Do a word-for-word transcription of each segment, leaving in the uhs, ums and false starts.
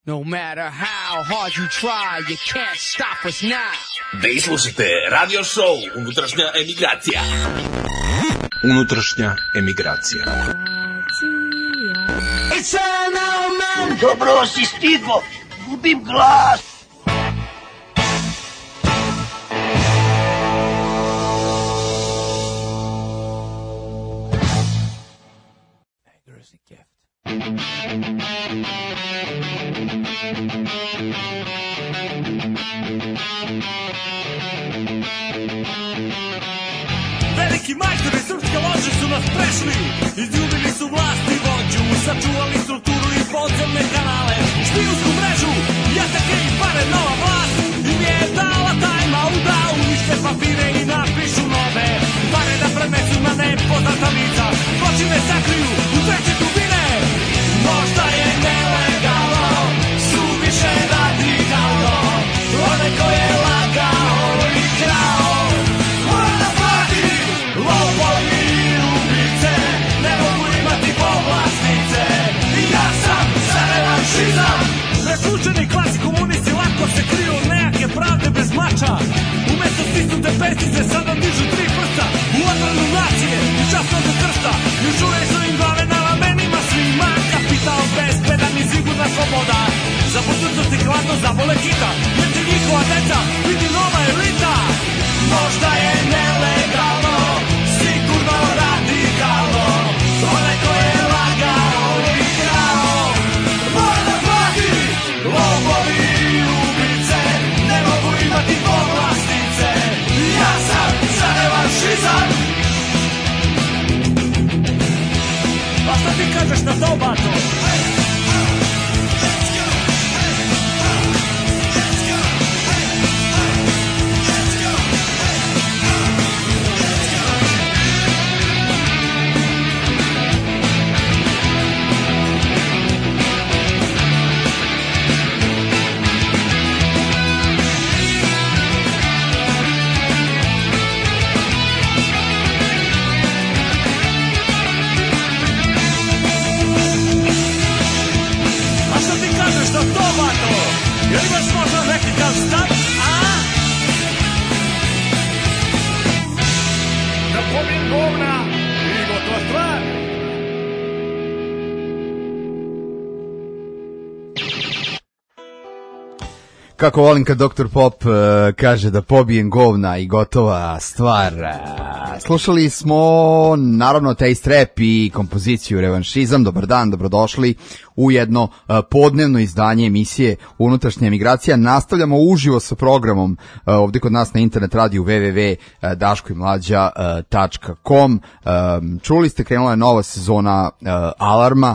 No matter how hard you try, you can't stop us now. Vi slušate radio show Unutrašnja emigracija. Unutrašnja emigracija. It's an old man. Dobro si stigo, gubim glas. Hey, there is a gift. Veliki majstori srpske lože su nas prešli, izljubili su vlast i vođu, sačuvali strukturu i podzemne kanale, špijunsku mrežu, jatake i pare, nova vlast im je dala tajma u da unište papire i napišu nove pare da prenesu na nepoznata lica, zločine sakriju u treće dubine. Možda je nelegalno, suviše radikalno, one ko je lagao i krao mora da plati. Lopovi i ubice ne mogu imati povlastice. Ja sam za revanšizam. Preslučeni klasi komunisti lako se kriju od nejake pravde bez mača. Umesto stisnute pestice sada dižu tri prsta u odbranu nacije i časno do krsta. I žure su im glave na ramenima svima. Kapital bezbedan i sigurna sloboda. Za budućnost i hladno zabole kita, jer će njihova deca biti nova elita. Možda je nelegalno, sigurno radikalno, onaj ko je lagao i krao mora da plati. Lopovi i ubice ne mogu imati povlastice. Ja sam za revanšizam. Pa šta ti kažeš na to, bato? Jel imaš možda nekakav stav, a? Da pobijem govna i gotova stvar. Kako volim kad doktor Pop uh, kaže da pobijem govna i gotova stvar. Uh, slušali smo naravno Taste Rap i kompoziciju Revanšizam. Dobar dan, dobrodošli u jedno uh, podnevno izdanje emisije Unutrašnja emigracija. Nastavljamo uživo sa programom uh, ovdje kod nas na internet radiju w w w tačka daško i mlađa tačka com. Um, čuli ste, krenula je nova sezona uh, Alarma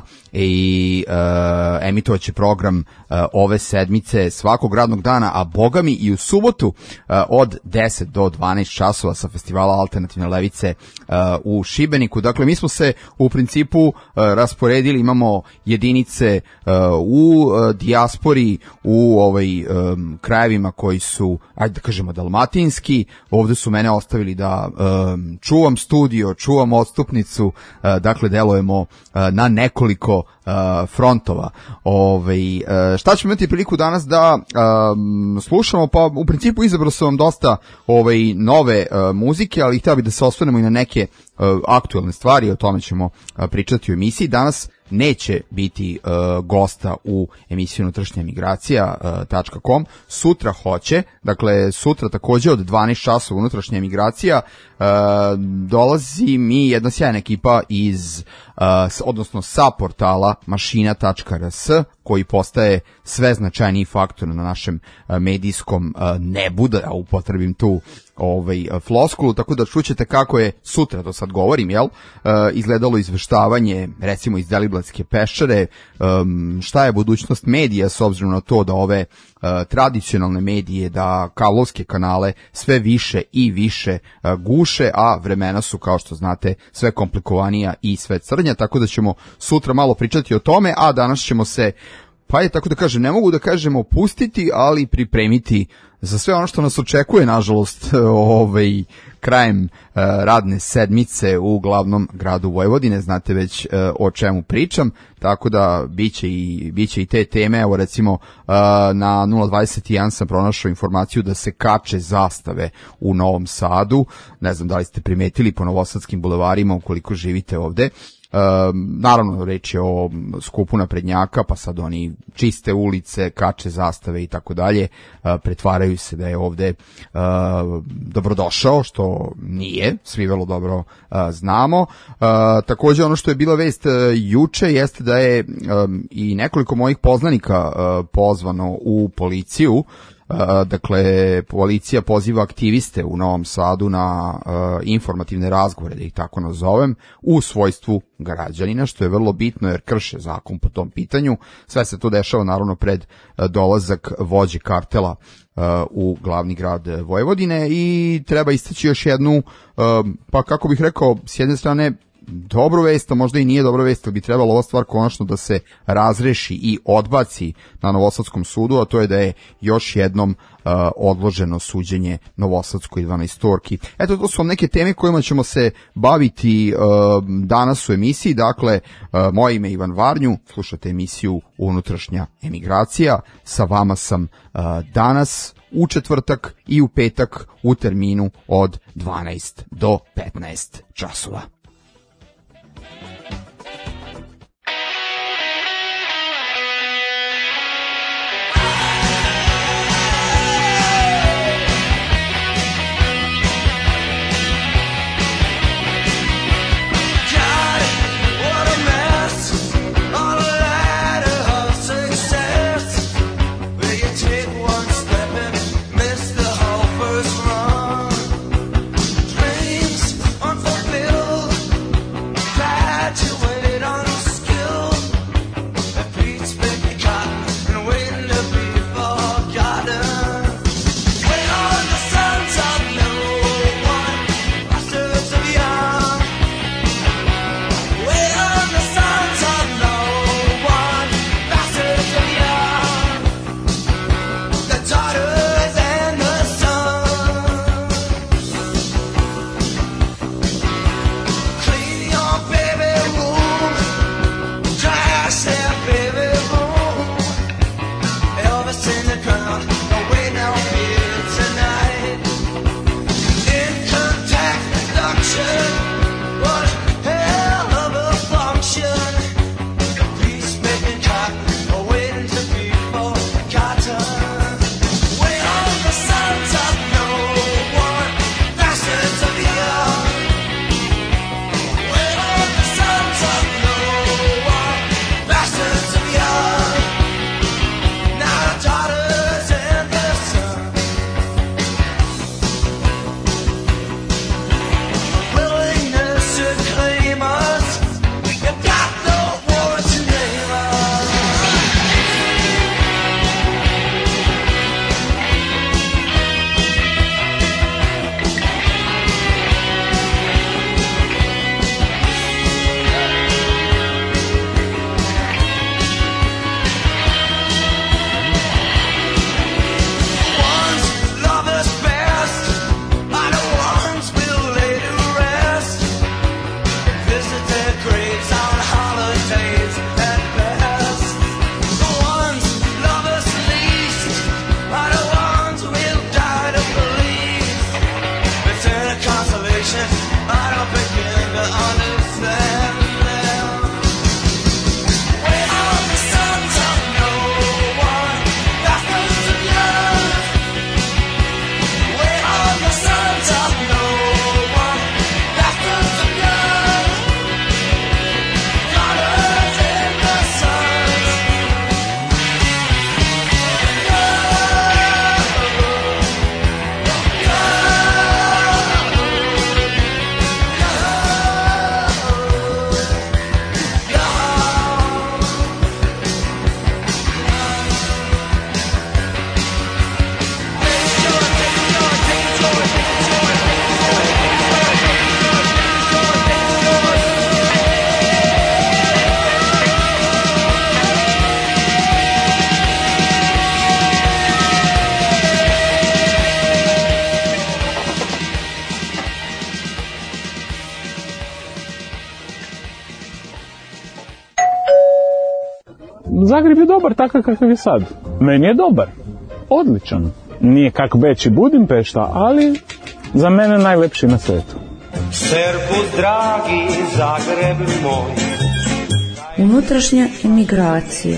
i uh, emitovaće program uh, ove sedmice svakog radnog dana, a boga mi i u subotu uh, od deset do dvanaest časova sa festivala Alternativne levice uh, u Šibeniku. Dakle, mi smo se u principu uh, rasporedili, imamo jedinice uh, u uh, dijaspori, u ovaj um, krajevima koji su, ajde da kažemo, dalmatinski. Ovdje su mene ostavili da um, čuvam studio, čuvam odstupnicu, uh, dakle delujemo uh, na nekoliko uh, frontova. Ovaj, uh, šta ćemo imati priliku danas da um, slušamo? Pa u principu izabrao sam vam dosta ovaj, nove uh, muzike, ali htio bih da se osvrnemo i na neke uh, aktualne stvari, o tome ćemo uh, pričati u emisiji. Danas neće biti uh, gosta u emisiji Unutrašnja emigracija tačka com. Sutra hoće, dakle sutra također od dvanaest časova Unutrašnja emigracija. Uh, dolazi mi jedna sjajna ekipa iz, uh, odnosno sa portala mašina tačka r s, koji postaje sve značajniji faktor na našem uh, medijskom uh, nebu, da upotrebim tu ovaj floskulu, tako da čućete kako je sutra, do sad govorim, jel, uh, izgledalo izveštavanje recimo iz Deliblatske peščare, um, šta je budućnost medija s obzirom na to da ove uh, tradicionalne medije, da kablovske kanale sve više i više uh, guše, a vremena su, kao što znate, sve komplikovanija i sve crnja, tako da ćemo sutra malo pričati o tome, a danas ćemo se pa je tako da kažem, ne mogu da kažem opustiti, ali pripremiti za sve ono što nas očekuje, nažalost, ovaj, krajem uh, radne sedmice u glavnom gradu Vojvodine, znate već uh, o čemu pričam, tako da biće i, biće i te teme. Evo recimo uh, na nula dvadeset jedan sam pronašao informaciju da se kače zastave u Novom Sadu, ne znam da li ste primetili po novosadskim bulevarima ukoliko živite ovde. Uh, naravno reč je o skupu naprednjaka, pa sad oni čiste ulice, kače zastave i tako dalje, pretvaraju se da je ovde uh, dobrodošao, što nije, svi vrlo dobro uh, znamo. Uh, takođe ono što je bila vest uh, juče jeste da je um, i nekoliko mojih poznanika uh, pozvano u policiju. Uh, dakle, policija poziva aktiviste u Novom Sadu na uh, informativne razgovore, da ih tako nazovem, u svojstvu građanina, što je vrlo bitno jer krše zakon po tom pitanju. Sve se to dešava naravno pred uh, dolazak vođe kartela uh, u glavni grad Vojvodine i treba istaći još jednu, uh, pa kako bih rekao, s jedne strane dobro vest, a možda i nije dobro vest, ali bi trebalo ova stvar konačno da se razreši i odbaci na Novosadskom sudu, a to je da je još jednom uh, odloženo suđenje Novosadskoj dvanaestorki. Eto, to su vam neke teme kojima ćemo se baviti uh, danas u emisiji. Dakle, uh, moje ime je Ivan Varnju, slušate emisiju Unutrašnja emigracija, sa vama sam uh, danas u četvrtak i u petak u terminu od dvanaest do petnaest časova. Unfulfilled Zagreb je dobar takav kakav je sad. Meni je dobar. Odličan. Nije kak Beč i Budimpešta, ali za mene najlepši na svetu. Servus, dragi Zagreb moj. Unutrašnja emigracija.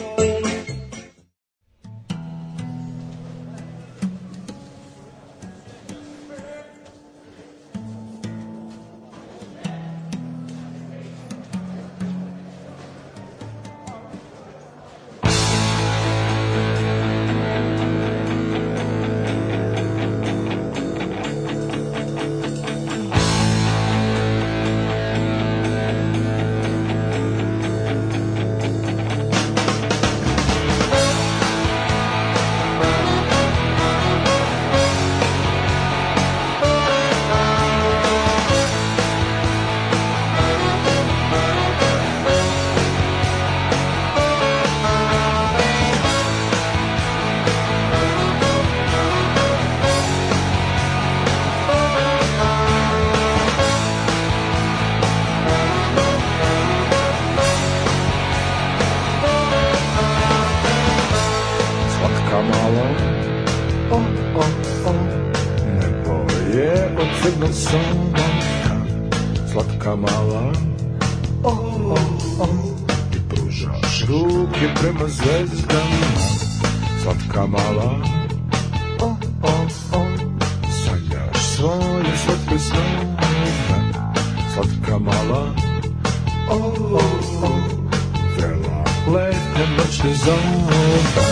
Slatka mala, oh, oh, oh, ti pružaš ruke prema zvezdama. Slatka mala, oh, oh, oh, sanjaš svoje slatke snove. Slatka mala, oh, oh, oh, vrela letnje noćne zove.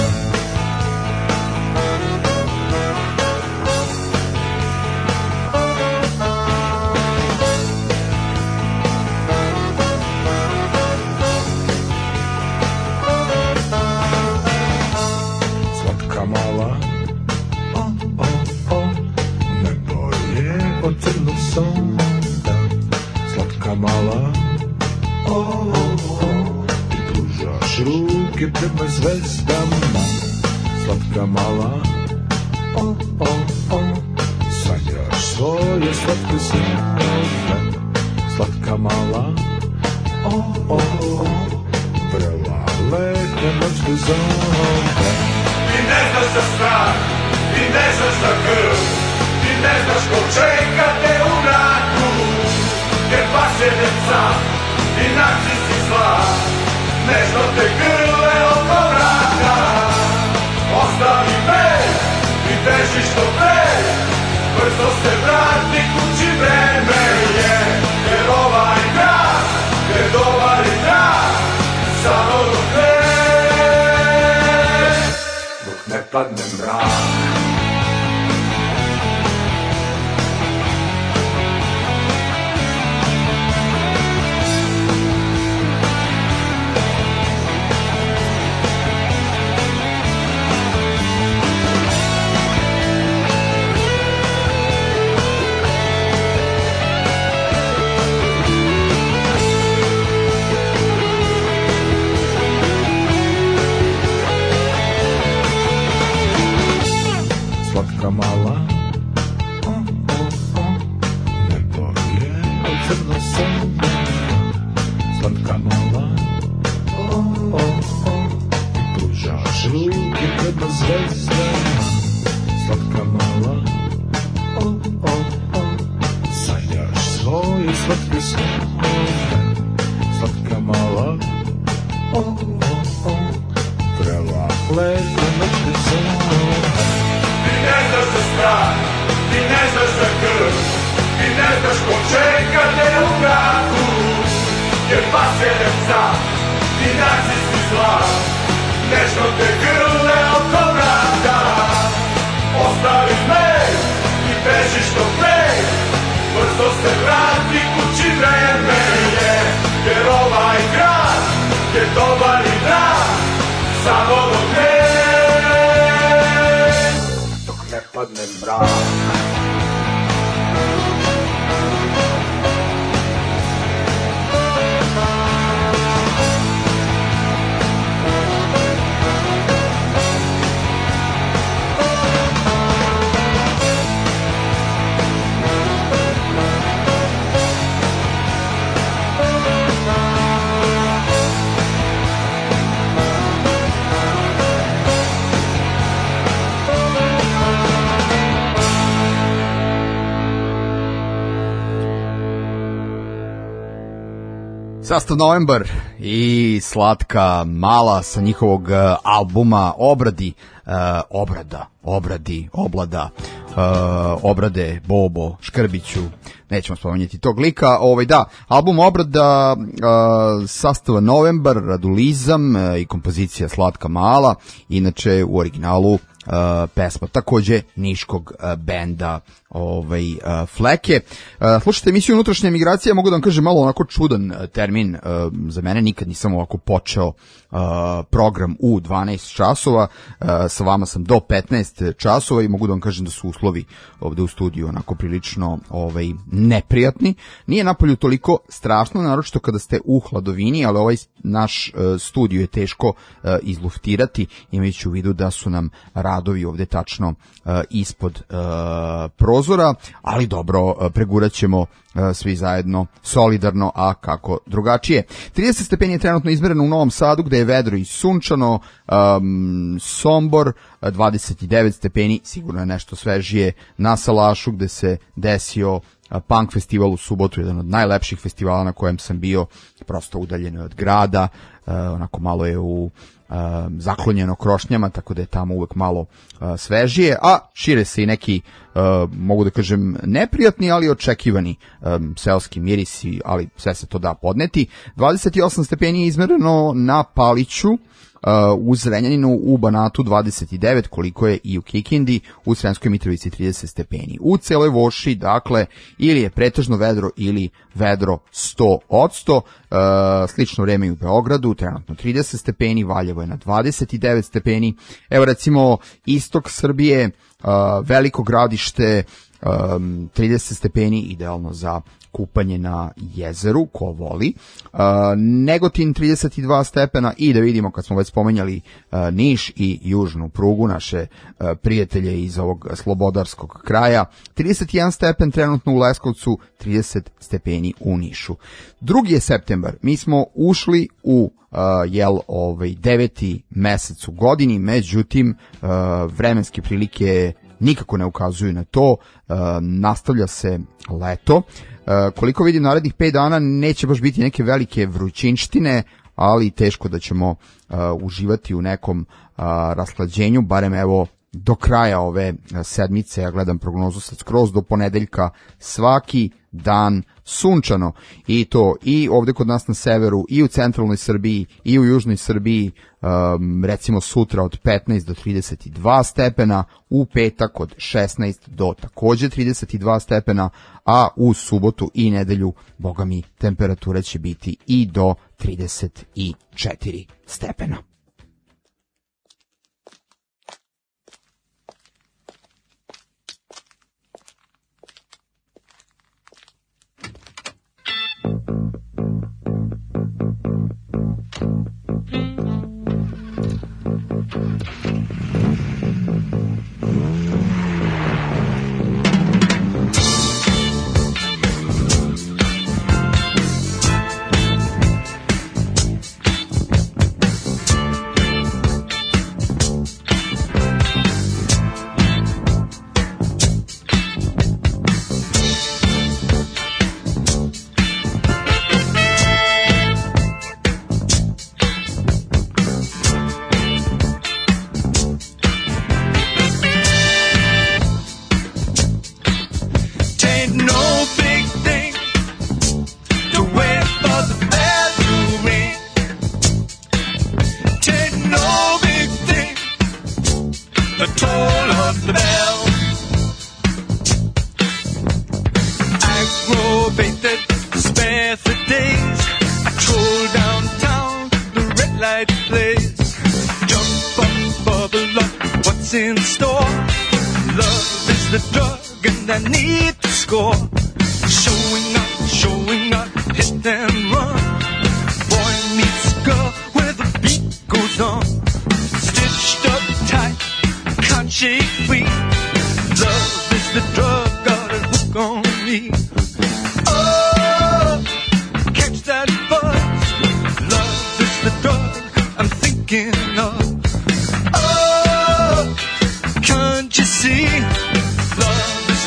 Slatka mala, oh, oh, oh, ti pružaš ruke prema zvezdama. Slatka mala, oh, oh, oh, sanjaš svoje slatke snove. Slatka mala, oh, oh, oh, vrela letnje noćne zove. Ti ne znaš za strah, ti ne znaš za krv, ti ne znaš ko čeka te u mraku, jer pasjede psa i narcisi zla, nežno te grle oko vrata. Ostavi me i beži što pre, brzo se vrati kući, vreme je, jer ovaj grad je dobar i drag, samo dok ne, dok ne padne mrak. Slatka mala, oh, oh, oh, nebo je od crno sebe. Slatka mala, oh, oh, oh, ti pružaš ruke prema zvezdama. Slatka mala, oh, oh, oh, sanjaš svoje slatke snove. Slatka mala, oh, oh, oh, vrela letnje noćne zove. Ti ne znaš za strah, ti ne znaš za krv, ti ne znaš ko čeka te u mraku, jer pasjede psa i narcisi zla, nežno te grle oko vrata. Ostavi me i beži što pre, brzo se vrati kući, vreme je, jer ovaj grad je dobar i drag, samo dok ne, ne padne mrak. Sastav Novembar i Slatka Mala sa njihovog uh, albuma Obradi, uh, obrada, obradi, oblada, uh, obrade, Bobo, Škrbiću, nećemo spomenjati tog lika. Ovaj, da, album Obrada, uh, sastava Novembar, Radulizam uh, i kompozicija Slatka Mala, inače u originalu Uh, pesma takođe niškog uh, benda ovaj, uh, Fleke. Uh, slušajte emisiju Unutrašnja emigracija, mogu da vam kažem malo onako čudan uh, termin uh, za mene, nikad nisam ovako počeo uh, program u dvanaest časova, uh, sa vama sam do petnaest časova i mogu da vam kažem da su uslovi ovde u studiju onako prilično ovaj, neprijatni. Nije napolju toliko strašno, naročito kada ste u hladovini, ali ovaj naš uh, studio je teško uh, izluftirati, imajući u vidu da su nam radovi ovde tačno uh, ispod uh, prozora, ali dobro, uh, pregurat ćemo uh, svi zajedno solidarno, a kako drugačije. trideset stepeni je trenutno izmereno u Novom Sadu, gde je vedro i sunčano, um, Sombor dvadeset devet stepeni, sigurno je nešto svežije na Salašu, gde se desio Punk festival u subotu, jedan od najlepših festivala na kojem sam bio, prosto udaljen od grada, uh, onako malo je u Uh, zaklonjeno krošnjama, tako da je tamo uvek malo uh, svežije, a šire se i neki, uh, mogu da kažem, neprijatni, ali očekivani um, seoski mirisi, ali sve se to da podneti. dvadeset osam stepeni je izmereno na Paliću, Uh, u Zrenjaninu, u Banatu dvadeset devet, koliko je i u Kikindi, u Sremskoj Mitrovici trideset stepeni. U celoj Voši, dakle, ili je pretežno vedro ili vedro sto posto. Uh, slično vreme i u Beogradu, trenutno trideset stepeni, Valjevo je na dvadeset devet stepeni. Evo recimo istok Srbije, uh, Veliko Gradište, um, trideset stepeni, idealno za kupanje na jezeru, ko voli. Uh, Negotin trideset dva stepena i da vidimo, kad smo već spomenjali uh, Niš i južnu prugu, naše uh, prijatelje iz ovog slobodarskog kraja, trideset jedan stepen trenutno u Leskovcu, trideset stepeni u Nišu. Drugi je septembar, mi smo ušli u Uh, jel ovaj deveti mesec u godini, međutim uh, vremenske prilike nikako ne ukazuju na to, uh, nastavlja se leto. Uh, koliko vidim, narednih pet dana neće baš biti neke velike vrućinštine, ali teško da ćemo uh, uživati u nekom uh, rashlađenju, barem evo do kraja ove sedmice. Ja gledam prognozu sad skroz do ponedeljka, svaki dan sunčano, i to i ovde kod nas na severu, i u centralnoj Srbiji, i u južnoj Srbiji, um, recimo sutra od petnaest do trideset dva stepena, u petak od šesnaest do takođe trideset dva stepena, a u subotu i nedelju, boga mi, temperatura će biti i do trideset četiri stepena.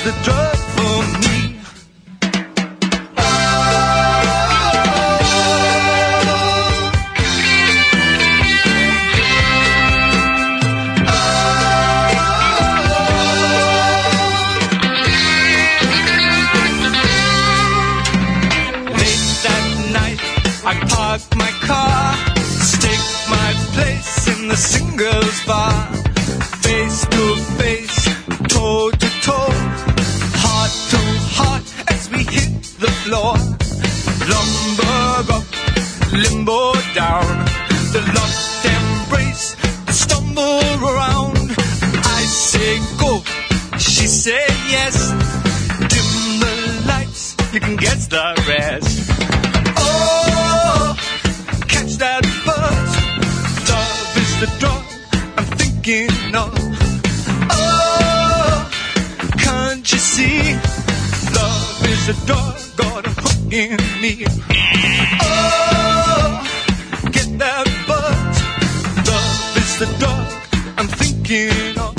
Oh far. Face to face, toe to toe, heart to heart as we hit the floor. Lumber up, limbo down, the locked embrace, the stumble around. I say go, she say yes. Dim the lights, you can guess the rest. Oh, catch that buzz. Love is the drug I'm thinking of. Oh, can't you see? Love is a dog got a hook in me. Oh, get that buzz. Love is the dog I'm thinking of.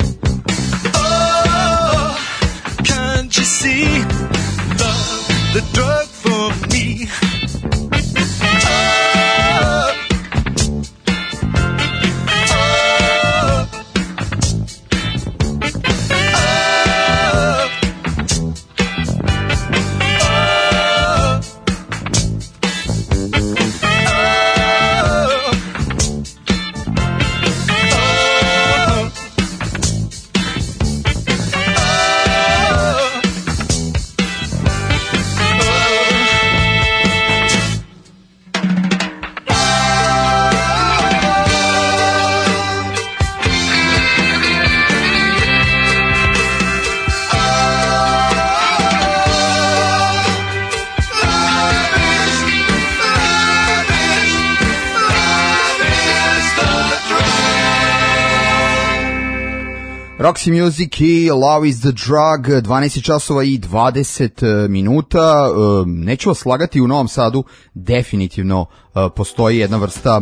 Oh, can't you see? Love, the drug for me. Roxy Music i Love is the Drug, dvanaest časova i dvadeset minuta. Neću vas slagati, u Novom Sadu definitivno postoji jedna vrsta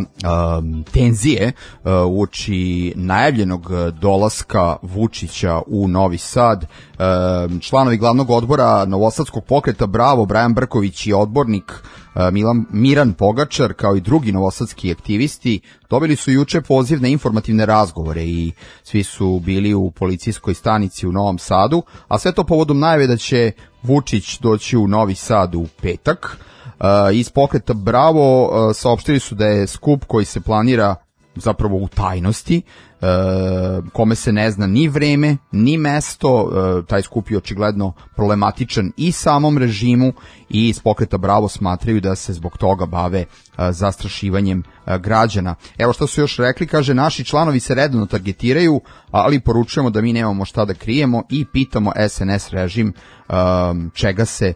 tenzije uoči najavljenog dolaska Vučića u Novi Sad. Članovi glavnog odbora Novosadskog pokreta Bravo, Brajan Brković i odbornik Milan, Miran Pogačar, kao i drugi novosadski aktivisti, dobili su juče poziv na informativne razgovore i svi su bili u policijskoj stanici u Novom Sadu, a sve to povodom najave da će Vučić doći u Novi Sad u petak. Iz pokreta Bravo saopštili su da je skup koji se planira zapravo u tajnosti, kome se ne zna ni vreme, ni mesto. Taj skup je očigledno problematičan i samom režimu i iz pokreta Bravo smatraju da se zbog toga bave zastrašivanjem građana. Evo što su još rekli, kaže, naši članovi se redovno targetiraju, ali poručujemo da mi nemamo šta da krijemo i pitamo S N S režim čega se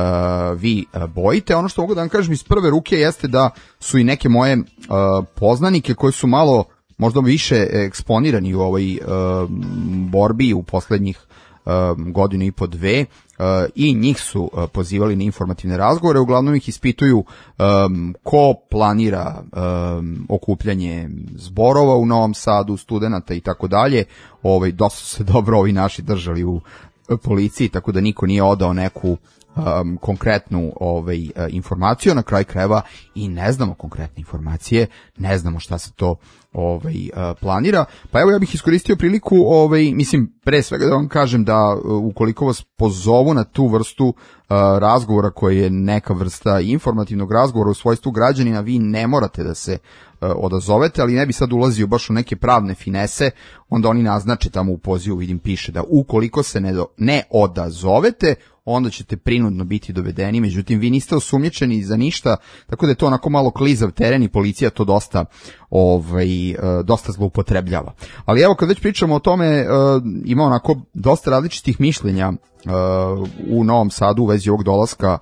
vi bojite. Ono što mogu da vam kažem iz prve ruke jeste da su i neke moje poznanike koji su malo možda više eksponirani u ovoj borbi u poslednjih godinu i po dve, i njih su pozivali na informativne razgovore. Uglavnom ih ispituju ko planira okupljanje zborova u Novom Sadu, studenata i tako dalje. Ovaj, dosta su se dobro ovi naši držali u policiji, tako da niko nije odao neku Um, konkretnu ovaj, uh, informaciju. Na kraju krajeva i ne znamo konkretne informacije, ne znamo šta se to ovaj, uh, planira. Pa evo, ja bih iskoristio priliku, ovaj, mislim, pre svega da vam kažem da uh, ukoliko vas pozovu na tu vrstu uh, razgovora koji je neka vrsta informativnog razgovora u svojstvu građanina, vi ne morate da se uh, odazovete, ali ne bi sad ulazio baš u neke pravne finese. Onda oni naznače tamo u pozivu, vidim, piše da ukoliko se ne, do, ne odazovete, onda ćete prinudno biti dovedeni, međutim vi niste osumnjičeni za ništa, tako da je to onako malo klizav teren i policija to dosta ovaj, dosta zloupotrebljava. Ali evo, kad već pričamo o tome, ima onako dosta različitih mišljenja u Novom Sadu u vezi ovog dolaska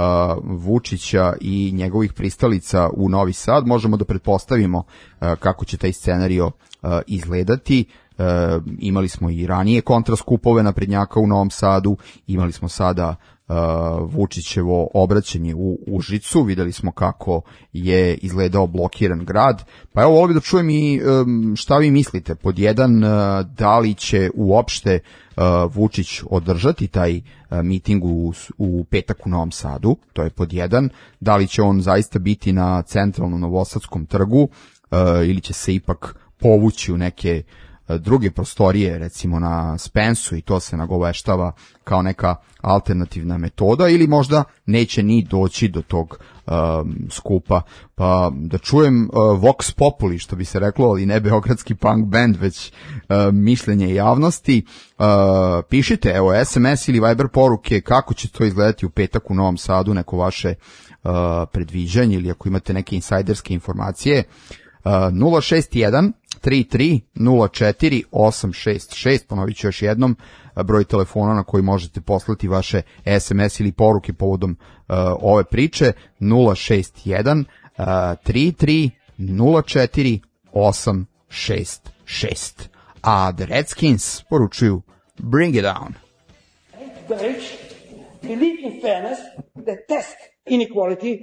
Vučića i njegovih pristalica u Novi Sad. Možemo da pretpostavimo kako će taj scenario izgledati. E, imali smo i ranije kontraskupove naprednjaka u Novom Sadu, imali smo sada e, Vučićevo obraćanje u Užicu, videli smo kako je izgledao blokiran grad. Pa evo, volio bih da čujem i e, šta vi mislite. Pod jedan, e, da li će uopšte e, Vučić održati taj e, miting u, u petak u Novom Sadu, to je pod jedan. Da li će on zaista biti na centralnom Novosadskom trgu e, ili će se ipak povući u neke druge prostorije, recimo na Spensu, i to se nagoveštava kao neka alternativna metoda, ili možda neće ni doći do tog um, skupa. Pa da čujem uh, Vox Populi, što bi se reklo, ali ne beogradski punk band, već uh, mišljenje javnosti. Uh, pišite, evo, es em es ili Viber poruke, kako će to izgledati u petak u Novom Sadu, neko vaše uh, predviđanje, ili ako imate neke insajderske informacije. Uh, nula šest jedan tri tri nula četiri osam šest šest, ponovit ću još jednom, broj telefona na koji možete poslati vaše es em es ili poruke povodom uh, ove priče, nula šest jedan tri tri nula četiri osam šest šest. A The Redskins poručuju Bring It Down. Encourage, believe in fairness, detest inequality.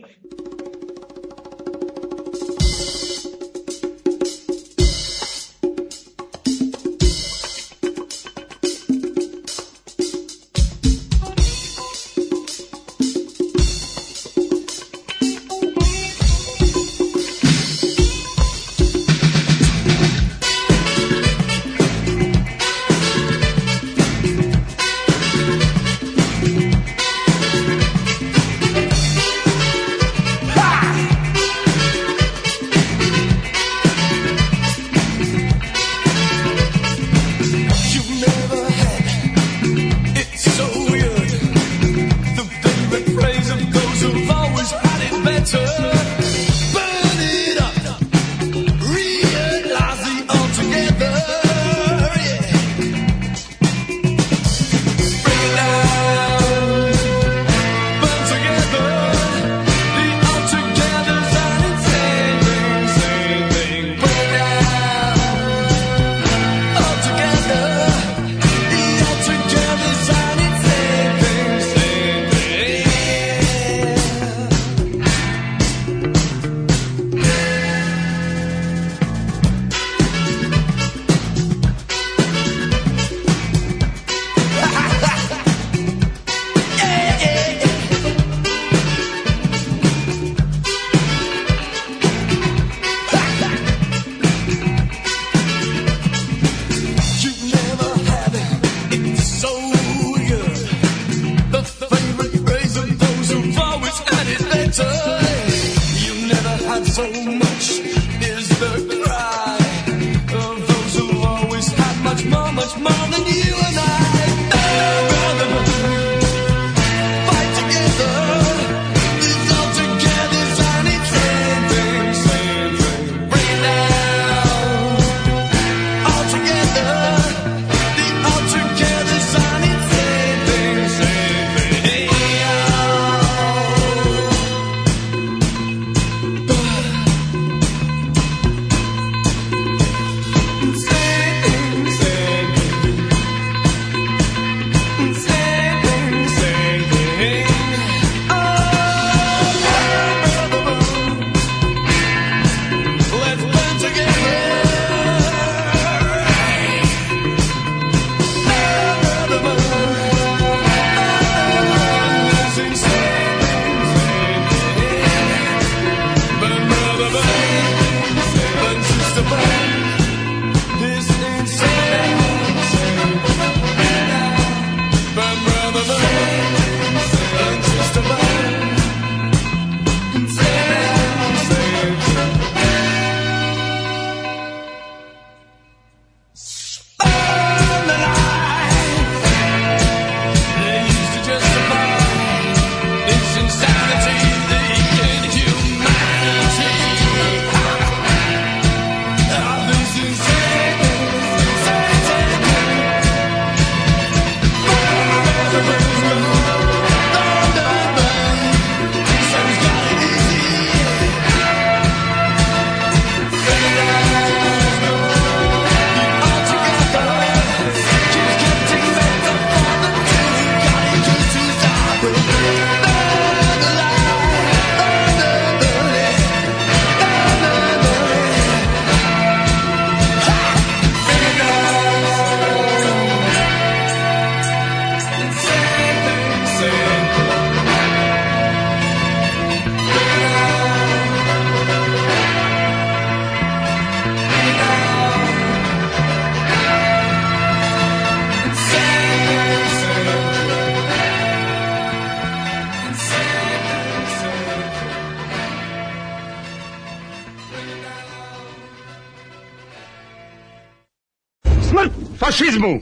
Smrt fašizmu!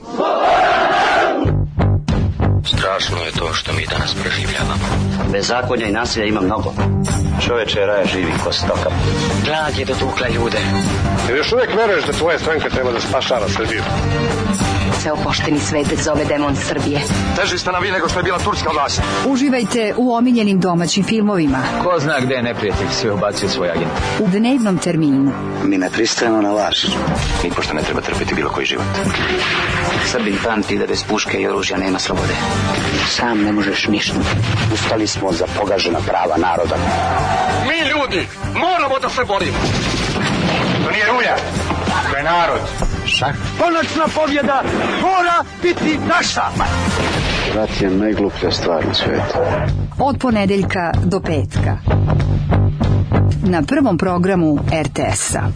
Strašno je to što mi danas proživljavamo. Bezakonja i nasilja ima mnogo. Čoveče, raja živi ko stoka. Glad je dotukla ljude. Jer još uvijek veruješ da tvoja stranka treba da spašava Srbiju? Ceo pošteni svet zove demon Srbije. Teži ste na vi nego što je bila turska vlast. Uživajte u omiljenim domaćim filmovima. Ko zna gde je neprijatelj, sve ubacio svoj agent. U dnevnom terminu. Mi ne pristajemo na laž. Mi pošto ne treba trpiti bilo koji život. Srbin pamti da bez puške i oružja nema slobode. Sam ne možeš ništa. Ustali smo za pogažena prava naroda. Mi ljudi moramo da se borimo. To nije Ruja, to je narod. Šah. Konačna pobjeda mora biti naša. Rat je najgluplja stvar na svijetu. Od ponedeljka do petka. Na prvom programu er te es-a.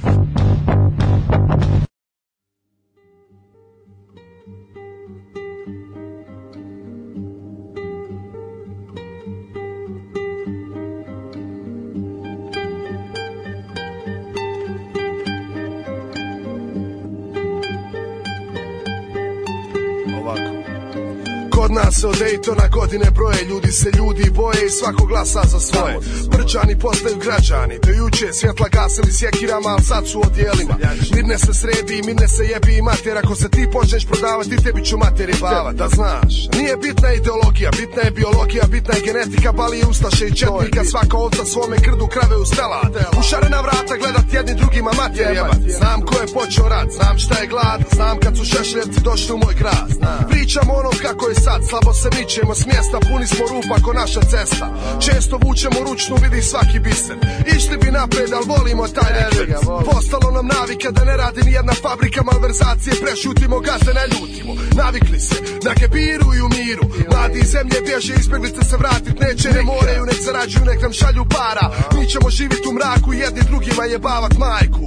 Kod nas se od Daytona godine broje, ljudi se ljudi boje i svako glasa za svoje. Brčani postaju građani, do juče svjetla gasili sjekirama, al sad su odjelima. Mirne se sredi, mirne se jebi i mater, ako se ti počneš prodavati, tebi ću materi bavat. Da znaš, nije bitna ideologija, bitna je biologija, bitna je genetika, bali i ustaše i četnika, svaka ovca svome krdu krave ustela. U šarena vrata gledat jedni drugima mater jebat. Znam ko je počeo rat, znam šta je glad, znam kad su Šešeljevci došli u moj grad. Pričam ono kako je sad, slabo se mičemo s mjesta, puni smo rupa ko naša cesta. Često vučemo ručnu, vidi svaki biser. Išli bi napred, al volimo taj rekord. Postalo nam navika da ne radi ni jedna fabrika, malverzacije prešutimo, gazde ne ljutimo. Navikli se na gebiru i u miru. Mladi iz zemlje bježe, izbjeglice se vratit neće, ne moraju, nek zarađuju, nek nam šalju para. Mi ćemo živit u mraku i jedni drugima jebavat majku.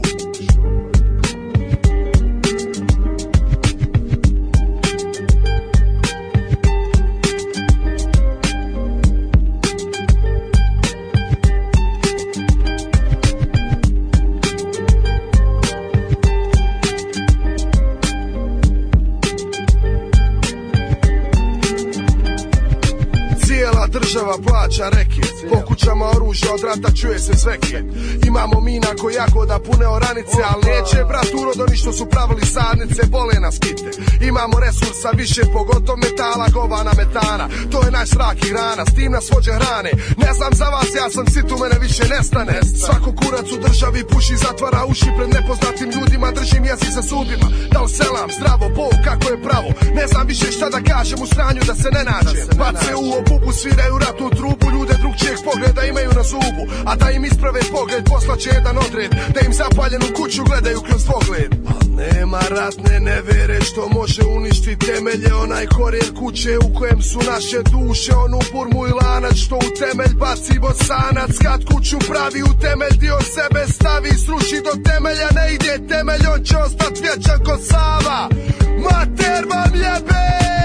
Država plaća reke, po kućama oružja od rata čuje se zveke. Imamo mina ko jagoda pune oranice, al neće brat urodo ni što su pravili sadnice, bole nas kite. Imamo resursa više, pogotovo metala, govana, metana. To je naš rak i hrana, s tim nas vođe hrane. Ne znam za vas, ja sam sit, u mene više nestane. Svako kurac u državi puši, zatvara uši pred nepoznatim ljudima, držim jezik sa zubima. Da li selam, zdravo, Bog, kako je pravo. Ne znam više šta da kažem u stanju da se ne nađem. Bace u obubu, sviraju ratnu trubu, ljude drugčijeg pogleda imaju na zubu. A da im isprave pogled, poslaće jedan odred, da im zapaljenu kuću gledaju kroz dvogled. Al nema ratne nevere što može uništiti temelje, onaj korijen kuće u kojem su naše duše, onu burmu i lanac što u temelj baci bosanac. Kad kuću pravi u temelj, dio sebe stavi, sruši do temelja, ne ide temelj, on će ostat vječan ko Sava. Mater vam jebe!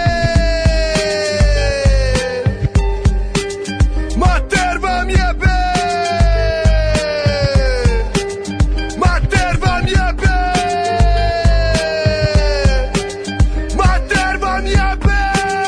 Mater vam jebe! Mater vam jebe! Mater vam jebe!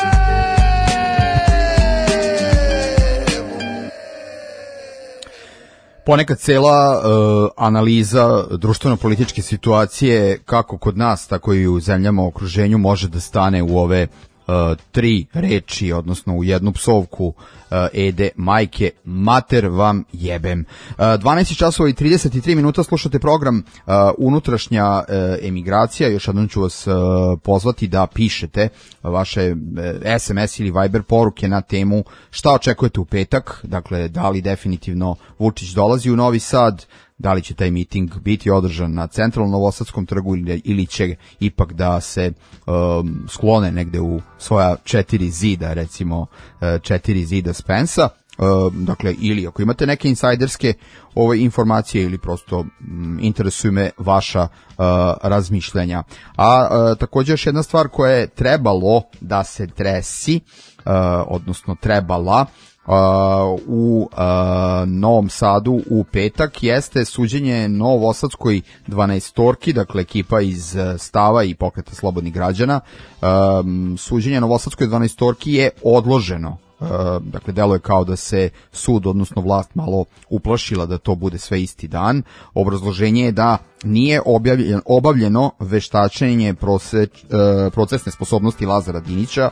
Ponekad cela uh, analiza društveno-političke situacije kako kod nas, tako i u zemljama u okruženju može da stane u ove uh, tri reči, odnosno u jednu psovku uh, Ede majke, mater vam jebem. Uh, dvanaest časova i trideset tri minuta slušate program uh, Unutrašnja uh, emigracija. Još jednom ću vas uh, pozvati da pišete vaše uh, es em es ili Viber poruke na temu šta očekujete u petak, dakle da li definitivno Vučić dolazi u Novi Sad, da li će taj miting biti održan na centralnom Novosadskom trgu ili, ili će ipak da se um, sklone negde u svoja četiri zida, recimo uh, četiri zida Spensa. Uh, dakle, ili ako imate neke insajderske ove informacije ili prosto um, interesuju me vaša uh, razmišljanja. A uh, također još jedna stvar koja je trebalo da se tresi, uh, odnosno trebala, u uh, Novom Sadu u petak jeste suđenje novosadskoj dvanaestorki, dakle ekipa iz Stava i Pokreta slobodnih građana. Um, suđenje novosadskoj dvanaestorki je odloženo. Uh, dakle, deluje kao da se sud, odnosno vlast, malo uplašila da to bude sve isti dan. Obrazloženje je da nije objavljeno, obavljeno veštačenje proseč, uh, procesne sposobnosti Lazara Dinića.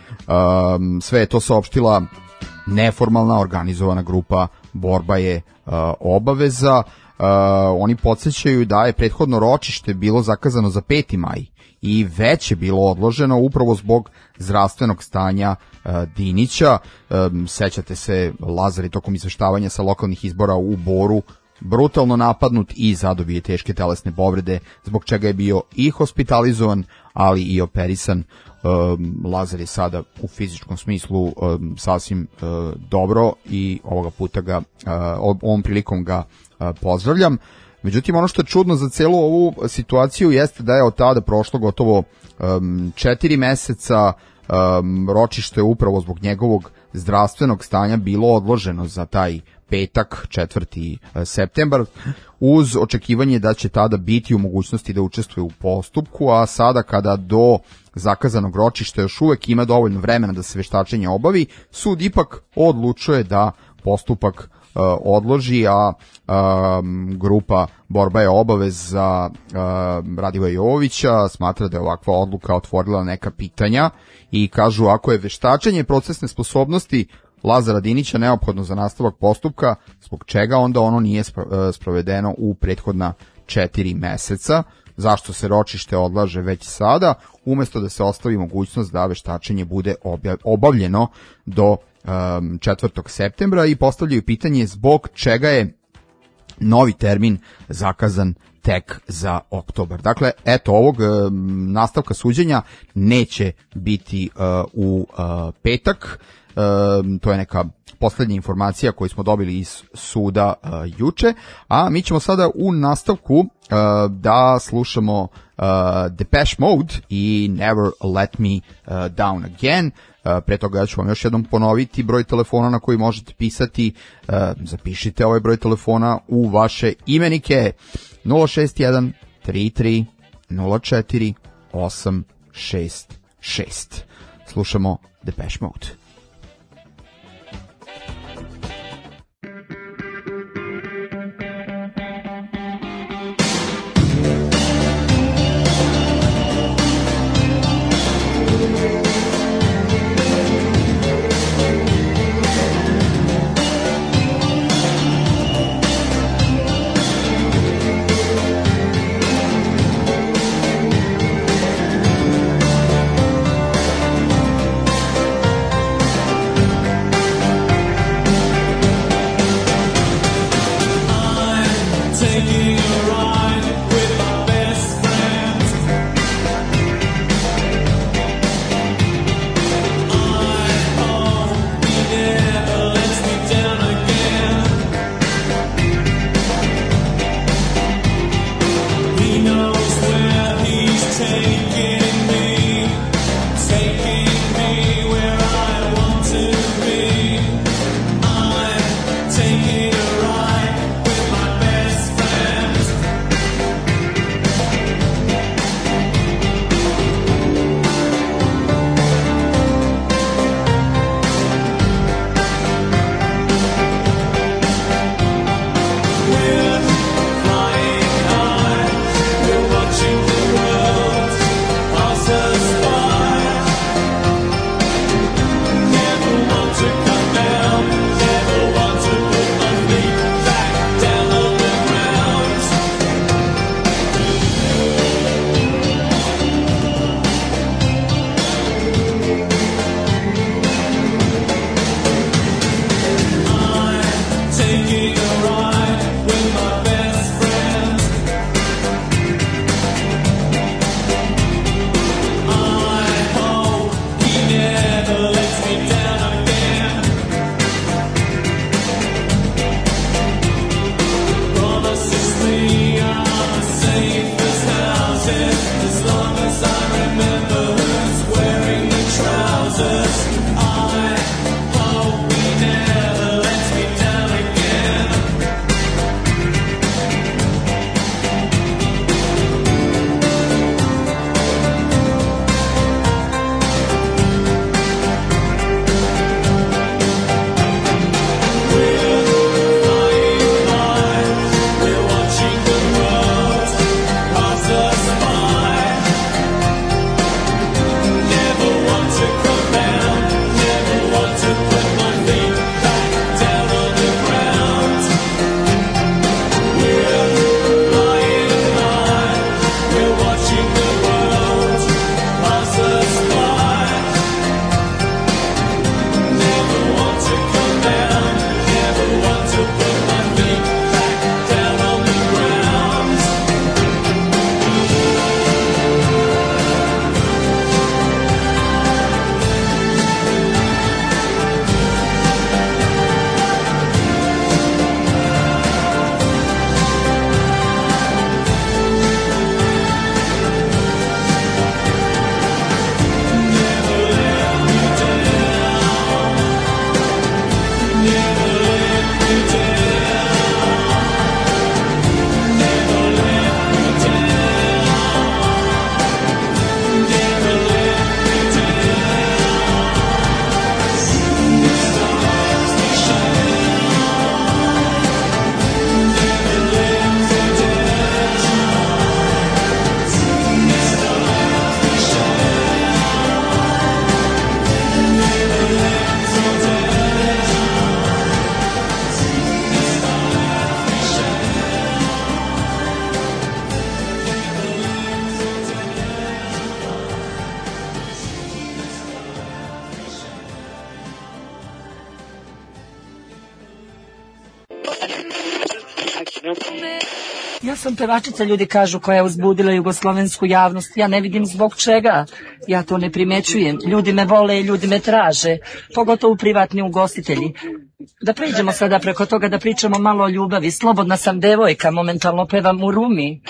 Um, sve je to saopštila neformalna organizovana grupa Borba je uh, obaveza. Uh, oni podsjećaju da je prethodno ročište bilo zakazano za peti maj i već je bilo odloženo upravo zbog zdravstvenog stanja uh, Dinića. Um, sećate se, Lazar je tokom izveštavanja sa lokalnih izbora u Boru brutalno napadnut i zadobio teške telesne povrede, zbog čega je bio i hospitalizovan, ali i operisan. Um, Lazar je sada u fizičkom smislu um, sasvim uh, dobro i ovoga puta ga, uh, ovom prilikom ga uh, pozdravljam. Međutim, ono što je čudno za celu ovu situaciju jeste da je od tada prošlo gotovo um, četiri meseca. Um, ročište upravo zbog njegovog zdravstvenog stanja bilo odloženo za taj petak, četvrti septembar, uz očekivanje da će tada biti u mogućnosti da učestvuje u postupku, a sada kada do zakazanog ročišta još uvek ima dovoljno vremena da se veštačenje obavi, sud ipak odlučuje da postupak uh, odloži, a um, grupa Borba je obaveza uh, Radivoja Jovovića smatra da je ovakva odluka otvorila neka pitanja i kažu, ako je veštačenje procesne sposobnosti Lazara Dinića neophodno za nastavak postupka, zbog čega onda ono nije sprovedeno u prethodna četiri meseca, zašto se ročište odlaže već sada, umesto da se ostavi mogućnost da veštačenje bude obavljeno do um, četvrtog septembra, i postavljaju pitanje zbog čega je novi termin zakazan tek za oktobar. Dakle, eto, ovog um, nastavka suđenja neće biti uh, u uh, petak. Um, to je neka poslednja informacija koju smo dobili iz suda uh, juče, a mi ćemo sada u nastavku uh, da slušamo uh, Depeche Mode i Never Let Me uh, Down Again. Uh, pre toga ja ću vam još jednom ponoviti broj telefona na koji možete pisati. Uh, zapišite ovaj broj telefona u vaše imenike: nula šest jedan tri tri nula četiri osam šest šest. Slušamo Depeche Mode. Never Ja sam pevačica, ljudi kažu, koja je uzbudila jugoslovensku javnost. Ja ne vidim zbog čega. Ja to ne primećujem. Ljudi me vole i ljudi me traže. Pogotovo privatni ugostitelji. Da pređemo sada preko toga da pričamo malo o ljubavi. Slobodna sam devojka, momentalno pevam u Rumi.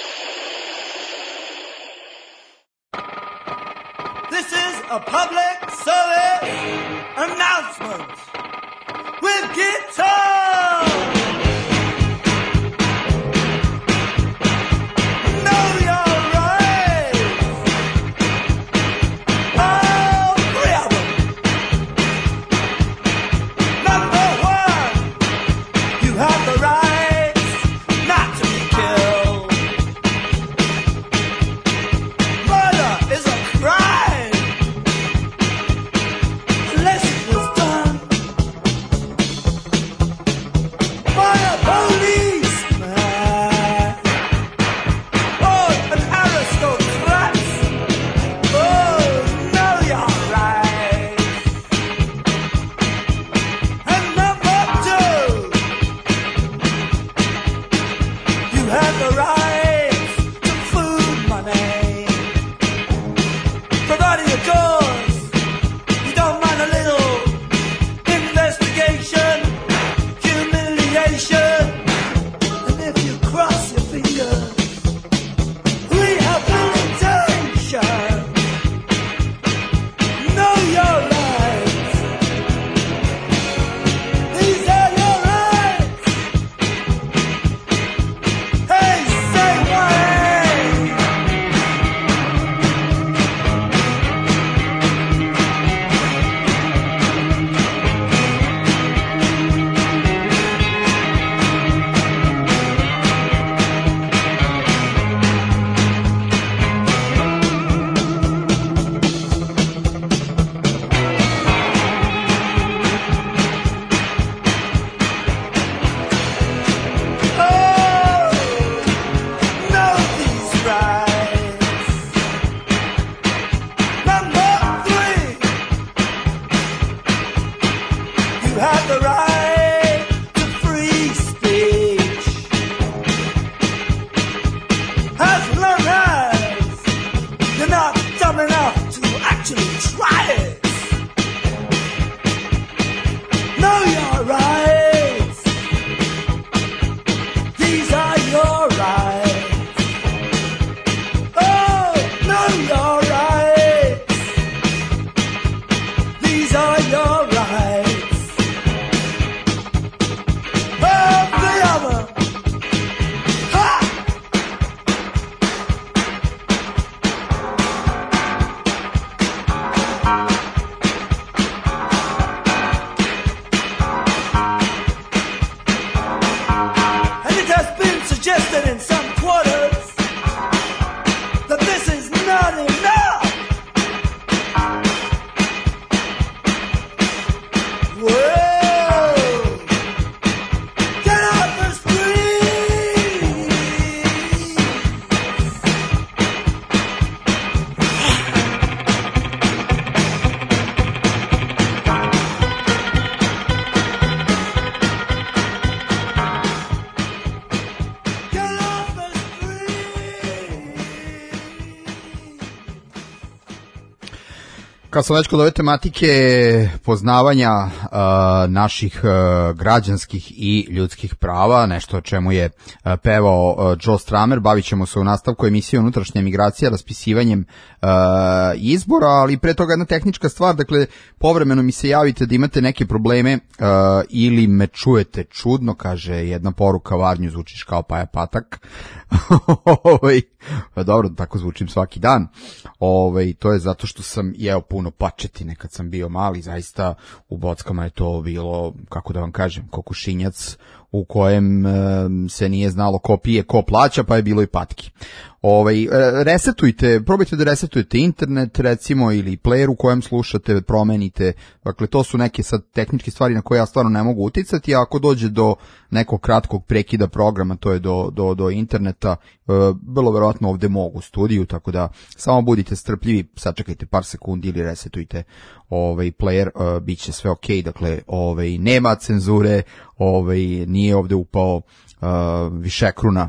This is a public service announcement with guitar. Kad sam već kod ove tematike poznavanja uh, naših uh, građanskih i ljudskih prava, nešto o čemu je uh, pevao uh, Joe Stramer, bavit ćemo se u nastavku emisije Unutrašnja migracija raspisivanjem uh, izbora, ali pre toga jedna tehnička stvar, dakle povremeno mi se javite da imate neke probleme uh, ili me čujete čudno, kaže jedna poruka, Varnju zvučiš kao Paja Patak. Ovaj, dobro, tako zvučim svaki dan. Ovaj, to je zato što sam jeo puno pačetine kad sam bio mali, zaista u Bockama je to bilo, kako da vam kažem, kokošinjac u kojem e, se nije znalo ko pije, ko plaća, pa je bilo i patki. Ovaj, resetujte, probajte da resetujete internet, recimo, ili player u kojem slušate, promenite, dakle, to su neke sad tehničke stvari na koje ja stvarno ne mogu uticati, a ako dođe do nekog kratkog prekida programa, to je do, do, do interneta, e, vrlo verovatno ovde mogu u studiju, tako da samo budite strpljivi, sačekajte par sekundi ili resetujte ovaj player, e, bit će sve okej, okay, dakle, ovaj, nema cenzure, ovaj, nije ovde upao uh, višekruna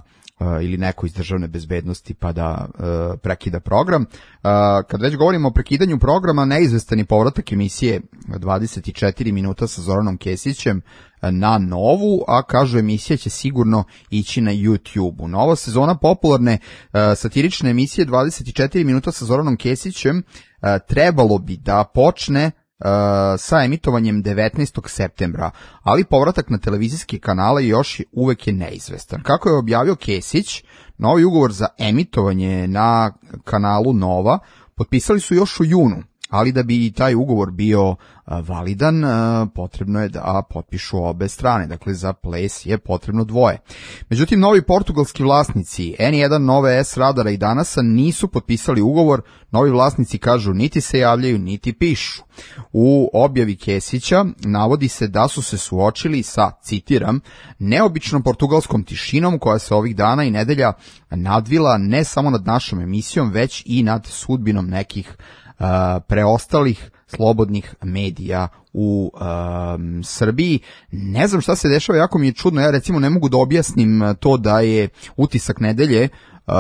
ili neko iz državne bezbednosti pa da uh, prekida program. Uh, kad već govorimo o prekidanju programa, neizvestan je povratak emisije dvadeset četiri minuta sa Zoranom Kesićem na Novu, a kažu emisija će sigurno ići na YouTube-u. Nova sezona popularne uh, satirične emisije dvadeset četiri minuta sa Zoranom Kesićem uh, trebalo bi da počne Uh, sa emitovanjem devetnaestog septembra, ali povratak na televizijske kanale još uvek je neizvestan. Kako je objavio Kesić, novi ugovor za emitovanje na kanalu Nova potpisali su još u junu, ali da bi taj ugovor bio validan, potrebno je da potpišu obe strane, dakle za ples je potrebno dvoje. Međutim, novi portugalski vlasnici en jedan, Nove S, Radara i Danasa nisu potpisali ugovor. Novi vlasnici kažu niti se javljaju, niti pišu. U objavi Kesića navodi se da su se suočili sa, citiram, neobičnom portugalskom tišinom koja se ovih dana i nedelja nadvila ne samo nad našom emisijom, već i nad sudbinom nekih Uh, preostalih slobodnih medija u um, Srbiji. Ne znam šta se dešava, jako mi je čudno, ja recimo ne mogu da objasnim to da je Utisak nedelje uh,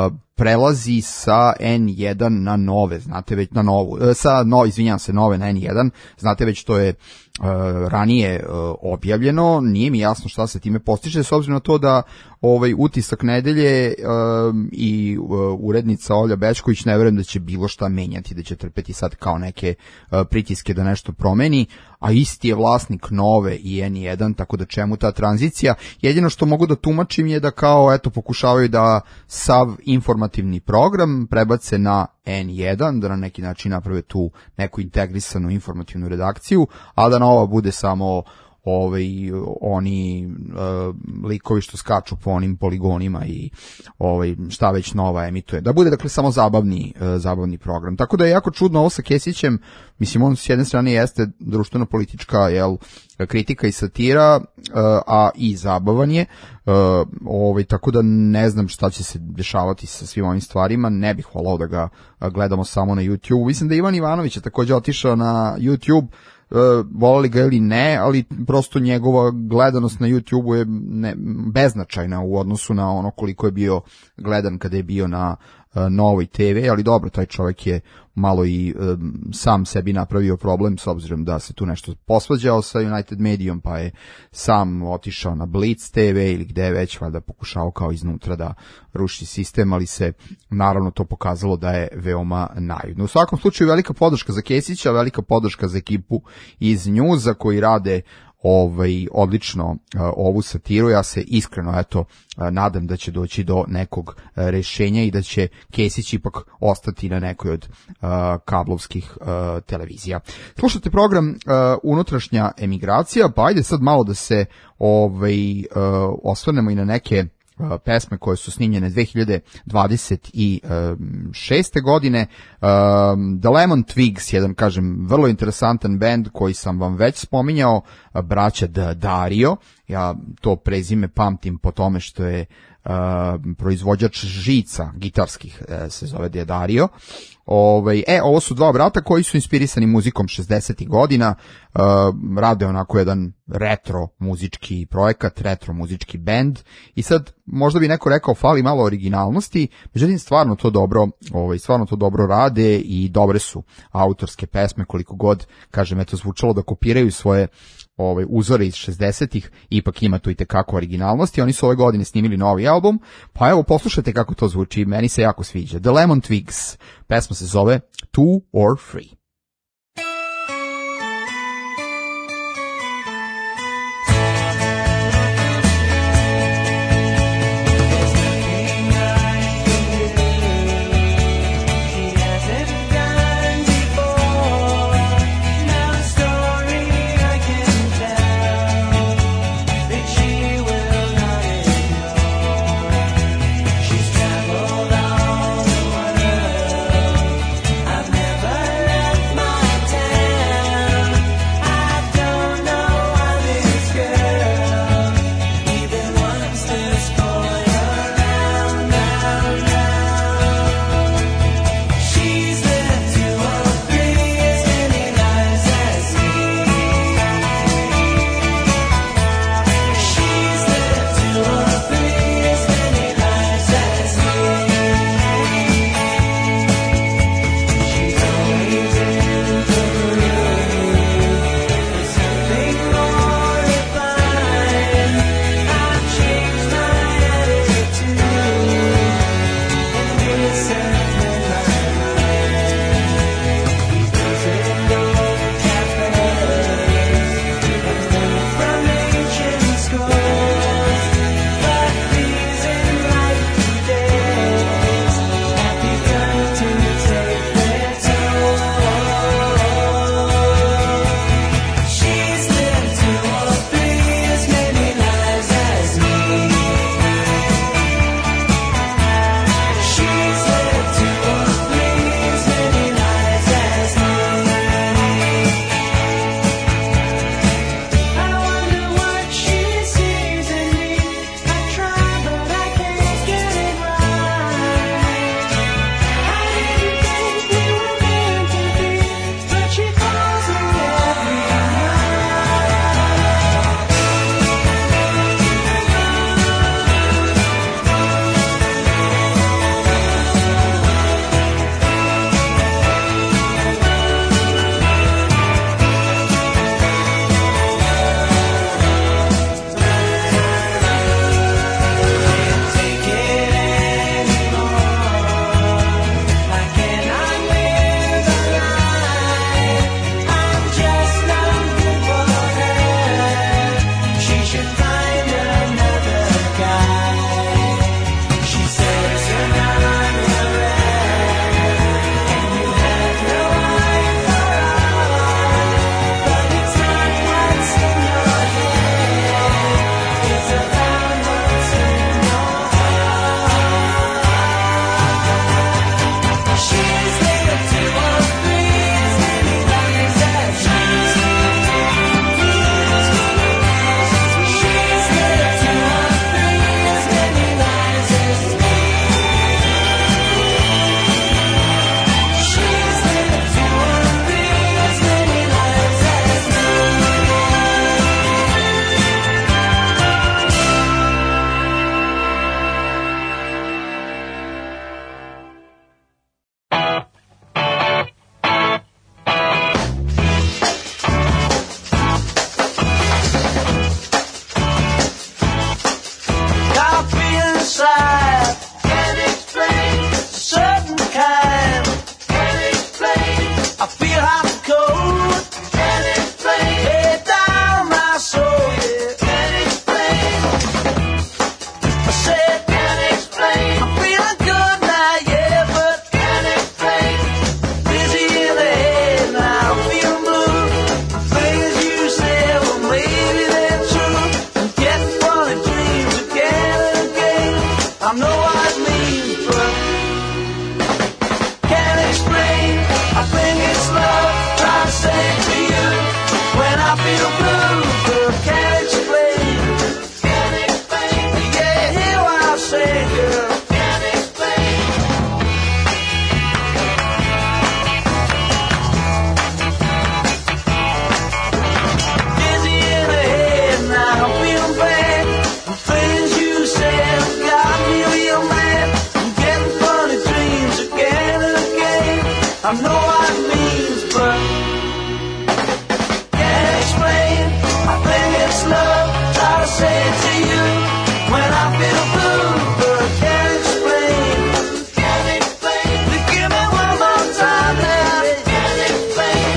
prelazi sa en jedan na Nove, znate već na Novu, sa, no, izvinjam se, Nove na en jedan, znate već to je uh, ranije uh, objavljeno, nije mi jasno šta se time postiže, s obzirom na to da ovaj Utisak nedelje uh, i uh, urednica Olja Bećković ne verujem da će bilo šta menjati, da će trpeti sad kao neke uh, pritiske da nešto promeni, a isti je vlasnik Nove i en jedan, tako da čemu ta tranzicija? Jedino što mogu da tumačim je da kao, eto, pokušavaju da sav informativni program prebace na en jedan, da na neki način naprave tu neku integrisanu informativnu redakciju, a da Nova bude samo ovaj oni uh, likovi što skaču po onim poligonima i ovaj šta već Nova emituje. Da bude dakle samo zabavni uh, zabavni program. Tako da je jako čudno ovo sa Kesićem, mislim on s jedne strane jeste društveno politička jel kritika i satira, uh, a i zabavan je. Uh, ovaj tako da ne znam šta će se dešavati sa svim ovim stvarima, ne bih volao da ga gledamo samo na YouTube. Mislim da Ivan Ivanović je također otišao na YouTube. Uh, volali ga ili ne, ali prosto njegova gledanost na YouTube-u je ne, beznačajna u odnosu na ono koliko je bio gledan kada je bio na uh, Novoj te ve, ali dobro, taj čovjek je malo i um, sam sebi napravio problem s obzirom da se tu nešto posvađao sa United Medijom, pa je sam otišao na Blitz te ve ili gde je već, valjda pokušao kao iznutra da ruši sistem, ali se naravno to pokazalo da je veoma naivno. U svakom slučaju velika podrška za Kesića, velika podrška za ekipu iz Njuza koji rade ovaj odlično uh, ovu satiru. Ja se iskreno eto uh, nadam da će doći do nekog uh, rešenja i da će Kesić ipak ostati na nekoj od uh, kablovskih uh, televizija. Slušate program uh, Unutrašnja emigracija, pa ajde sad malo da se ovaj uh, osvrnemo i na neke pesme koje su snimljene dve hiljade dvadeset šeste godine. Um, The Lemon Twigs, jedan, kažem, vrlo interesantan bend koji sam vam već spominjao, braća Dario. Ja to prezime pamtim po tome što je uh, proizvođač žica gitarskih, uh, se zove Dario. Ovaj, e, ovo su dva brata koji su inspirisani muzikom šezdesetih godina, uh, rade onako jedan retro muzički projekat, retro muzički bend i sad možda bi neko rekao fali malo originalnosti, međutim stvarno to dobro, ovaj, stvarno to dobro rade i dobre su autorske pesme, koliko god, kažem, eto, zvučalo da kopiraju svoje ovaj uzore iz šezdesetih, ipak ima tu i tekako originalnosti. Oni su ove godine snimili novi album, pa evo poslušajte kako to zvuči, meni se jako sviđa. The Lemon Twigs, pesma se zove Two or Three. I've never left I know what it means, but can't explain. I think it's love. Try to say it to you when I feel blue, but can't explain. Can't explain. You give me one more time now. Can't explain.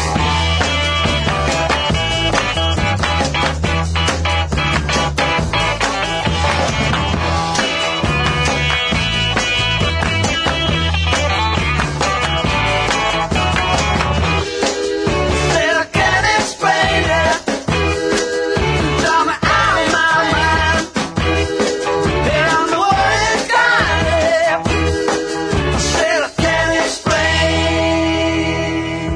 Said I can't explain it. Tell me out of my mind. There I know it's got it. I said I can't explain.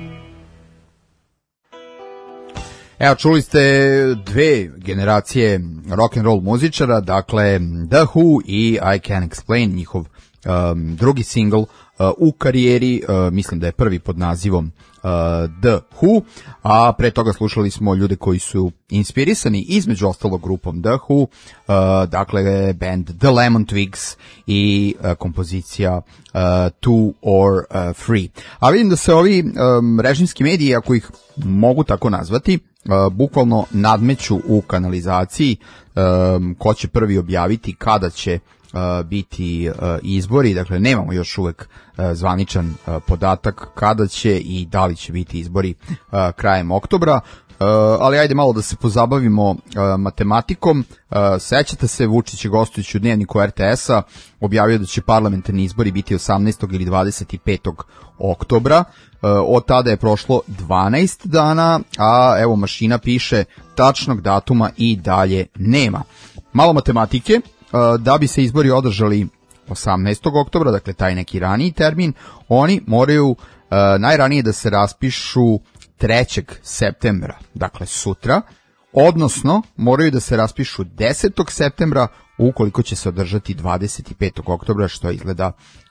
Evo, čuli ste dve generacije rock and roll muzičara, dakle The Who i I Can't Explain, njihov um, drugi single uh, u karijeri, uh, mislim da je prvi pod nazivom uh, The Who, a pre toga slušali smo ljude koji su inspirisani između ostalog grupom The Who, uh, dakle band The Lemon Twigs i uh, kompozicija uh, Two or uh, Three. A vidim da se ovi um, režimski mediji, ako ih mogu tako nazvati, Uh, bukvalno nadmeću u kanalizaciji um, ko će prvi objaviti kada će uh, biti uh, izbori, dakle nemamo još uvek uh, zvaničan uh, podatak kada će i da li će biti izbori uh, krajem oktobra, uh, ali ajde malo da se pozabavimo uh, matematikom. Uh, sećate se, Vučić je gostujući u Dnevniku R T S-a objavio da će parlamentarni izbori biti osamnaestog ili dvadeset petog oktobra. Od tada je prošlo dvanaest dana, a evo mašina piše tačnog datuma i dalje nema. Malo matematike, da bi se izbori održali osamnaestog oktobra, dakle taj neki raniji termin, oni moraju najranije da se raspišu trećeg septembra, dakle sutra, odnosno moraju da se raspišu desetog septembra ukoliko će se održati dvadeset petog oktobra, što izgleda uh,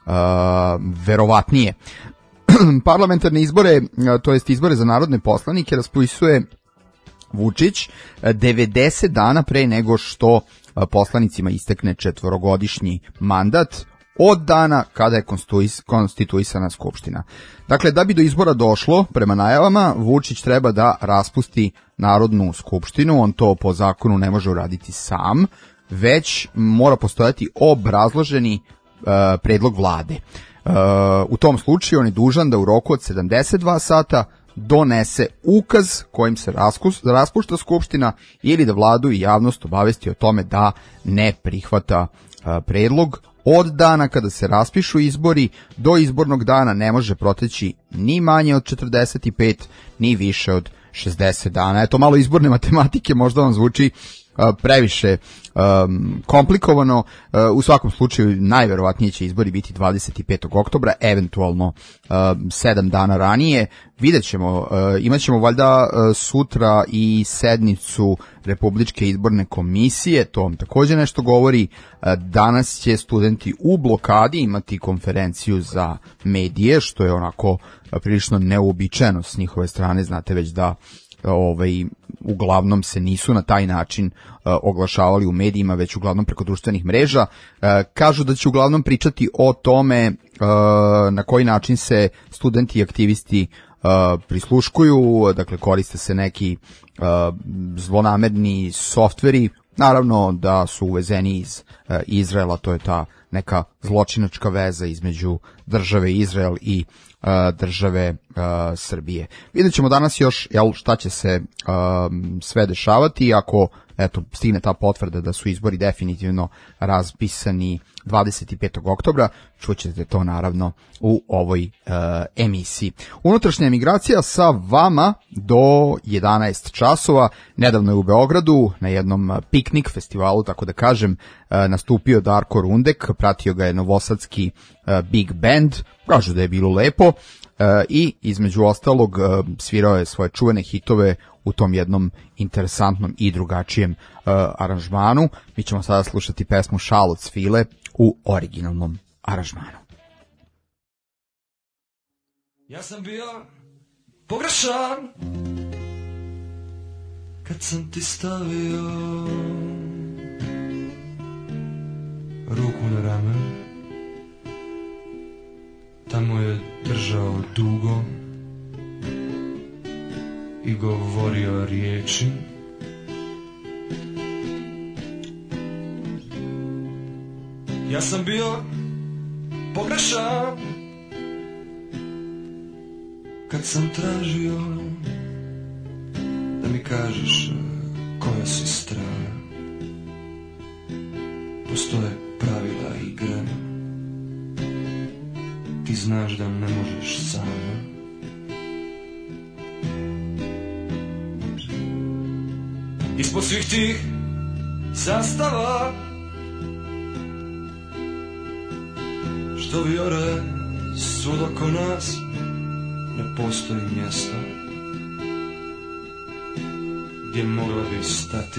verovatnije. Parlamentarne izbore, to jest izbore za narodne poslanike, raspisuje Vučić devedeset dana pre nego što poslanicima istekne četvorogodišnji mandat od dana kada je konstituisana skupština. Dakle, da bi do izbora došlo, prema najavama, Vučić treba da raspusti Narodnu skupštinu, on to po zakonu ne može uraditi sam, već mora postojati obrazloženi uh, predlog vlade. Uh, u tom slučaju on je dužan da u roku od sedamdeset dva sata donese ukaz kojim se raskus, raspušta skupština ili da vladu i javnost obavesti o tome da ne prihvata uh, predlog. Od dana kada se raspišu izbori do izbornog dana ne može proteći ni manje od četrdeset pet ni više od šezdeset dana. Eto, malo izborne matematike možda vam zvuči uh, previše um, komplikovano. Uh, u svakom slučaju najverovatnije će izbori biti dvadeset petog oktobra, eventualno sedam dana ranije. Vidjet ćemo, uh, imat ćemo valjda uh, sutra i sednicu Republičke izborne komisije, to vam također nešto govori. Uh, danas će studenti u blokadi imati konferenciju za medije, što je onako uh, prilično neuobičajeno s njihove strane, znate već da ovaj, uglavnom se nisu na taj način uh, oglašavali u medijima, već uglavnom preko društvenih mreža. Uh, kažu da će uglavnom pričati o tome uh, na koji način se studenti i aktivisti uh, prisluškuju, dakle koriste se neki uh, zlonamerni softveri, naravno da su uvezeni iz uh, Izraela, to je ta neka zločinačka veza između države Izrael i uh, države uh, Srbije. Vidjet ćemo danas još jel, šta će se um, sve dešavati, ako eto, stigne ta potvrda da su izbori definitivno raspisani dvadeset petog oktobra, čućete to naravno u ovoj uh, emisiji. Unutrašnja emigracija sa vama do jedanaest časova. Nedavno je u Beogradu na jednom piknik festivalu, tako da kažem, uh, nastupio Darko Rundek, pratio ga je novosadski uh, Big Band, kažu da je bilo lepo. Uh, i između ostalog uh, svirao je svoje čuvene hitove u tom jednom interesantnom i drugačijem uh, aranžmanu. Mi ćemo sada slušati pesmu Šal od svile u originalnom aranžmanu. Ja sam bio pogrešan kad sam ti stavio ruku na rame. Tamo je držao ležao dugo i govorio riječi. Ja sam bio pogrešan kad sam tražio da mi kažeš koja si strana. Postoje pravila igre, ti znaš da ne možeš sam. Ispod svih tih zastava što vijore svud oko nas, ne postoji mjesta gdje mogla bi stati,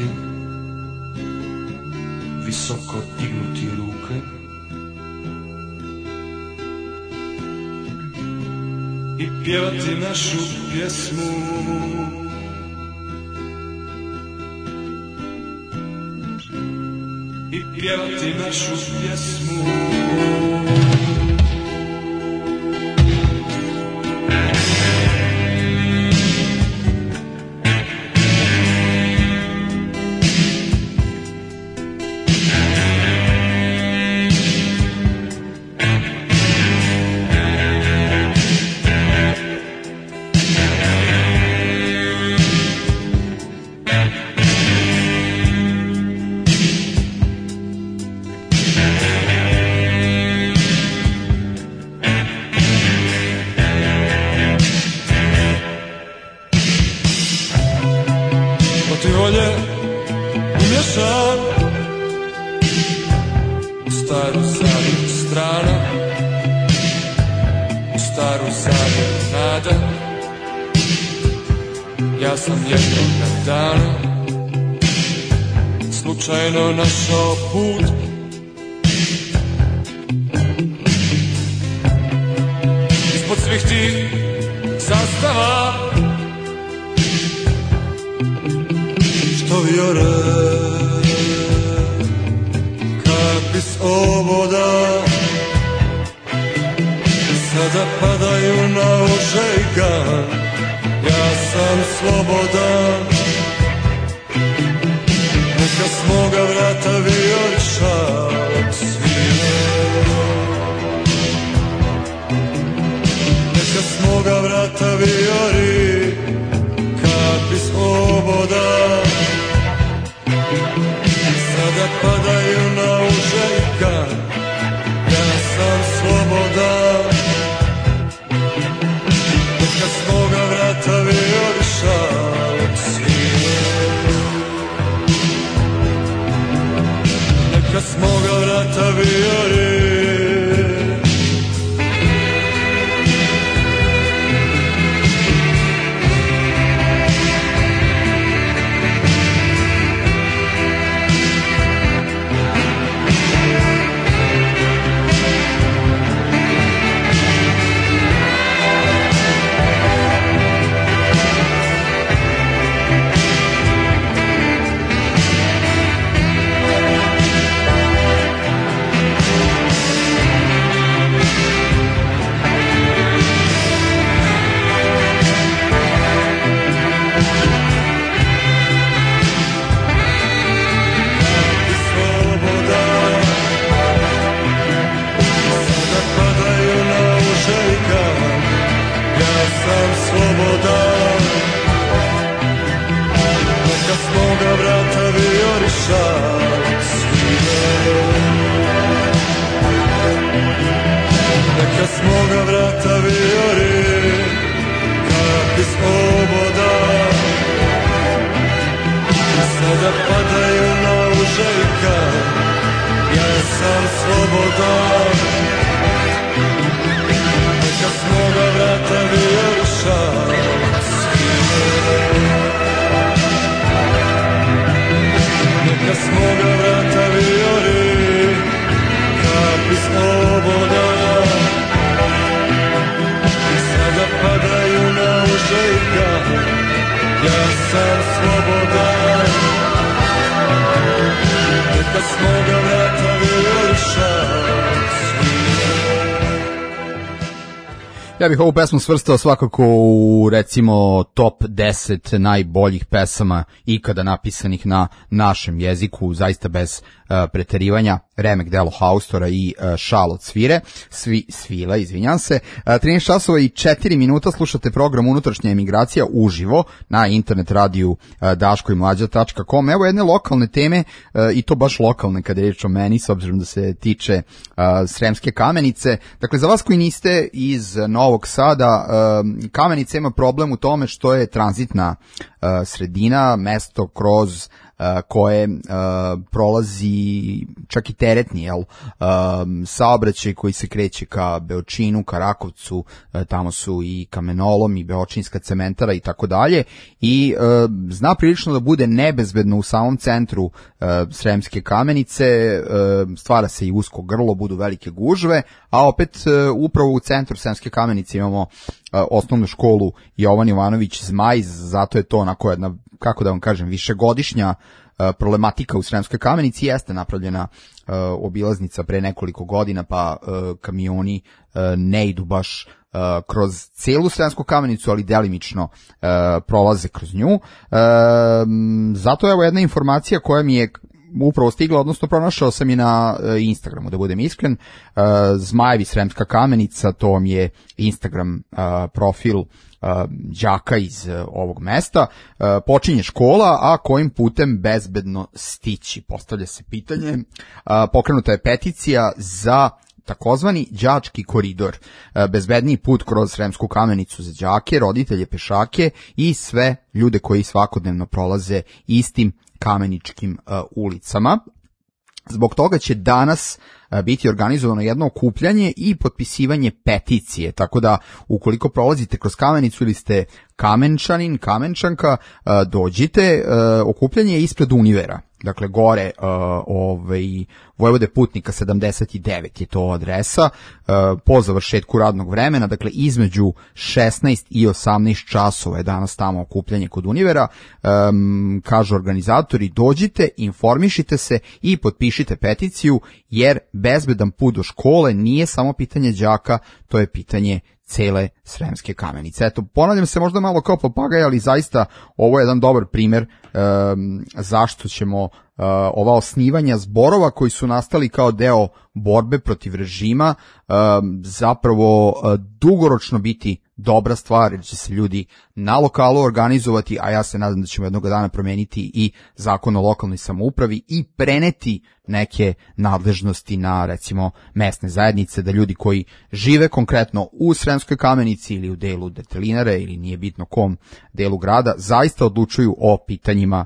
visoko dignuti ruke i pjevati našu pjesmu. I pjevati našu pjesmu. Slučajno našao put ispod svih tih zastava što vijore kapi s oboda sada padaju na ožejka. Ja sam slobodan, neka s moga vrata vijorišak svire. Neka s moga vrata vijori kapi sloboda. Sada padaju na uželjka, ja sam slobodan. Neka s moga vrata vijorišak svire. Neka s moga vrata vijori. Neka s moga vrata vijori kapi sloboda. Sada padaju na uželjka, ja sam slobodan. Neka s moga vrata vijorišak svire. Neka s moga vrata vijori kapi sloboda. Sada padaju na uželjka, ja sam slobodan. Neka s moga vrata vijorišak svire. Ja Ja bih ovu pesmu svrstao svakako u, recimo, top deset najboljih pesama ikada napisanih na našem jeziku, zaista bez uh, preterivanja. Remek delo Haustora i uh, Šal od svire, svi, svila, izvinjam se. Uh, trinaest časova i četiri minuta slušate program Unutrašnja emigracija uživo na internet radiju uh, daško i mlađa tačka com. Evo jedne lokalne teme, uh, i to baš lokalne kada je riječ o meni, s obzirom da se tiče uh, Sremske Kamenice. Dakle, za vas koji niste iz Novog Sada, uh, Kamenica ima problem u tome što je tranzitna uh, sredina, mesto kroz Uh, koje uh, prolazi čak i teretni, jel, um, saobraćaj koji se kreće ka Beočinu, ka Rakovcu, uh, tamo su i kamenolom i Beočinska cementara i tako dalje, i uh, zna prilično da bude nebezbedno u samom centru uh, Sremske Kamenice, uh, stvara se i usko grlo, budu velike gužve, a opet uh, upravo u centru Sremske Kamenice imamo uh, osnovnu školu Jovan Jovanović Zmaj, zato je to onako jedna, kako da vam kažem, višegodišnja uh, problematika u Sremskoj Kamenici. Jeste napravljena uh, obilaznica pre nekoliko godina, pa uh, kamioni uh, ne idu baš uh, kroz celu Sremsku Kamenicu, ali delimično uh, prolaze kroz nju. Uh, zato je evo jedna informacija koja mi je upravo stigla, odnosno pronašao sam je na uh, Instagramu, da budem iskren. Uh, Zmajevi Sremska Kamenica, to vam je Instagram uh, profil đaka iz ovog mesta. Počinje škola, a kojim putem bezbedno stići? Postavlja se pitanje. Pokrenuta je peticija za takozvani đački koridor, bezbedniji put kroz Sremsku Kamenicu za đake, roditelje, pešake i sve ljude koji svakodnevno prolaze istim kameničkim ulicama. Zbog toga će danas biti organizovano jedno okupljanje i potpisivanje peticije, tako da ukoliko prolazite kroz Kamenicu ili ste Kamenčanin, Kamenčanka, dođite. Okupljanje je ispred Univera, dakle gore ovaj, Vojvode Putnika sedamdeset devet je to adresa, po završetku radnog vremena, dakle između šesnaest i osamnaest časova je danas tamo okupljanje kod Univera. Um, kažu organizatori, dođite, informišite se i potpišite peticiju, jer bezbedan put do škole nije samo pitanje đaka, to je pitanje cele Sremske Kamenice. Eto, ponavljam se možda malo kao papagaj, ali zaista ovo je jedan dobar primer um, zašto ćemo uh, ova osnivanja zborova koji su nastali kao deo borbe protiv režima um, zapravo uh, dugoročno biti dobra stvar, jer će se ljudi na lokalu organizovati, a ja se nadam da ćemo jednog dana promeniti i zakon o lokalnoj samoupravi i preneti neke nadležnosti na, recimo, mesne zajednice, da ljudi koji žive konkretno u Sremskoj Kamenici ili u delu Detelinare ili nije bitno kom delu grada, zaista odlučuju o pitanjima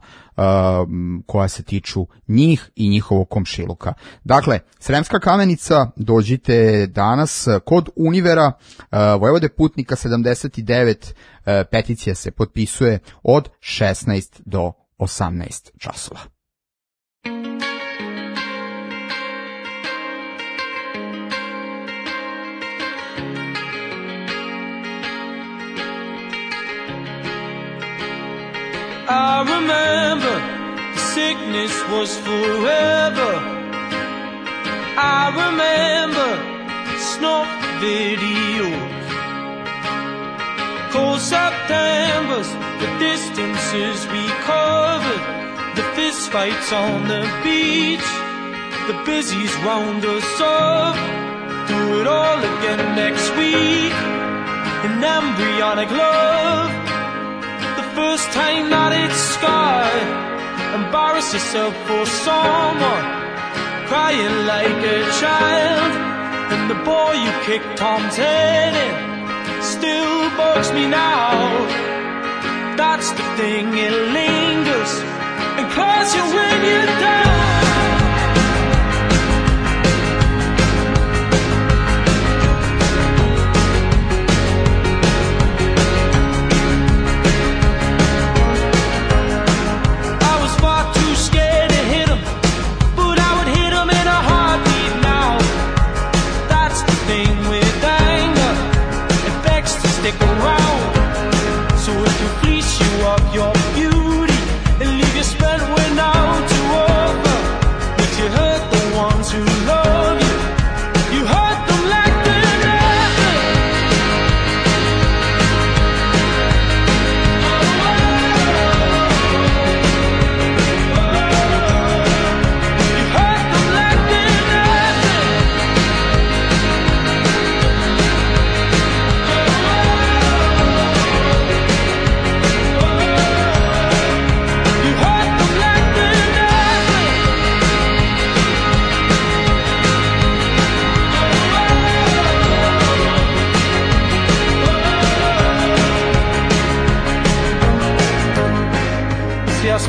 um, koja se tiču njih i njihovog komšiluka. Dakle, Sremska Kamenica, dođite danas kod Univera, uh, Vojvode Putnika sedamdeset devet, uh, peticija se potpisuje od šesnaest do osamnaest časova. I remember the sickness was forever. I remember snuff videos, cold Septembers, the distances we covered, the fist fights on the beach, the busies round us up. Do it all again next week in embryonic love. First time that it's scarred, embarrass yourself for someone, crying like a child, and the boy you kicked Tom's head in still bugs me now. That's the thing, it lingers and claws you when you're down. Your beauty and leave you spent when out to over. But you hurt the ones who love you. You hurt them like they're nothing.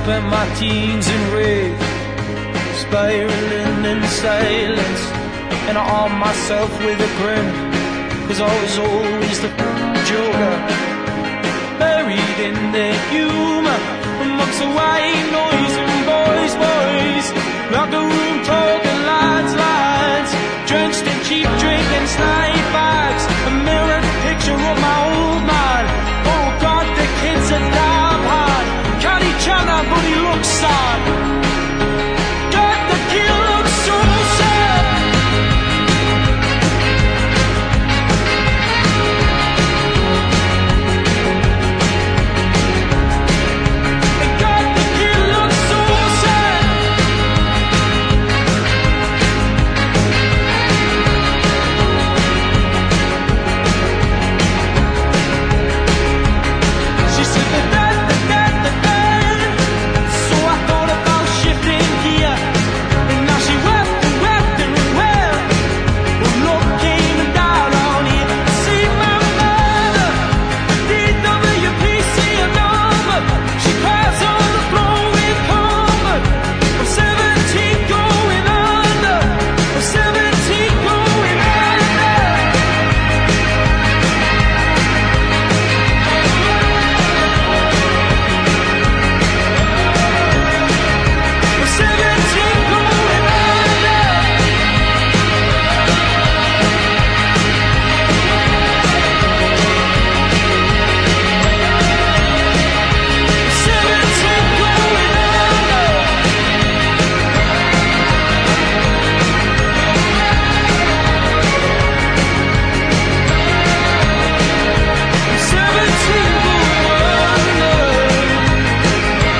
spent my teens in rage, spiraling in silence, and I armed myself with a grin, cause I was always the joker, buried in their humor, amongst the white noise and boys, boys, like the room talking lines, lines, drenched in cheap drink and snipe bags, a mirrored picture of my old man. Oh God, the kid's a damn hard, can't each other but he looks sad. God, the kid looks so sad. God, the kid looks so sad. She said the dead, the dead, the dead. So I thought about shifting gear, and now she wept and wept and wept. Well, love came down on here. See my mother, D W P C a number. She cries on the floor with comfort. I'm seventeen going under. I'm seventeen going under. I'm seventeen going under. seventeen going under. seventeen going under.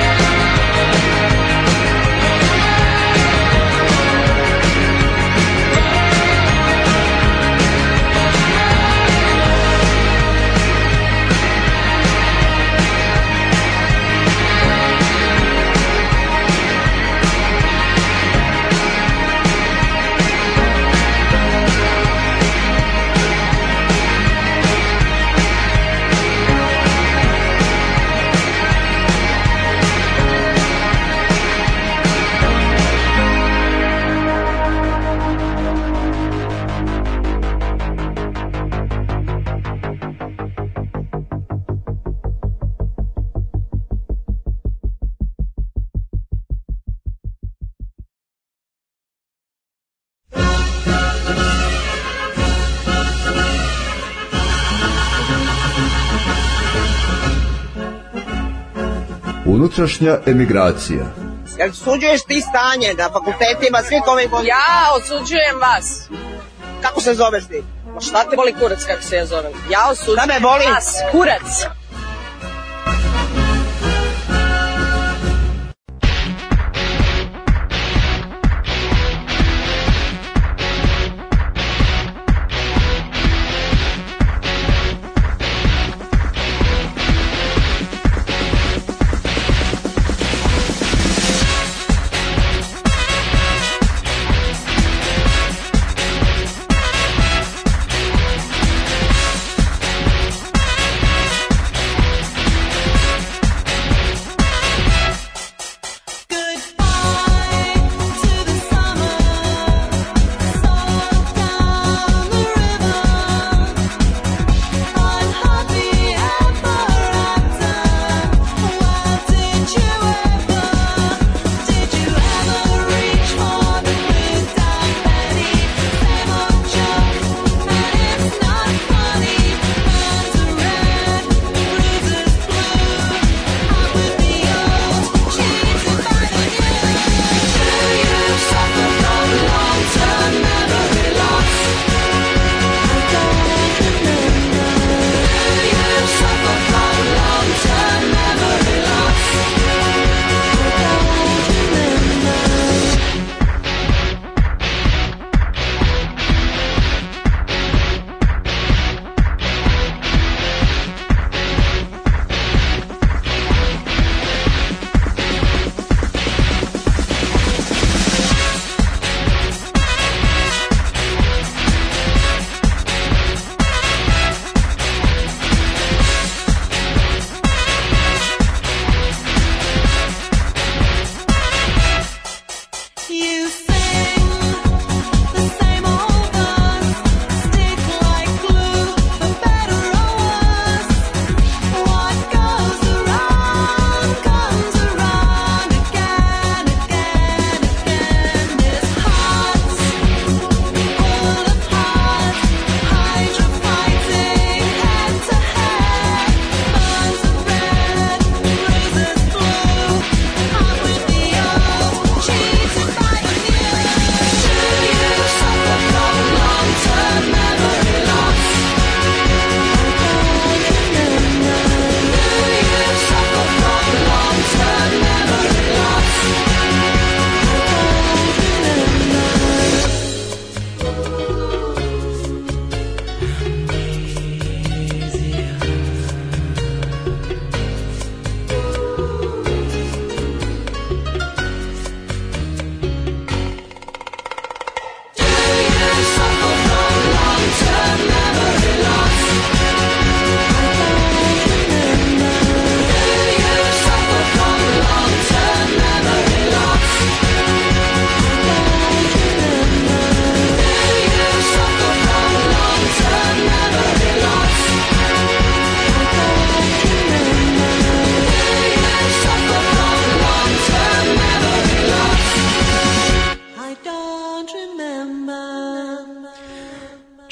Unutrašnja emigracija. Jel osuđuješ ti stanje na fakultetima, svi koji... Ja osuđujem vas. Kako se zoveš ti? Ma šta te boli kurac kako se ja zovem? Ja osuđujem Da me boli? vas, kurac.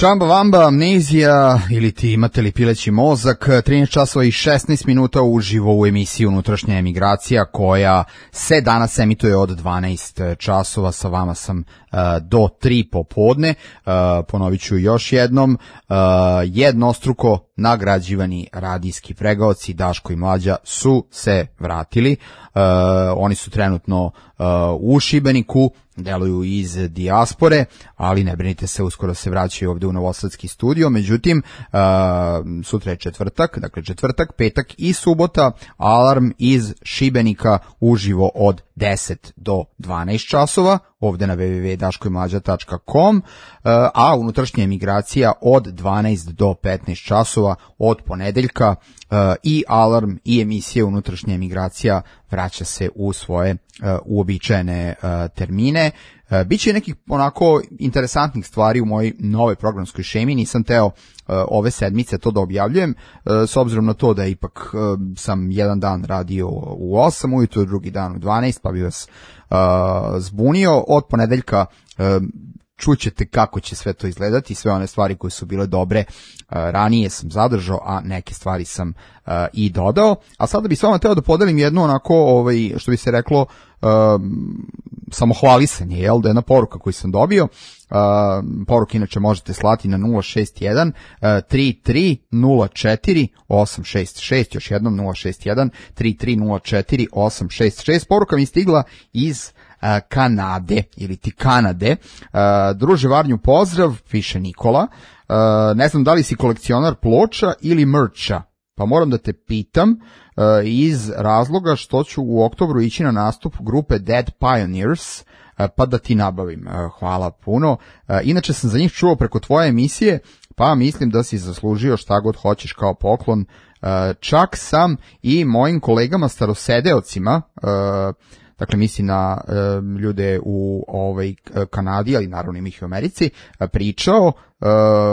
Čamba Vamba, Amnezija ili ti imate li pileći mozak, trinaest časova i šesnaest minuta uživo u emisiji Unutrašnja emigracija koja se danas emituje od dvanaest časova, sa vama sam uh, do tri popodne, uh, ponovit ću još jednom, uh, jednostruko nagrađivani radijski pregaoci Daško i Mlađa su se vratili, uh, oni su trenutno uh, u Šibeniku, deluju iz dijaspore, ali ne brinite se, uskoro se vraćaju ovde u Novosadski studio. Međutim, uh, sutra je četvrtak, dakle četvrtak, petak i subota, alarm iz Šibenika uživo od deset do dvanaest časova, ovde na w w w tačka daško i mlađa tačka com, uh, a unutrašnja emigracija od dvanaest do petnaest časova od ponedeljka, uh, i alarm i emisija Unutrašnja emigracija vraća se u svoje uh, uobičajene uh, termine. Uh, Biće nekih onako interesantnih stvari u mojoj nove programskoj šemi, nisam teo uh, ove sedmice to da objavljujem, uh, s obzirom na to da ipak uh, sam jedan dan radio u osam ujutru, drugi dan u dvanaest, pa bi vas uh, zbunio. Od ponedeljka uh, čućete kako će sve to izgledati, sve one stvari koje su bile dobre uh, ranije sam zadržao, a neke stvari sam uh, i dodao. A sada bih s vama teo da podelim jednu onako, ovaj, što bi se reklo, uh, samohvalisanje, jel, da jedna poruka koju sam dobio. Uh, poruke inače možete slati na nula šest jedan tri tri nula četiri osam šest šest, još jednom nula šest jedan tri tri nula četiri osam šest šest. Poruka mi stigla iz uh, Kanade ili ti Kanade. Uh, druže Varnju, pozdrav, piše Nikola. Uh, ne znam da li si kolekcionar ploča ili merča, pa moram da te pitam uh, iz razloga što ću u oktobru ići na nastup grupe Dead Pioneers, uh, pa da ti nabavim. Uh, hvala puno. Uh, inače sam za njih čuo preko tvoje emisije, pa mislim da si zaslužio šta god hoćeš kao poklon. Uh, čak sam i mojim kolegama starosedeocima, uh, dakle mislim na e, ljude u ovaj Kanadi, ali naravno ima ih u Americi, pričao, e, e,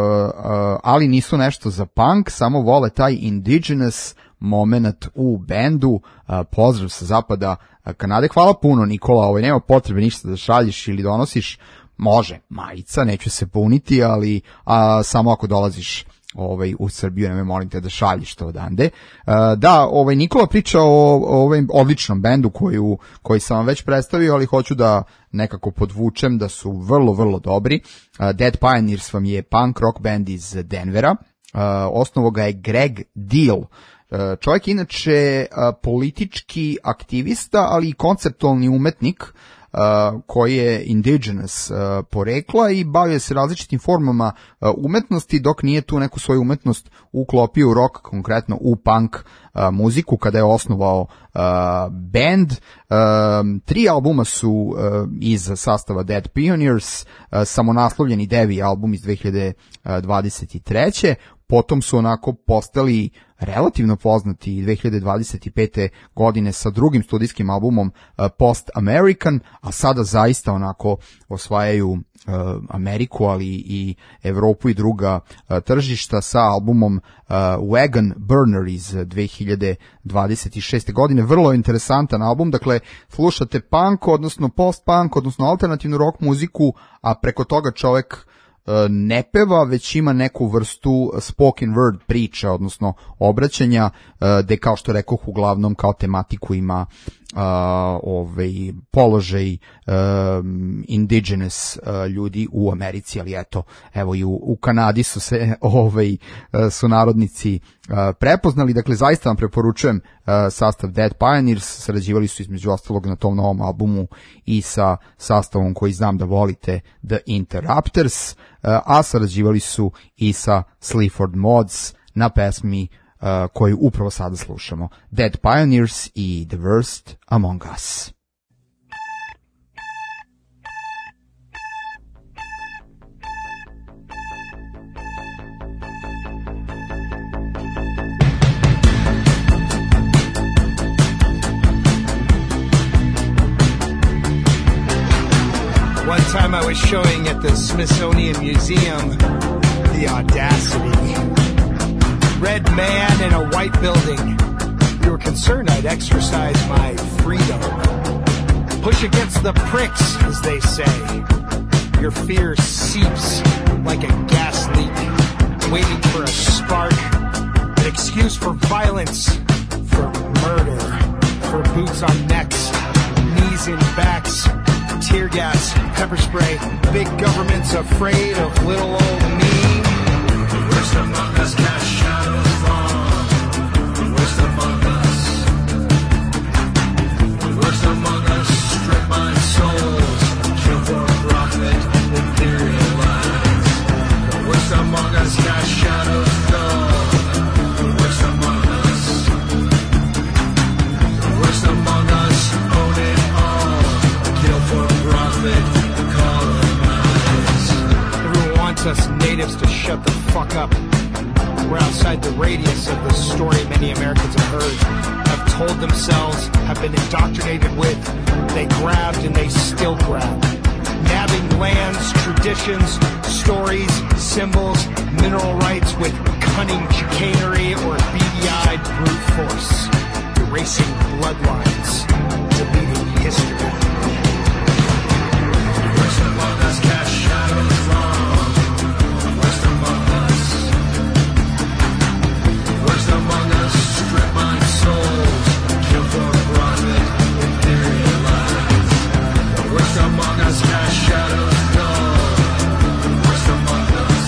ali nisu nešto za punk, samo vole taj indigenous moment u bendu. E, pozdrav sa zapada Kanade. Hvala puno, Nikola, ovaj, nema potrebe ništa da šalješ ili donosiš, može majica, neću se puniti, ali a, samo ako dolaziš ovaj u Srbiju, ne me molim te da šalješ to odande. Uh, da, ovaj Nikola priča o, o ovom odličnom bendu koju, koji sam vam već predstavio, ali hoću da nekako podvučem da su vrlo, vrlo dobri. Uh, Dead Pioneers vam je punk rock band iz Denvera. Uh, osnovo ga je Greg Deal. Uh, čovjek inače uh, politički aktivista, ali i konceptualni umetnik, Uh, koji je indigenous uh, porekla i bavio se različitim formama uh, umetnosti, dok nije tu neku svoju umetnost uklopio u rock, konkretno u punk uh, muziku, kada je osnovao uh, band. Uh, tri albuma su uh, iz sastava Dead Pioneers, uh, samonaslovljeni devi album iz dve hiljade dvadeset treće. Potom su onako postali relativno poznati dve hiljade dvadeset pete godine sa drugim studijskim albumom uh, Post American, a sada zaista onako osvajaju uh, Ameriku, ali i Evropu i druga uh, tržišta sa albumom uh, Wagon Burner iz dve hiljade dvadeset šeste godine. Vrlo interesantan album, dakle slušate punk, odnosno post-punk, odnosno alternativnu rock muziku, a preko toga čovek ne peva, već ima neku vrstu spoken word priča, odnosno obraćanja, gde, kao što rekoh, uglavnom kao tematiku ima uh, ovaj, položaj um, indigenous uh, ljudi u Americi, ali eto, evo i u, u Kanadi su se ovaj, su narodnici uh, prepoznali. Dakle, zaista vam preporučujem uh, sastav Dead Pioneers. Sarađivali su između ostalog na tom novom albumu i sa sastavom koji znam da volite, The Interrupters, a sarađivali su i sa Sleaford Mods na pesmi uh, koju upravo sada slušamo, Dead Pioneers i The Worst Among Us. One time I was showing at the Smithsonian Museum, the audacity. Red man in a white building. You were concerned I'd exercise my freedom. Push against the pricks, as they say. Your fear seeps like a gas leak, waiting for a spark, an excuse for violence, for murder, for boots on necks, knees in backs, tear gas, pepper spray, big government's afraid of little old me. The worst among us cast shadows long. The worst among us. The worst among us strip my souls, kill for profit, imperialize. The worst among us cast shadows long. The worst among us. The worst among us own it all, kill for profit, colonize. Everyone wants us natives to shut the fuck up. We're outside the radius of the story many Americans have heard, have told themselves, have been indoctrinated with. They grabbed and they still grab. Nabbing lands, traditions, stories, symbols, mineral rights with cunning chicanery or beady-eyed brute force. Erasing bloodlines, deleting history. The worst among us cast shadows long. The worst among us. The worst among us strip my souls, kill for profit, imperialize. The worst among us cast shadows long. The worst among us.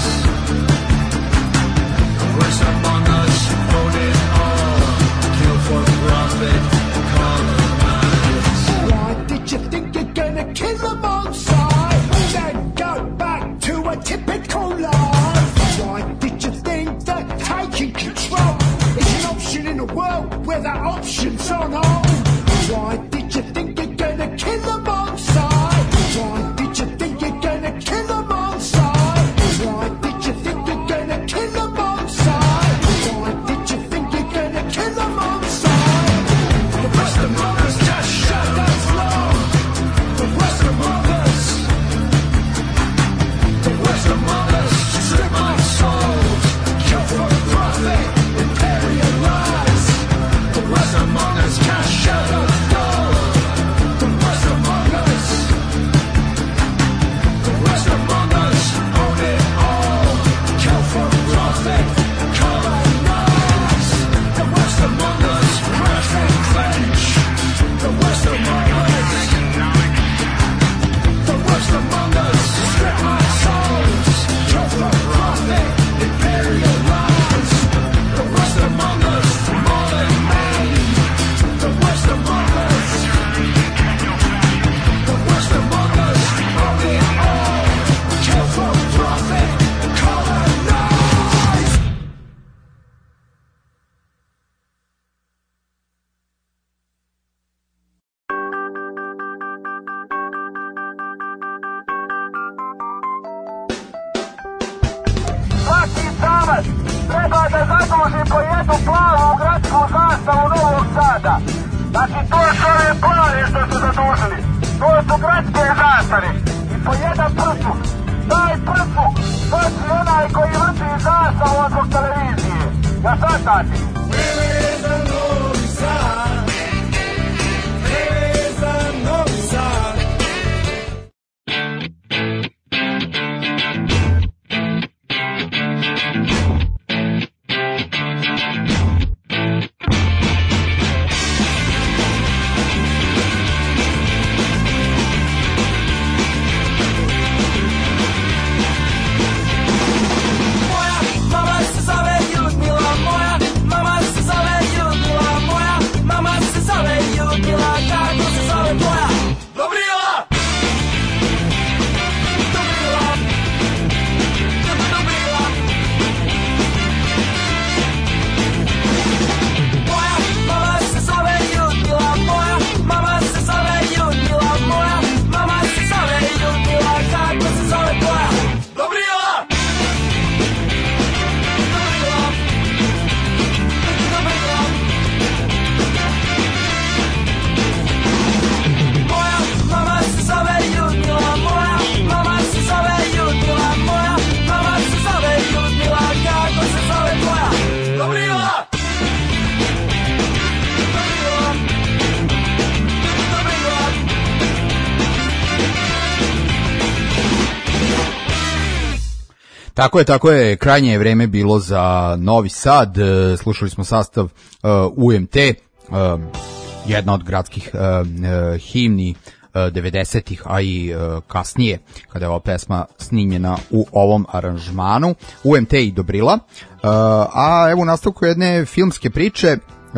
The worst among us own it all, kill for profit, colonize. Why did you think you're gonna kill them on sight? Then go back to a typical life. Why did you think that taking control is an option in a world where that option's on hold? Why did you think you're gonna kill them on sight? Why did you think you're gonna kill them on sight? Why did you think you're gonna kill them on sight? Why did you think you're gonna kill them on sight? The rest among us just shadows long. The rest among us. The rest among us strip my souls, kill for profit, imperialize. The rest among us cast shadows long. The rest among us. The rest among us own it all, kill for profit, colonize. The rest among us crash and clench. The rest among us. The rest among us strip my souls, kill for profit, imperialize. The rest among us maul and maim. The rest among us. The rest among us own it all, kill for profit, colonize. Svaki samac treba da zaduži po jednu plavu gradsku zastavu Novog Sada. Znači to su ove plave što su zadužili. To su gradske zastave. I po jedan prfuk. Taj prfuk nosi onaj koji vrti zastavu od televizije. Ja sad tati. Vreme za Novi Sad. Vreme za Novi Sad. Moja mama se zove Ljudmila, moja mama Tako je, tako je, krajnje je vreme bilo za Novi Sad, slušali smo sastav uh, U M T, uh, jedna od gradskih uh, uh, himni uh, devedesetih, a i uh, kasnije, kada je ova pesma snimljena u ovom aranžmanu, U M T i Dobrila, uh, a evo u nastavku jedne filmske priče,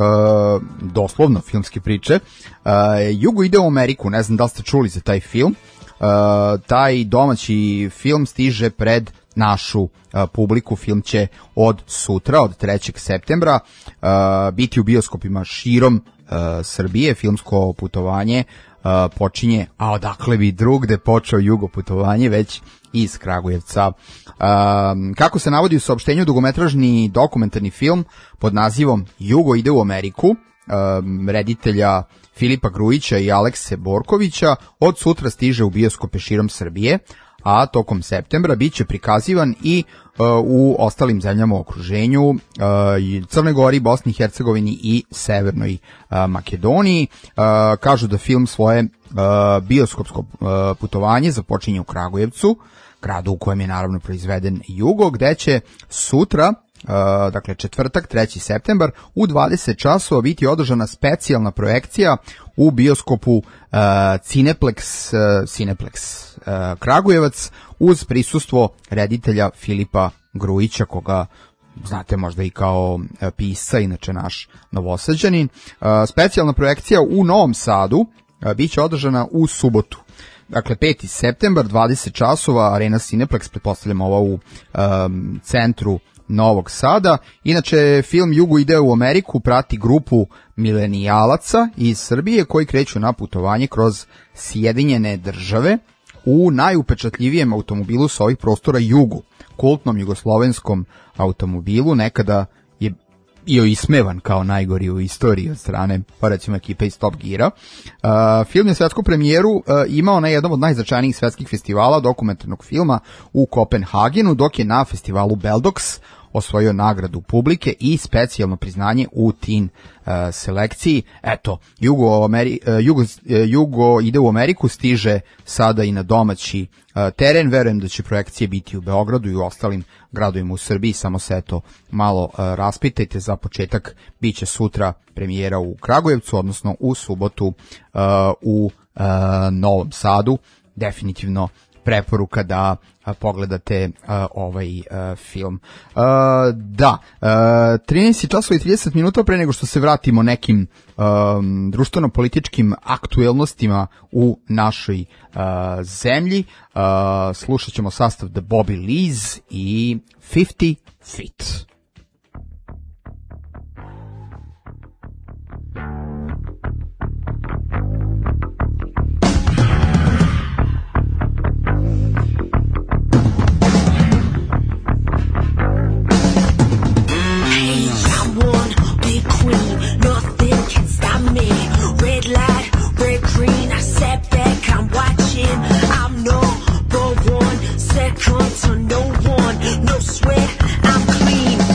uh, doslovno filmske priče, uh, Jugo ide u Ameriku, ne znam da li ste čuli za taj film, uh, taj domaći film stiže pred našu uh, publiku, film će od sutra, od trećeg septembra, uh, biti u bioskopima širom uh, Srbije. Filmsko putovanje uh, počinje, a odakle bi drugde počeo Jugo putovanje, već iz Kragujevca. Uh, kako se navodi u saopštenju, dugometražni dokumentarni film pod nazivom Jugo ide u Ameriku, uh, reditelja Filipa Grujića i Alekse Borkovića, od sutra stiže u bioskope širom Srbije, a tokom septembra bit će prikazivan i uh, u ostalim zemljama u okruženju, uh, Crnoj Gori, Bosni i Hercegovini i Severnoj uh, Makedoniji. Uh, kažu da film svoje uh, bioskopsko uh, putovanje započinje u Kragujevcu, gradu u kojem je naravno proizveden Jugo, gde će sutra, Uh, dakle četvrtak, treći septembar, u dvadeset časova biti održana specijalna projekcija u bioskopu uh, Cineplex, uh, Cineplex uh, Kragujevac, uz prisustvo reditelja Filipa Grujića, koga znate možda i kao uh, pisca, inače naš Novosađanin. Uh, specijalna projekcija u Novom Sadu uh, bit će održana u subotu. Dakle, peti septembar, dvadeset časova, Arena Cineplex, pretpostavljamo ova u um, centru Novog Sada. Inače, film Jugo ide u Ameriku prati grupu milenijalaca iz Srbije koji kreću na putovanje kroz Sjedinjene Države u najupečatljivijem automobilu sa ovih prostora Jugu, kultnom jugoslovenskom automobilu, nekada je bio ismevan kao najgori u istoriji od strane, pa recimo, ekipe iz Top Geara. Uh, film je svetsku premijeru uh, imao na jednom od najznačajnijih svetskih festivala dokumentarnog filma u Kopenhagenu, dok je na festivalu Beldox osvojio nagradu publike i specijalno priznanje u teen uh, selekciji. Eto, Jugo, Ameri, uh, Jugo, uh, Jugo ide u Ameriku, stiže sada i na domaći uh, teren. Verujem da će projekcije biti u Beogradu i u ostalim gradovima u Srbiji, samo se eto malo uh, raspitajte. Za početak biće sutra premijera u Kragujevcu, odnosno u subotu uh, u uh, Novom Sadu. Definitivno preporuka da a, pogledate a, ovaj a, film. A, da, a, trinaest časova i trideset minuta pre nego što se vratimo nekim društveno-političkim aktuelnostima u našoj a, zemlji, a, slušat ćemo sastav The Bobby Lees i fifty feet. To no one, no sweat, I'm clean.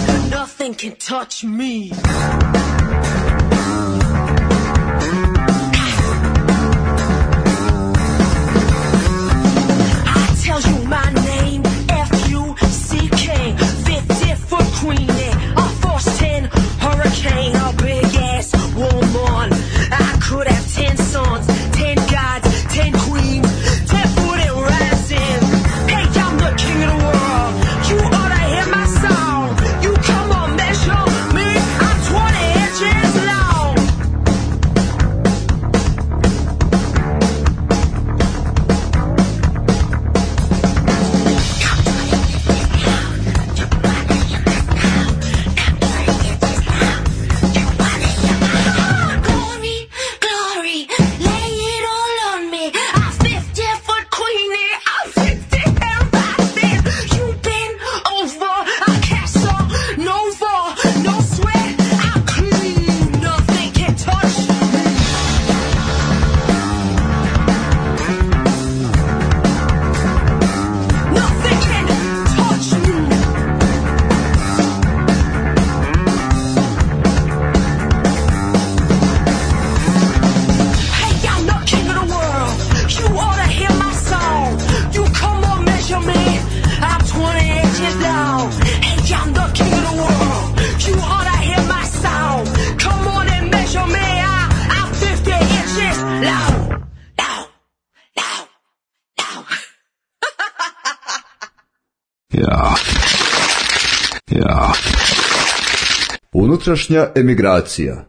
Unutrašnja emigracija.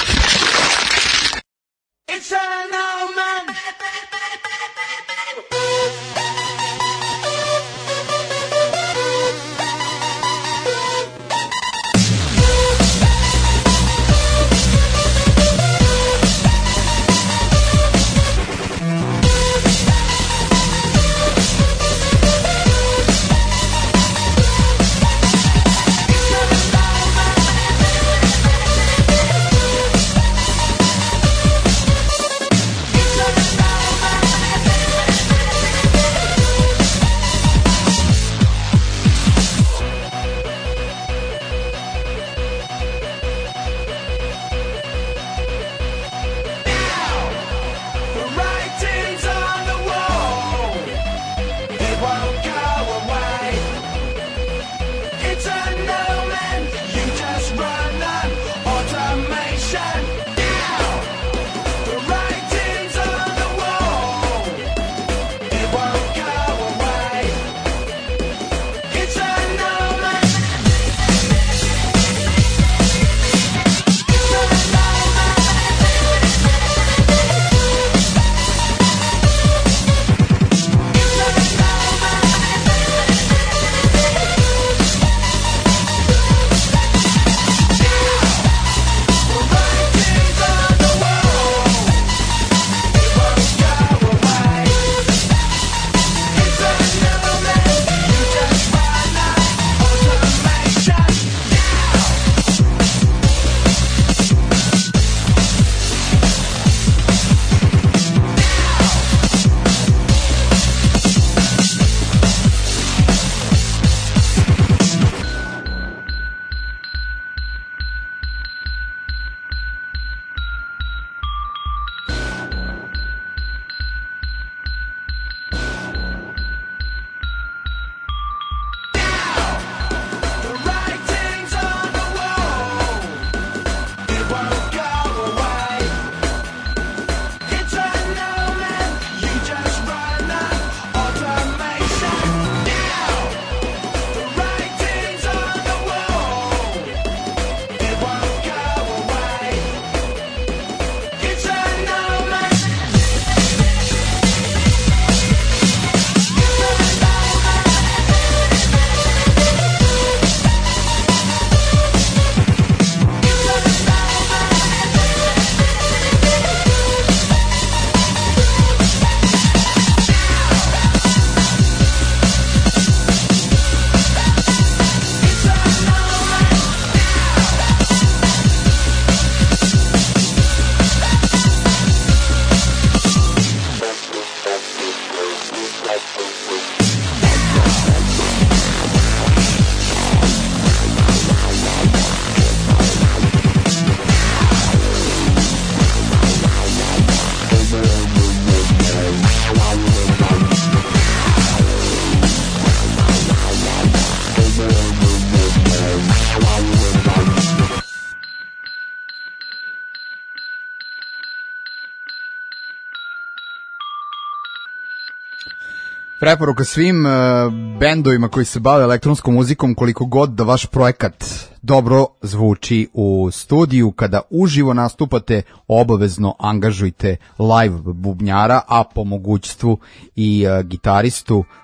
Preporuka svim uh, bendovima koji se bave elektronskom muzikom, koliko god da vaš projekat dobro zvuči u studiju, kada uživo nastupate, obavezno angažujte live bubnjara, a po mogućstvu i uh, gitaristu. uh,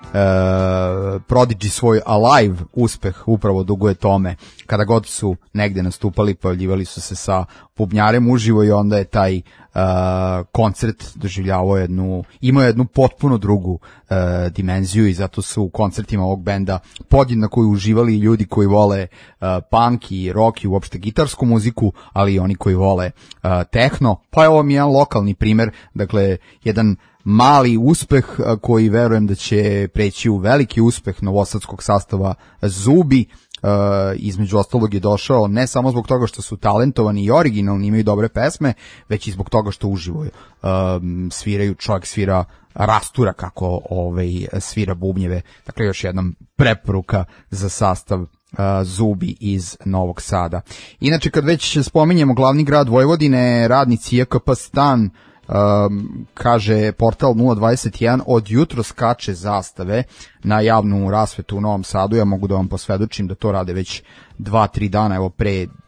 Prodigy svoj alive uspeh upravo duguje tome. Kada god su negde nastupali, pojavljivali su se sa bubnjarem uživo i onda je taj uh, koncert doživljavao jednu, imao jednu potpuno drugu uh, dimenziju i zato su u koncertima ovog benda podjednako uživali ljudi koji vole uh, punk i rock i uopšte gitarsku muziku, ali i oni koji vole uh, techno. Pa je ovo mi jedan lokalni primer, dakle jedan mali uspeh koji verujem da će preći u veliki uspeh novosadskog sastava Zubi. Uh, između ostalog je došao ne samo zbog toga što su talentovani i originalni, imaju dobre pesme, već i zbog toga što uživo uh, sviraju, čovjek svira rastura kako ovaj, svira bubnjeve. Dakle, još jednom preporuka za sastav uh, Zubi iz Novog Sada. Inače, kad već spominjemo glavni grad Vojvodine, radnici J K P Stan, Um, kaže portal nula dvadeset jedan, od jutro skače zastave na javnu rasvetu u Novom Sadu. Ja mogu da vam posvedočim da to rade već dva tri dana, evo pre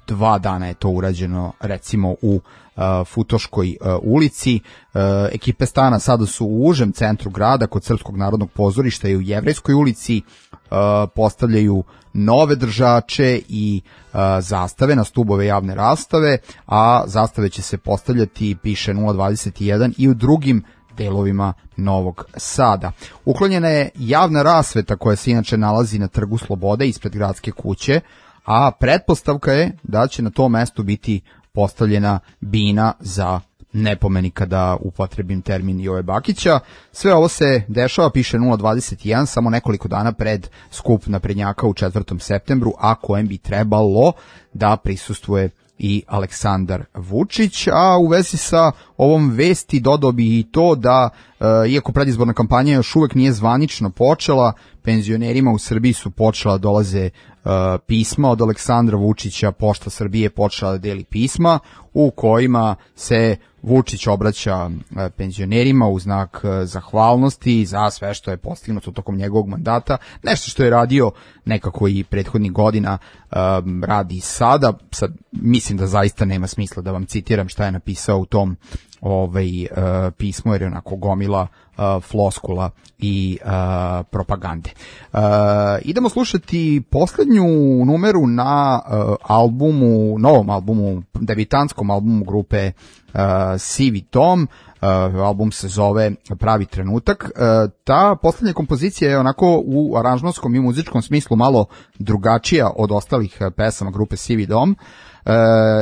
dva dana je to urađeno recimo u uh, Futoškoj uh, ulici. Uh, ekipe stana sada su u užem centru grada kod Srpskog narodnog pozorišta i u Jevrejskoj ulici. Uh, postavljaju nove držače i uh, zastave na stubove javne rastave, a zastave će se postavljati, piše nula dvadeset jedan, i u drugim delovima Novog Sada. Uklonjena je javna rasveta koja se inače nalazi na Trgu Slobode ispred gradske kuće, a pretpostavka je da će na tom mestu biti postavljena bina za nepomenika, da upotrebim termin Joje Bakića. Sve ovo se dešava, piše nula dvadeset jedan, samo nekoliko dana pred skup naprednjaka u četvrtom septembru, a kojem bi trebalo da prisustvuje i Aleksandar Vučić. A u vezi sa ovom vesti dodao bi i to da, e, iako predizborna kampanja još uvek nije zvanično počela, penzionerima u Srbiji su počela dolaze uh, pisma od Aleksandra Vučića. Pošta Srbije počela da deli pisma u kojima se Vučić obraća uh, penzionerima u znak uh, zahvalnosti za sve što je postignuto tokom njegovog mandata, nešto što je radio nekako i prethodnih godina, um, radi sada. Sad mislim da zaista nema smisla da vam citiram šta je napisao u tom ovaj uh, pismo, jer je onako gomila uh, floskula i uh, propagande. Uh, idemo slušati poslednju numeru na uh, albumu, novom albumu, debitantskom albumu grupe uh, Sivi Tom. Uh, album se zove Pravi trenutak. Uh, ta poslednja kompozicija je onako u aranžmanskom i muzičkom smislu malo drugačija od ostalih uh, pesama grupe Sivi Dom. Uh,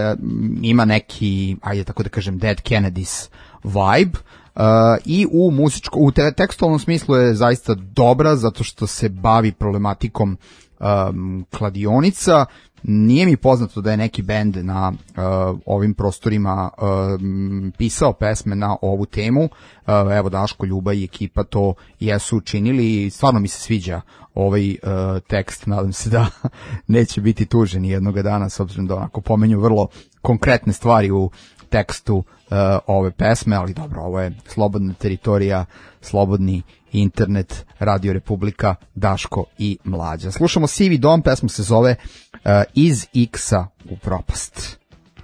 ima neki, ajde tako da kažem, Dead Kennedys vibe, uh, i u muzičko, u te, tekstualnom smislu je zaista dobra, zato što se bavi problematikom um, kladionica. Nije mi poznato da je neki bend na uh, ovim prostorima um, pisao pesme na ovu temu. Uh, evo, Daško, Ljuba i ekipa to jesu učinili i stvarno mi se sviđa ovaj uh, tekst. Nadam se da neće biti tužen jednog dana, s obzirom da onako pomenju vrlo konkretne stvari u tekstu uh, ove pesme, ali dobro, ovo je slobodna teritorija, slobodni internet, Radio Republika, Daško i Mlađa. Slušamo Sivi Dom, pesma se zove uh, Iz X-a u propast.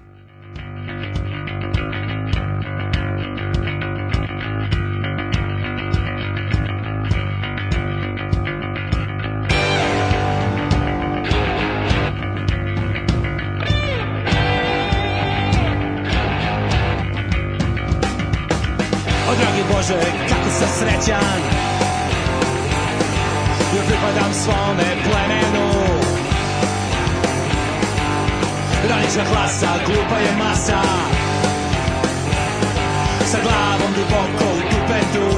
Dragi Bože, kako sam srećan, jer pripadam svome plemenu. Granična klasa, glupa je masa, sa glavom duboko u dupetu.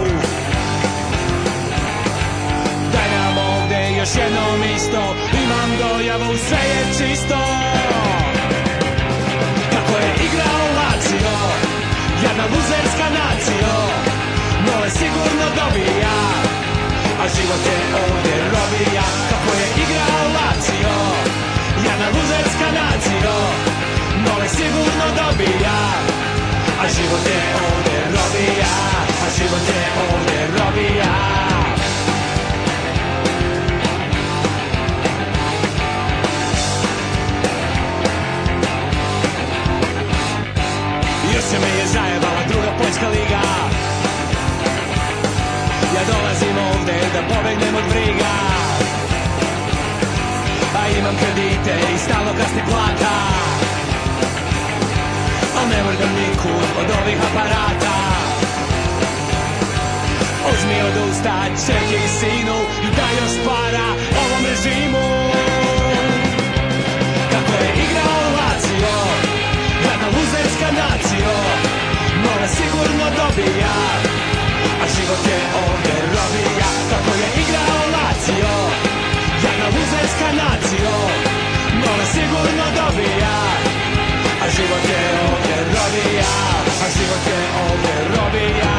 Daj nam ovde još jedno isto, imam dojavu, sve je čisto. Kako je igrao Lazio, jedna luzerska nacija, nole sigurno dobija, a život je ovdje robija. Kako je igrao Lazio, jedna luzerska nacija, nole sigurno dobija, a život je ovdje robija, a život je ovdje robija. Još se me je zajebala druga poljska liga, ja dolazim ovde da pobegnem od briga, a imam kredite i stalno kasni plata, al ne mrdam nikud od ovih aparata. Uzmi od usta čerke i sinu i daj još para ovom režimu. Kako je igrao Lazio, jedna luzerska nacija, mora sigurno dobija, a život je ovdje robija. Kako je igrao Lazio, jedna luzerska nacija, mora sigurno dobija, a život je ovdje robija, a život je ovdje robija.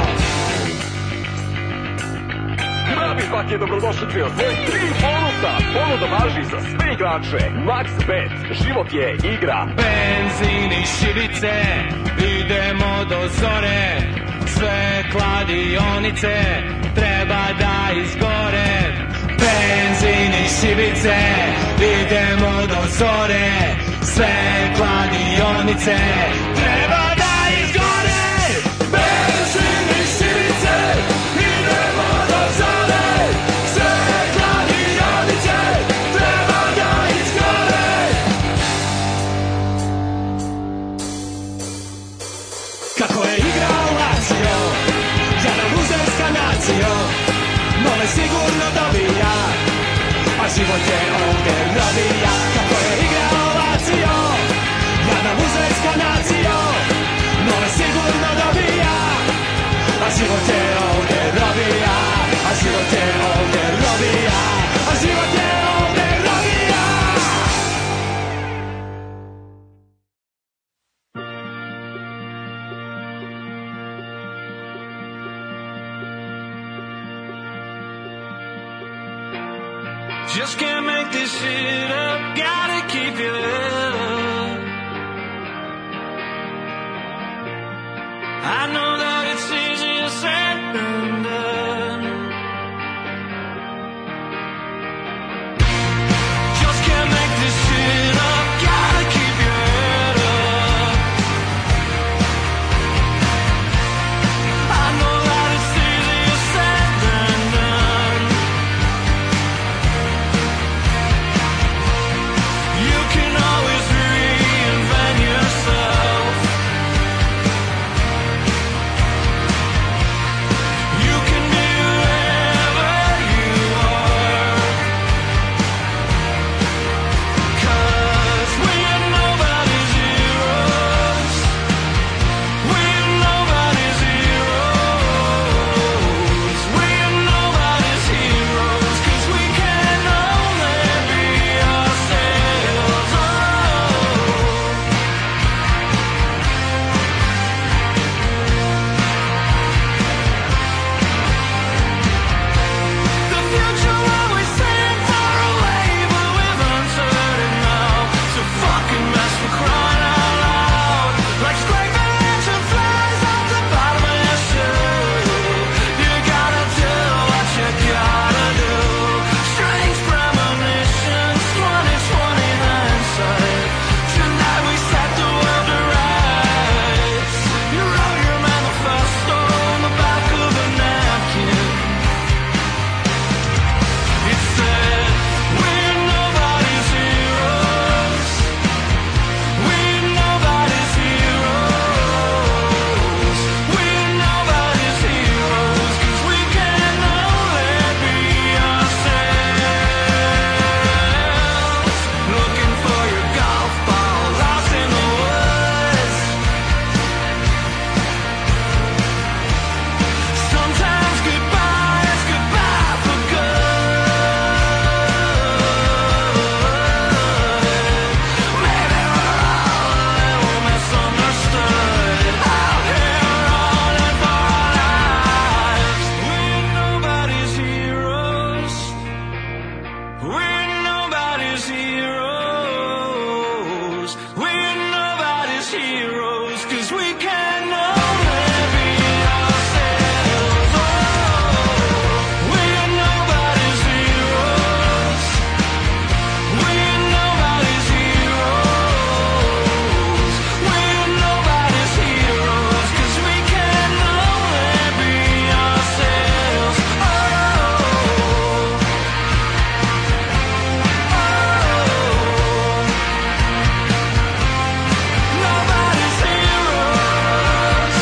Pravi pak je dobrodošlice od svojih tri bonusa. Ponuda važi za sve igrače. Max Bet, život je igra. Benzin i šibice, idemo do zore, sve kladionice treba da izgore. Benzin i šibice, idemo do zore, sve kladionice treba da izgore. Benzin i šibice, idemo do zore, sve kladionice treba da izgore. Kako je igrao Lazio, jedna muzejska nacija, nove sigurno dobija, a život je ovdje robija. Kako je igrao Lazio, jedna muzejska nacija, nove sigurno dobija, a život je ovdje robija, a život je ovdje robija, a život je ovdje robija. Just can't make this shit up, gotta keep your head up. I know that it's easier said than done. Just can't make this shit up, gotta keep your head up. I know that it's easier said than done. You can always reinvent yourself. You can be whoever you are. 'Cause we're nobody's heroes. We're nobody's heroes. We're nobody's heroes. 'Cause we can only be ourselves. Oh. The future always seemed far away, but we're uncertain now. So fucking mess for crying out loud. Like scraping engine flies off the bottom of your shoe. You gotta do what you gotta do. Strange premonitions, twenty twenty hindsight. Tonight we set the world to rights. You wrote your manifesto on the back of a napkin. It said, we're nobody's heroes. We're nobody's heroes. We're nobody's heroes. 'Cause we can only be ourselves. Looking for your golf ball, lost in the woods. Sometimes goodbye is goodbye for good. Maybe we're all a little misunderstood. Out here running for our lives. We're nobody's heroes. We're nobody's heroes. We're nobody's heroes. 'Cause we can only be ourselves. Oh, we're nobody's heroes. We're nobody's heroes. We're nobody's heroes. 'Cause we can only be ourselves. Oh, oh. Nobody's heroes.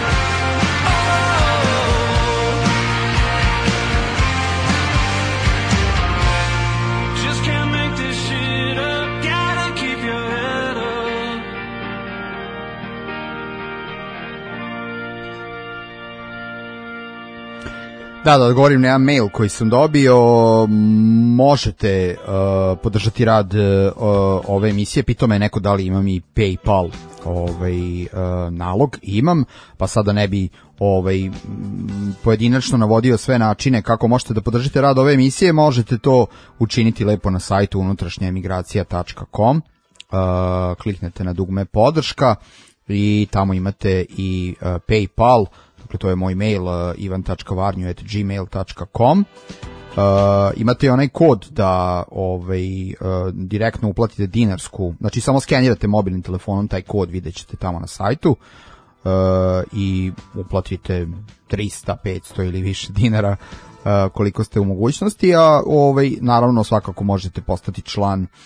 Oh. Just can't make this shit up. Gotta keep your head up. Da, da odgovorim na jedan mail koji sam dobio. Možete uh, podržati rad uh, ove emisije. Pitao me neko da li imam i PayPal ovaj, uh, nalog. Imam, pa sada ne bi ovaj, pojedinačno navodio sve načine kako možete da podržite rad ove emisije. Možete to učiniti lepo na sajtu unutrašnja emigracija tačka com. Uh, kliknete na dugme podrška i tamo imate i uh, PayPal. Dakle, to je moj mail uh, ivan tačka varnju at gmail tačka com imate i onaj kod da ovaj, uh, direktno uplatite dinarsku, znači samo skenirate mobilnim telefonom taj kod, vidjet ćete tamo na sajtu uh, i uplatite trista, petsto ili više dinara uh, koliko ste u mogućnosti, a ovaj, naravno svakako možete postati član uh,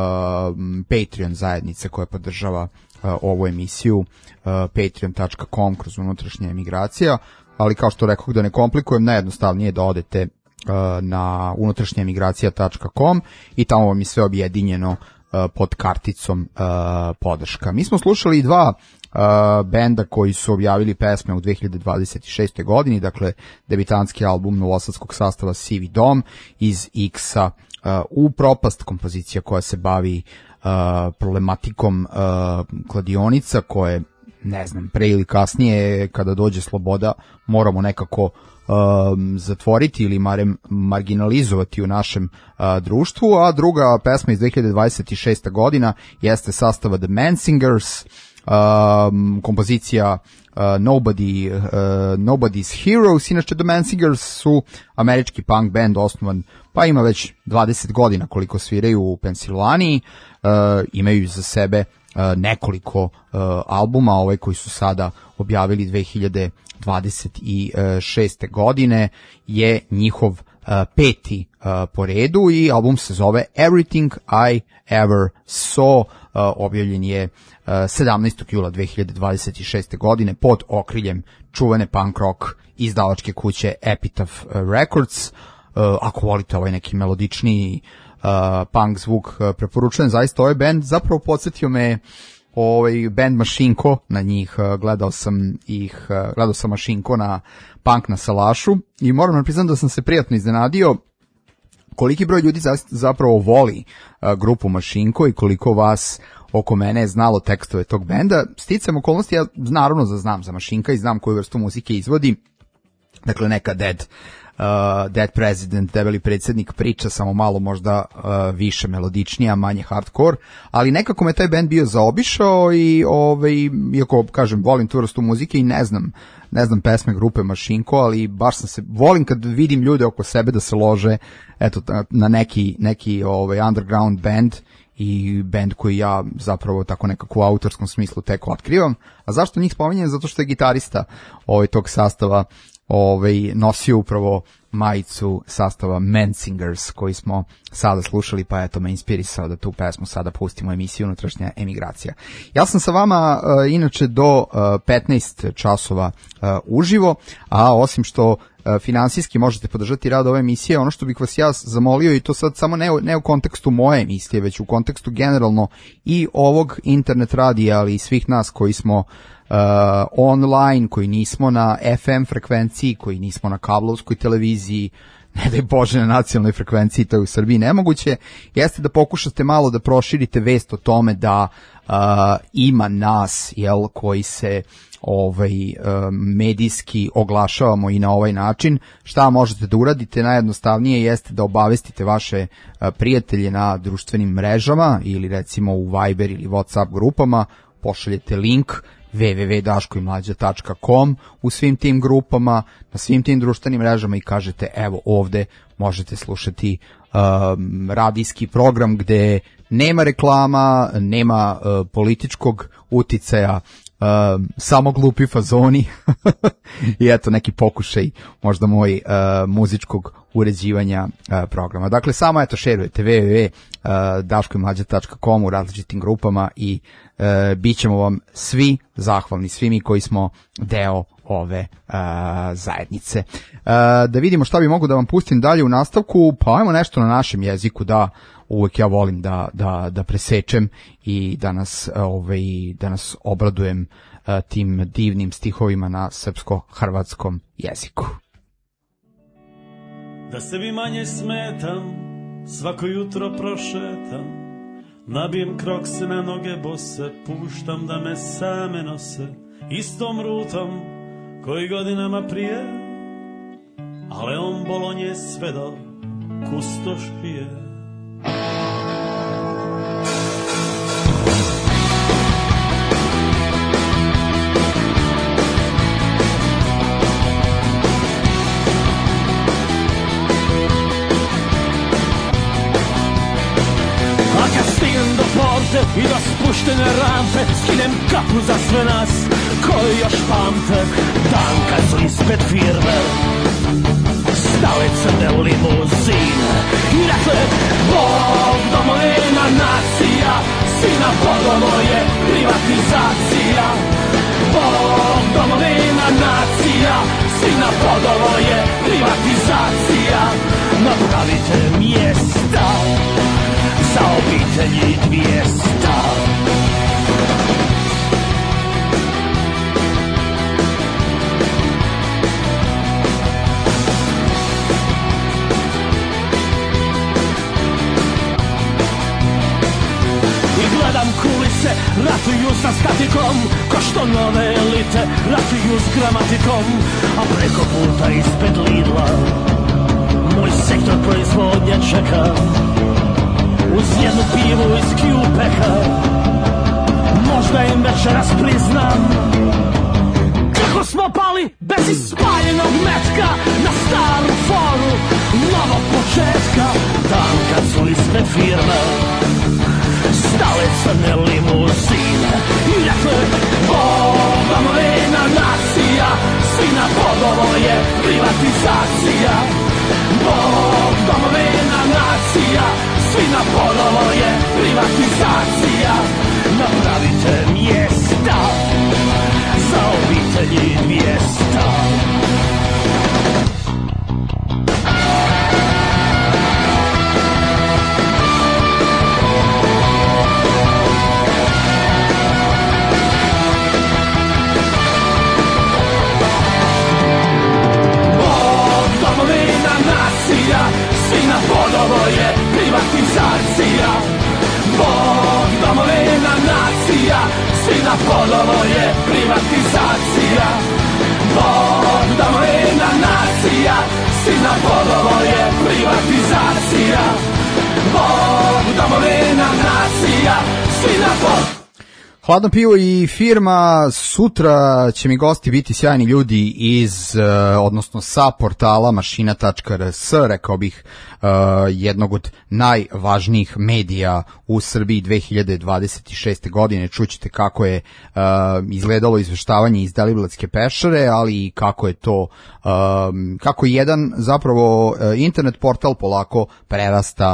Patreon zajednice koja podržava uh, ovu emisiju, uh, patreon dot com kroz unutrašnja emigracija, ali kao što rekao da ne komplikujem, najjednostavnije da odete na unutrašnja emigracija dot com i tamo vam je sve objedinjeno pod karticom podrška. Mi smo slušali dva benda koji su objavili pesme u dve hiljade dvadeset šestoj godini, dakle debitanski album novosadskog sastava Sivi dom iz X-a u propast, kompozicija koja se bavi problematikom kladionica koje, ne znam, pre ili kasnije kada dođe sloboda moramo nekako Um, zatvoriti ili marem marginalizovati u našem uh, društvu, a druga pesma iz dve hiljade dvadeset šeste godina jeste sastava The Mansingers, um, kompozicija uh, Nobody, uh, Nobody's Heroes. Inače The Mansingers su američki punk band osnovan, pa ima već dvadeset godina koliko sviraju u Pensilvaniji, uh, imaju za sebe uh, nekoliko uh, albuma, ovaj koji su sada objavili dve hiljade dvadeset šeste godine je njihov uh, peti uh, po redu i album se zove Everything I Ever Saw, uh, objavljen je uh, sedamnaestog jula dve hiljade dvadeset šeste godine pod okriljem čuvene punk rock izdavačke kuće Epitaph Records. Uh, ako volite ovaj neki melodičniji uh, punk zvuk, uh, preporučujem zaista ovaj band. Zapravo podsjetio me ovaj band Mašinko, na njih gledao sam ih, gledao sam Mašinko na Punk na Salašu i moram vam priznati da sam se prijatno iznenadio koliki broj ljudi zapravo voli grupu Mašinko i koliko vas oko mene je znalo tekstove tog benda. Sticajem okolnosti, ja naravno da znam za Mašinka i znam koju vrstu muzike izvodi, dakle neka Dead Uh, Dead President, debeli predsjednik, priča samo malo možda uh, više melodičnija, manje hardcore, ali nekako me taj band bio zaobišao i ovaj, iako kažem volim tu vrstu muzike i ne znam ne znam pesme grupe Mašinko, ali baš sam se, volim kad vidim ljude oko sebe da se lože eto na neki, neki ovaj, underground band i band koji ja zapravo tako nekako u autorskom smislu tek otkrivam. A zašto njih spominjem? Zato što je gitarista ovaj, tog sastava ovaj, nosio upravo majicu sastava Mansingers koji smo sada slušali, pa eto me inspirisao da tu pesmu sada pustimo u emisiju Unutrašnja emigracija. Ja sam sa vama uh, inače do uh, petnaest časova uh, uživo, a osim što uh, finansijski možete podržati rad ove emisije, ono što bih vas ja zamolio, i to sad samo ne, ne u kontekstu moje emisije, već u kontekstu generalno i ovog internet radija, ali i svih nas koji smo Uh, online, koji nismo na F M frekvenciji, koji nismo na kablovskoj televiziji, ne daj Bože na nacionalnoj frekvenciji, to je u Srbiji nemoguće, jeste da pokušate malo da proširite vest o tome da uh, ima nas, jel, koji se ovaj uh, medijski oglašavamo i na ovaj način. Šta možete da uradite? Najjednostavnije jeste da obavestite vaše uh, prijatelje na društvenim mrežama ili recimo u Viber ili WhatsApp grupama, pošaljete link w w w dot daško i mlađa dot com u svim tim grupama, na svim tim društvenim mrežama i kažete evo ovde možete slušati um, radijski program gde nema reklama, nema uh, političkog uticaja, um, samo glupi fazoni i eto neki pokušaj možda moj uh, muzičkog uređivanja uh, programa. Dakle, samo eto šerujete w w w dot daško i mlađa dot com u različitim grupama i uh, bit ćemo vam svi zahvalni, svi mi koji smo deo ove uh, zajednice. Uh, da vidimo šta bi mogu da vam pustim dalje u nastavku, pa ajmo nešto na našem jeziku, da uvek ja volim da, da, da presečem i da nas, ovaj, da nas obradujem uh, tim divnim stihovima na srpsko-hrvatskom jeziku. Da sebi manje smetam, svako jutro prošetam, nabijem krokse na noge bose, puštam da me same nose, istom rutom koji godinama prije, a Leon Bolonje sve do kustošije. sve nas koji još pamte dan kad su ispred firme stale crne limuzine i rekle Bog, domovina, nacija, sina podovo je privatizacija. Bog, domovina, nacija, sina podovo je privatizacija. Napravite mjesta za obitelji dvijesta. Kulise ratuju sa statikom, ko što nove elite ratuju s gramatikom, a preko puta ispred Lidla moj sektor proizvodnje čeka uz jednu pivu iz Q-peka. Možda im večeras priznam kako smo pali bez ispaljenog metka na staru foru novog početka. Dan kad su ispred firme stale crne limuzine i rekle Bog, domovina, nacija, sina podovo je privatizacija. Bog, domovina, nacija, sina podovo je privatizacija. Napravite mjesta za obitelji dvijesta. Sina podovo je privatizacija. Bog, domovina, nacija, sina podovo je privatizacija. Bog, domovina, nacija, sina podovo je privatizacija. Bog, domovina, nacija, sina podovo. Hladno pivo i firma. Sutra će mi gosti biti sjajni ljudi iz, odnosno sa portala mašina tačka r s, rekao bih jednog od najvažnijih medija u Srbiji dve hiljade dvadeset šeste. godine. Čućete kako je izgledalo izveštavanje iz Deliblatske pešare, ali i kako je to, kako jedan zapravo internet portal polako prerasta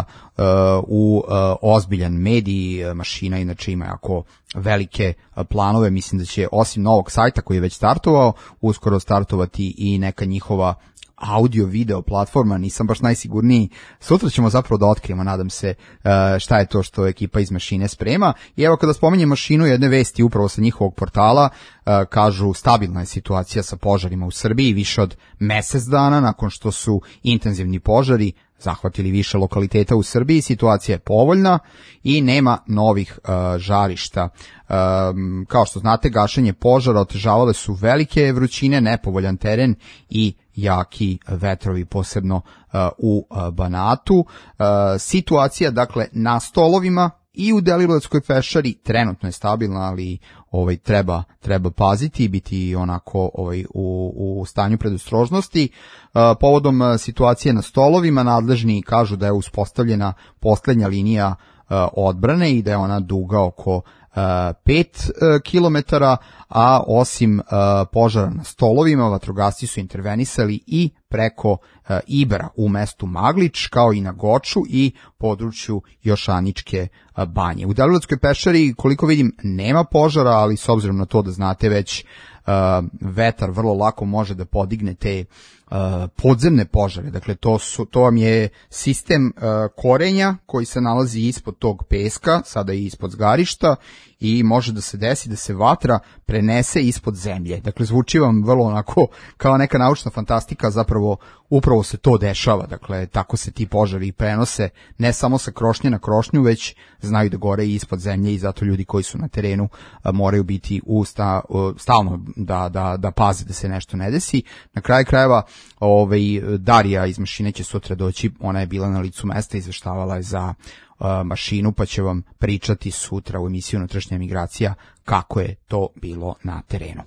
u ozbiljan medij. Mašina inače ima jako velike planove, mislim da će osim novog sajta koji je već startovao, uskoro startovati i neka njihova audio video platforma, nisam baš najsigurniji. Sutra ćemo zapravo da otkrijemo, nadam se, šta je to što ekipa iz Mašine sprema. I evo kada spominjem Mašinu, jedne vesti upravo sa njihovog portala, kažu stabilna je situacija sa požarima u Srbiji, više od mesec dana nakon što su intenzivni požari zahvatili više lokaliteta u Srbiji, situacija je povoljna i nema novih uh, žarišta. Um, kao što znate, gašenje požara otežavale su velike vrućine, nepovoljan teren i jaki vetrovi, posebno uh, u uh, Banatu. Uh, situacija, dakle, na stolovima i u Deliblatskoj pešari trenutno je stabilna, ali ovaj treba treba paziti i biti onako ovaj u u stanju predostrožnosti. Uh, povodom uh, situacije na stolovima, nadležni kažu da je uspostavljena poslednja linija uh, odbrane i da je ona duga oko pet kilometara, a osim požara na stolovima, vatrogasci su intervenisali i preko Ibra u mestu Maglič, kao i na Goču i području Jošaničke banje. U Deliblatskoj pešari, koliko vidim, nema požara, ali s obzirom na to da znate već, vetar vrlo lako može da podigne te podzemne požare. Dakle, to su, to vam je sistem korenja koji se nalazi ispod tog peska, sada i ispod zgarišta, i može da se desi da se vatra prenese ispod zemlje. Dakle, zvuči vam vrlo onako kao neka naučna fantastika, zapravo upravo se to dešava. Dakle, tako se ti požari prenose ne samo sa krošnje na krošnju, već znaju da gore i ispod zemlje, i zato ljudi koji su na terenu a, moraju biti u sta, stalno da, da, da paze da se nešto ne desi. Na kraju krajeva, ovaj, Darija iz Mašine će sutra doći, ona je bila na licu mesta, izveštavala je za Mašinu, pa će vam pričati sutra u emisiji Unutrašnja migracija kako je to bilo na terenu.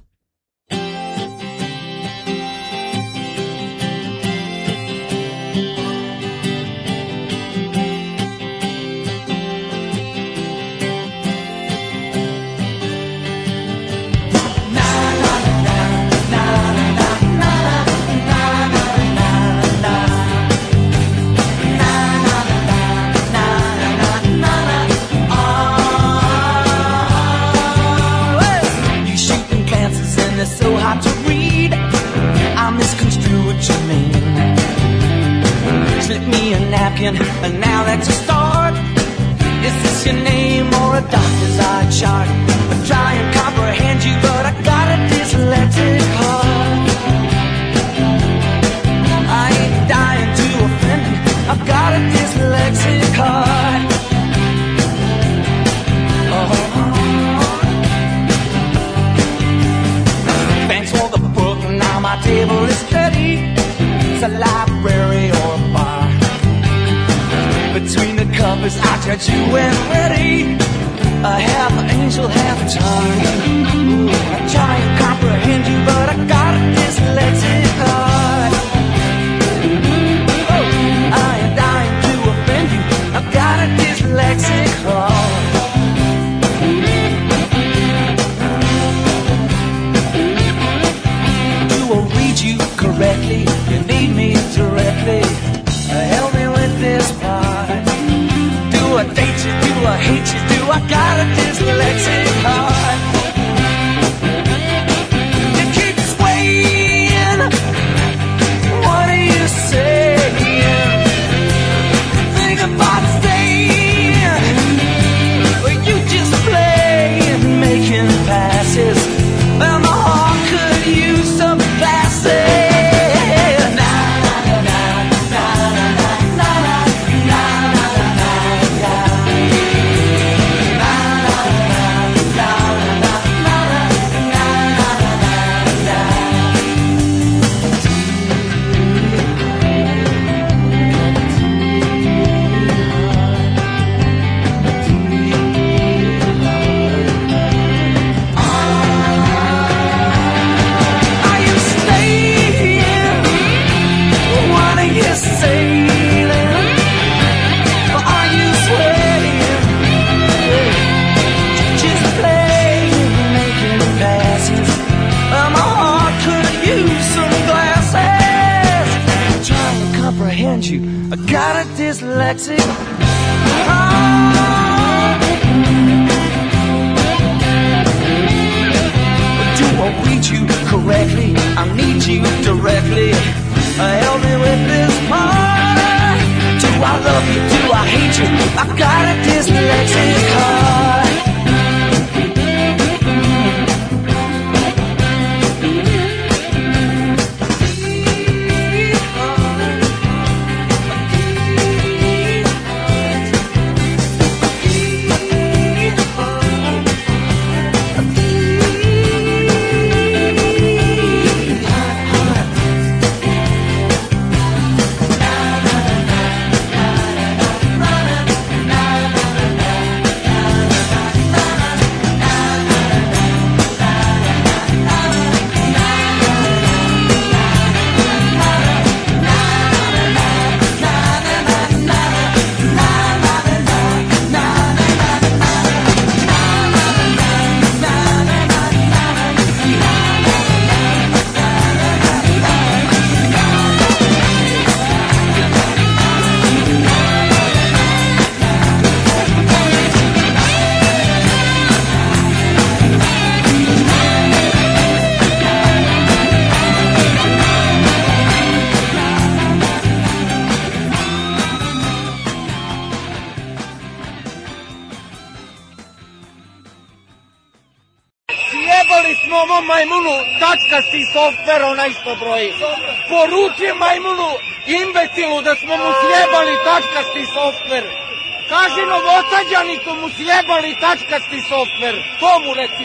broken, and now let's start. Is this your name or a doctor's eye chart? I try and comprehend you, but I got a dyslexic heart. I ain't dying to offend you, I've got a dyslexic heart. Oh. Thanks for the book, now my table is steady. It's a library or a bar. Between the covers I judge you when ready. A half angel, half time. Ooh, I try and comprehend you, but I got a dyslexic heart. Oh, I am dying to offend you, I've got a dyslexic heart. Do I read you correctly? You need me directly. Help me with this part. Do I date you? Do I hate you? Do I got a dyslexic heart? You keep swaying. What are you saying? Think about staying. Or you just playing, making passes. Well, my heart could use some glasses. You, I got a dyslexic heart. Do I read you correctly? I need you directly. Help me with this part. Do I love you? Do I hate you? I got a dyslexic heart. Majmunu, tačkasti softver, onaj što broji. Poruči majmunu, imbecilu, da smo mu sjebali tačkasti softver. Kaži Novosađaniku mu sjebali tačkasti softver. To mu reci.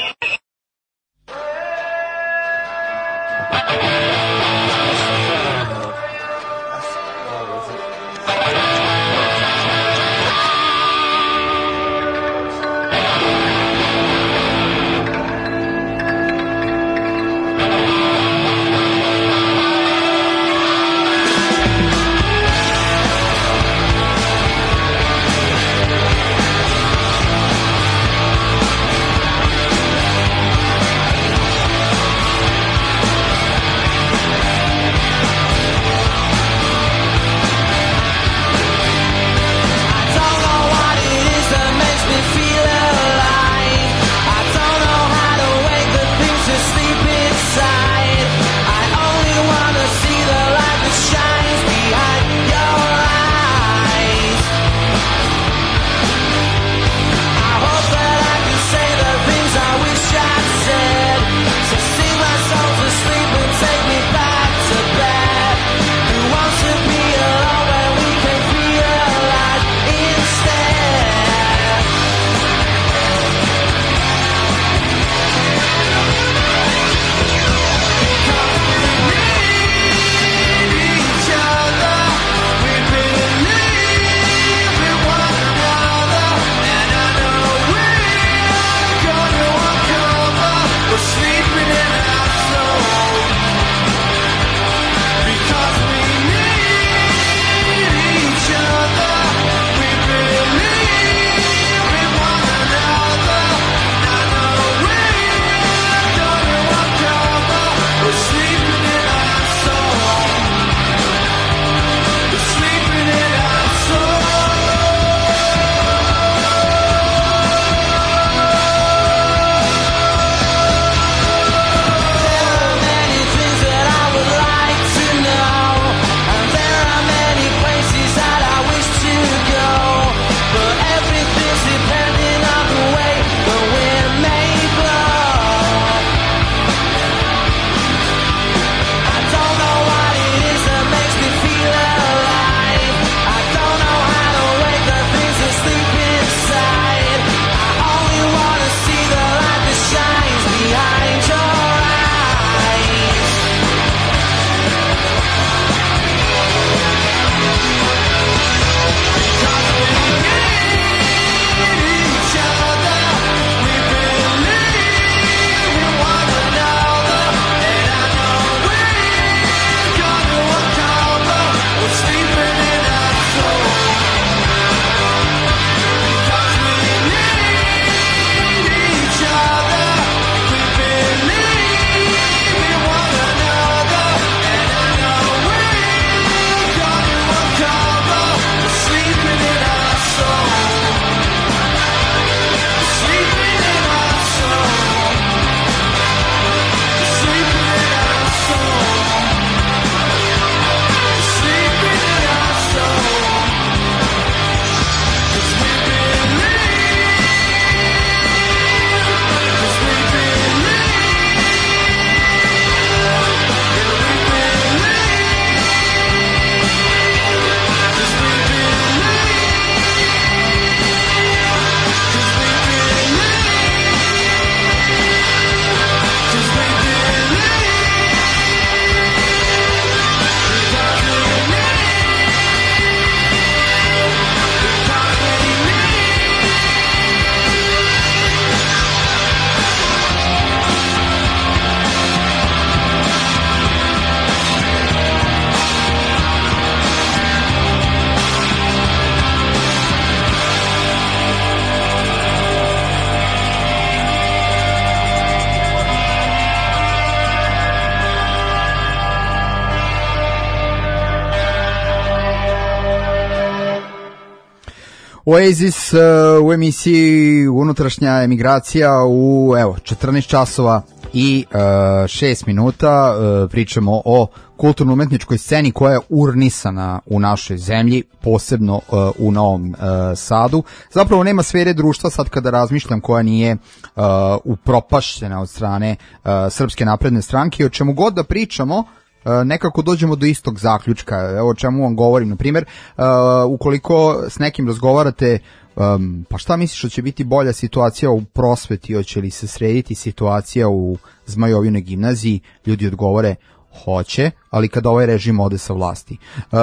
Oasis uh, u emisiji Unutrašnja emigracija u evo četrnaest časova i uh, šest minuta. Uh, pričamo o kulturno-umetničkoj sceni koja je urnisana u našoj zemlji, posebno uh, u Novom uh, Sadu. Zapravo nema sfere društva, sad kada razmišljam, koja nije uh, upropašćena od strane uh, Srpske napredne stranke. O čemu god da pričamo, nekako dođemo do istog zaključka. Evo o čemu vam govorim, na primjer, uh, ukoliko s nekim razgovarate, um, pa šta misliš da će biti bolja situacija u prosveti, hoće li se srediti situacija u Zmajovinoj gimnaziji, ljudi odgovore hoće, ali kada ovaj režim ode sa vlasti.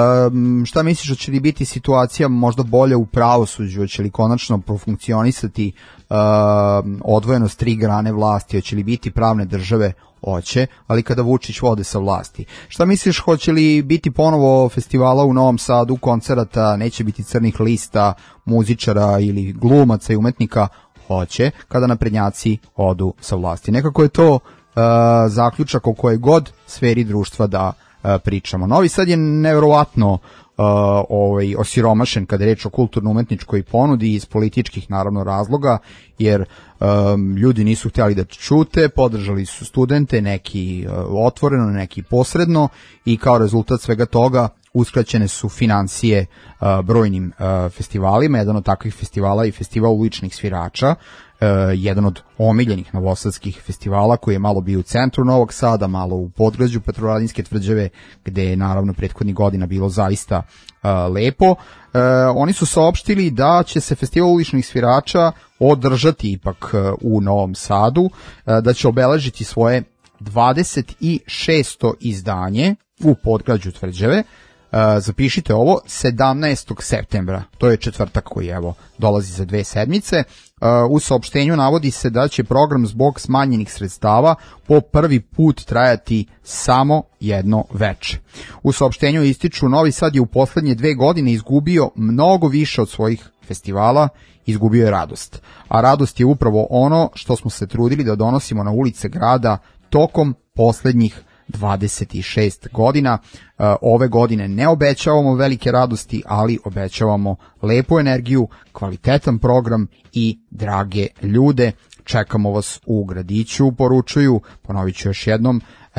Um, šta misliš da će li biti situacija možda bolja u pravosuđu, hoće li konačno profunkcionisati uh, odvojenost tri grane vlasti, hoće li biti pravne države, hoće, ali kada Vučić vode sa vlasti. Šta misliš, hoće li biti ponovo festivala u Novom Sadu, koncerata, neće biti crnih lista, muzičara ili glumaca i umetnika, hoće, kada naprednjaci odu sa vlasti. Nekako je to uh, zaključak o kojoj god sferi društva da uh, pričamo. Novi Sad je nevjerovatno Uh, ovaj, osiromašen kada je reč o kulturno-umetničkoj ponudi iz političkih naravno razloga, jer um, ljudi nisu htjeli da čute, podržali su studente, neki uh, otvoreno, neki posredno, i kao rezultat svega toga uskraćene su financije uh, brojnim uh, festivalima. Jedan od takvih festivala je festival uličnih svirača, uh, jedan od omiljenih novosadskih festivala koji je malo bio u centru Novog Sada, malo u podgrađu Petrovaradinske tvrđave, gde je naravno prethodnih godina bilo zaista uh, lepo. Uh, oni su saopštili da će se festival uličnih svirača održati ipak uh, u Novom Sadu, uh, da će obeležiti svoje dvadeset šesto izdanje u podgrađu tvrđave. Uh, zapišite ovo, sedamnaestog septembra, to je četvrtak koji evo dolazi za dve sedmice. Uh, u saopštenju navodi se da će program zbog smanjenih sredstava po prvi put trajati samo jedno veče. U saopštenju ističu, Novi Sad je u poslednje dve godine izgubio mnogo više od svojih festivala, izgubio je radost. A radost je upravo ono što smo se trudili da donosimo na ulice grada tokom poslednjih dvadeset šest godina. Ove godine ne obećavamo velike radosti, ali obećavamo lepu energiju, kvalitetan program i drage ljude. Čekamo vas u gradiću, poručuju, ponovit ću još jednom,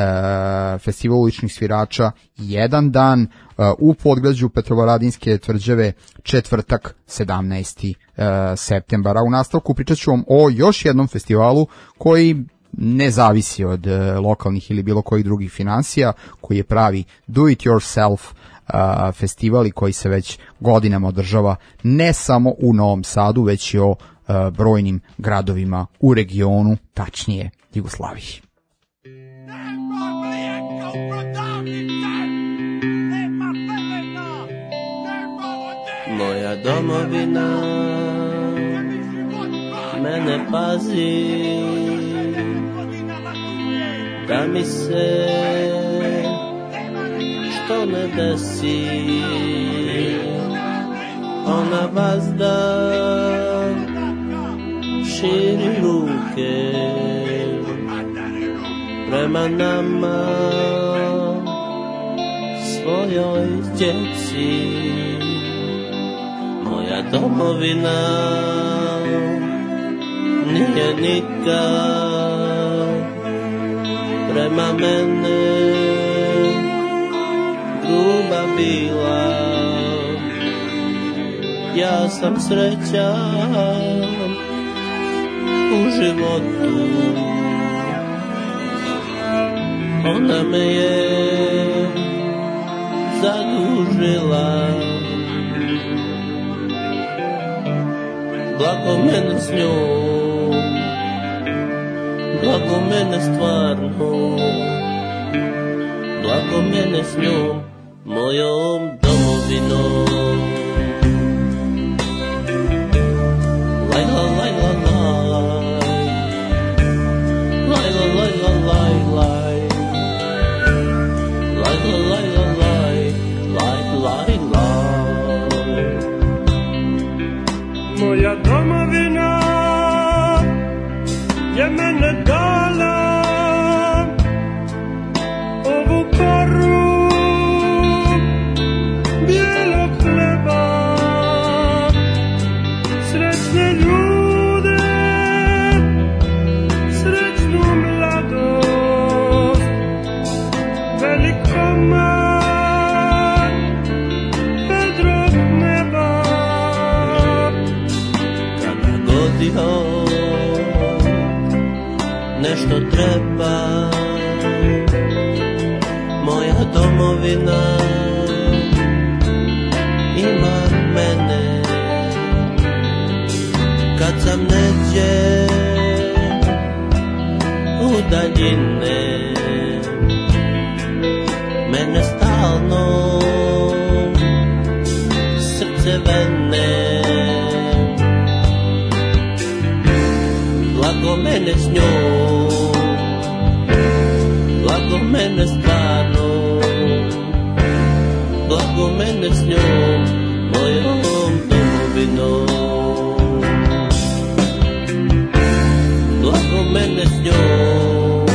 festival uličnih svirača, jedan dan u podgrađu Petrovaradinske tvrđave, četvrtak sedamnaestog septembara. U nastavku pričat ću vam o još jednom festivalu koji ne zavisi od uh, lokalnih ili bilo kojih drugih financija, koji je pravi do it yourself uh, festival i koji se već godinama održava ne samo u Novom Sadu, već i o uh, brojnim gradovima u regionu, tačnije Jugoslaviji. Moja domovina mene pazi, da mi se što ne desi. Ona vazda širi ruke prema nama, svojoj djeci. Moja domovina nije nikad prema mene gruba bila. Ja sam srećan u životu, ona me je zadužila. Blago mene s njom, blago mene stvarno, blago mene s njom, mojom domovinom. Lajla, lajla, laj, lajla, lajla, laj, laj, lajla, lajla, laj, laj, laj, laj. Moja domovina je mene dala ovu koru bijelog hleba. domovina ima mene. Kad sam neđe u daljine, mene stalno srce vene. Blago mene s njom, blago mene stvarno, blago mene s njom, mojom domovinom. Blago mene s njom,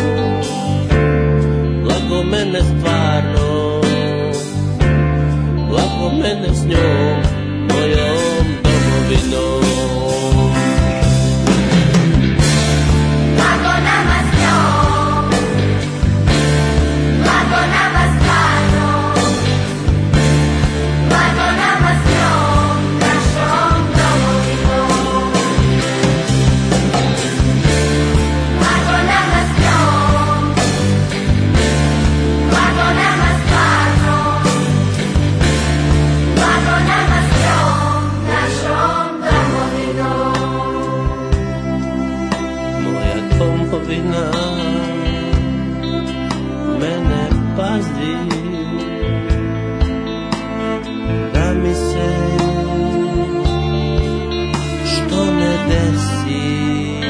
blago mene stvarno, blago mene s njom, mojom domovinom. Blago nama s njom, blago nama stvarno, blago nama s njom, našom domovinom. Blago nama s njom, blago nama stvarno, blago nama s njom, našom domovinom. Moja domovina mene pazi, da mi se što ne desi.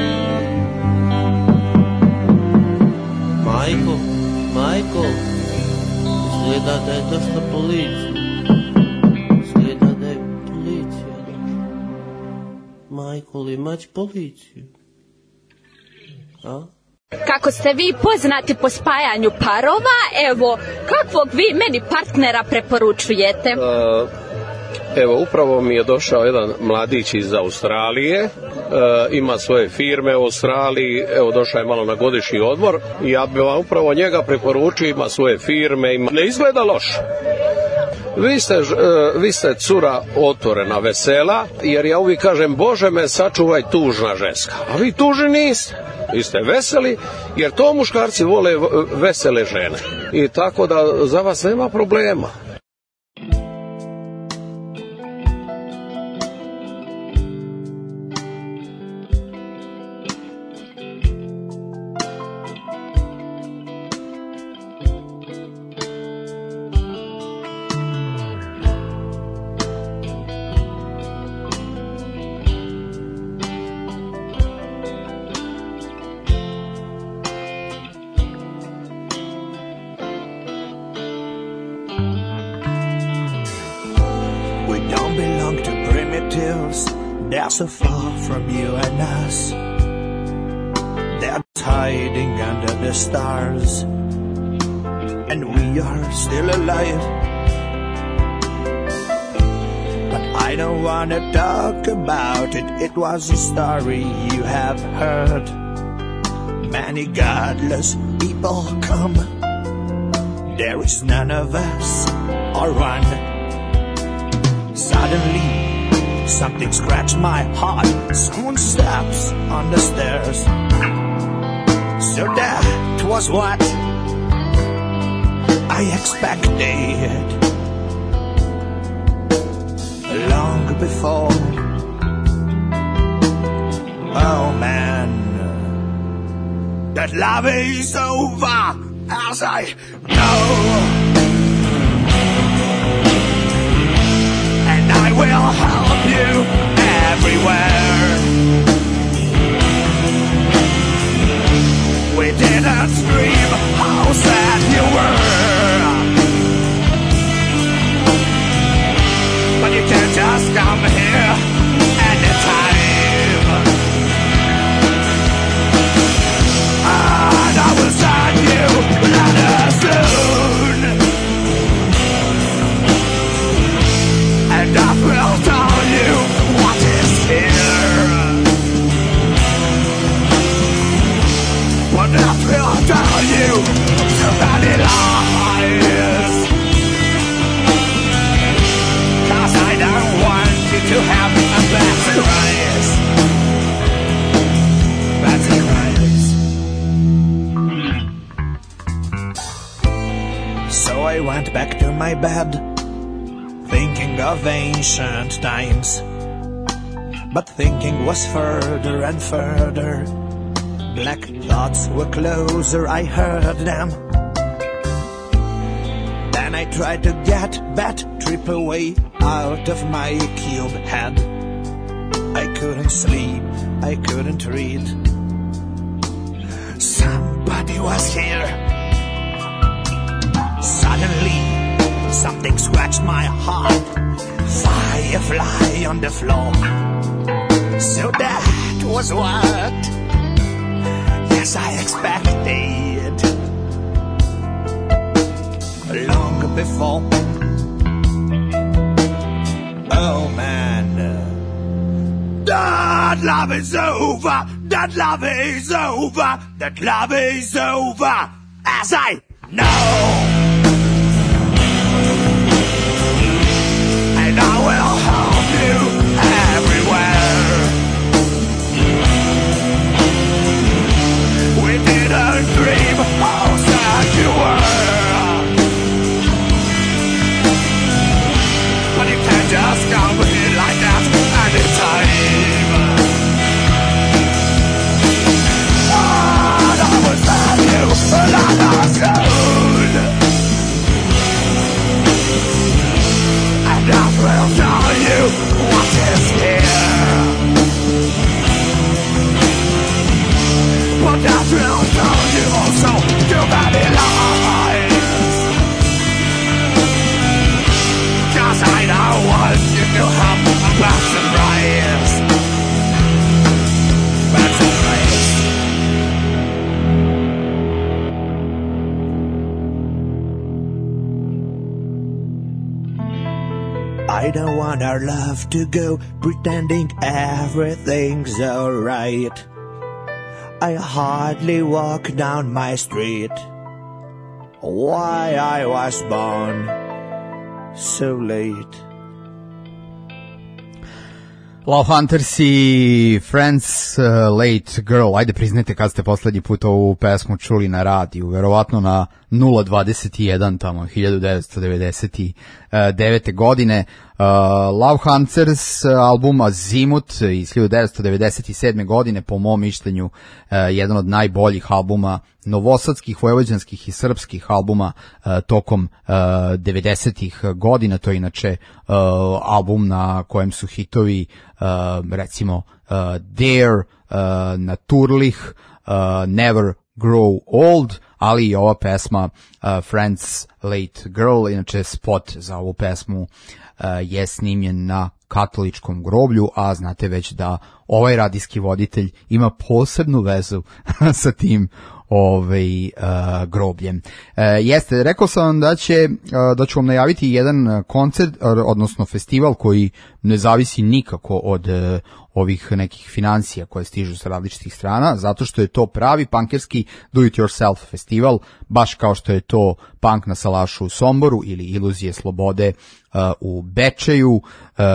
Majko, majko, izgleda da je došla policija. Izgleda da je policija došla. Majko, li imać policiju? A? Kako ste vi poznati po spajanju parova, evo, kakvog vi meni partnera preporučujete? Uh, evo, upravo mi je došao jedan mladić iz Australije, uh, ima svoje firme u Australiji, evo, došao je malo na godišnji odmor i ja bih vam upravo njega preporučio, ima svoje firme, ima... ne izgleda loše. Vi ste, uh, vi ste cura otvorena, vesela, jer ja uvijek kažem, Bože me sačuvaj tužna ženska, a vi tužni niste. Vi ste veseli, jer to muškarci vole vesele žene. I tako da za vas nema problema. They're so far from you and us. They're hiding under the stars, and we are still alive. But I don't want to talk about it. It was a story you have heard. Many godless people come. There is none of us or one. Suddenly something scratched my heart. Someone steps on the stairs. So that was what I expected long before. Oh man, that love is over as I know. And I will help you everywhere. We didn't scream how sad you were, but you can just come here anytime, and I will send you letters soon, and I will tell you what is here. But I will tell you so many lies. I went back to my bed, thinking of ancient times. But thinking was further and further. Black thoughts were closer, I heard them. Then I tried to get that trip away out of my cube head. I couldn't sleep, I couldn't read. Somebody was here. Suddenly, something scratched my heart. Firefly on the floor. So that was what, yes, I expected. Long before. Oh man, that love is over. That love is over. That love is over. As I know. And I will hold you everywhere. We didn't dream how sad you were, but you can't just come here like that anytime. And I will tell you another soon, and I will tell you what is here. But I will tell you also too many lies, 'cause I don't want you to have a bad surprise. Bad surprise. I don't want our love to go pretending everything's alright. I hardly walk down my street. Why I was born so late. Love Hunters i Friends, uh, Late Girl. Ajde priznajte kad ste poslednji put ovu pesmu čuli na radiju. Verovatno na nula dvadeset jedan tamo hiljadu devetsto devedeset devete. godine. Uh, Love Hunters, album Azimut iz hiljadu devetsto devedeset sedme. godine, po mom mišljenju uh, jedan od najboljih albuma novosadskih, vojvođanskih i srpskih albuma uh, tokom uh, devedesetih godina. To je inače uh, album na kojem su hitovi uh, recimo uh, Dare, uh, Naturlich, uh, Never Grow Old, ali i ova pesma uh, Friends Late Girl. Inače spot za ovu pesmu uh, je snimljen na katoličkom groblju, a znate već da ovaj radijski voditelj ima posebnu vezu sa tim ovaj uh, grobljem. Uh, jeste, rekao sam vam da će uh, da ću vam najaviti jedan koncert, odnosno festival koji ne zavisi nikako od uh, ovih nekih financija koje stižu sa različitih strana, zato što je to pravi punkerski do-it-yourself festival, baš kao što je to Punk na salašu u Somboru ili Iluzije slobode uh, u Bečeju uh,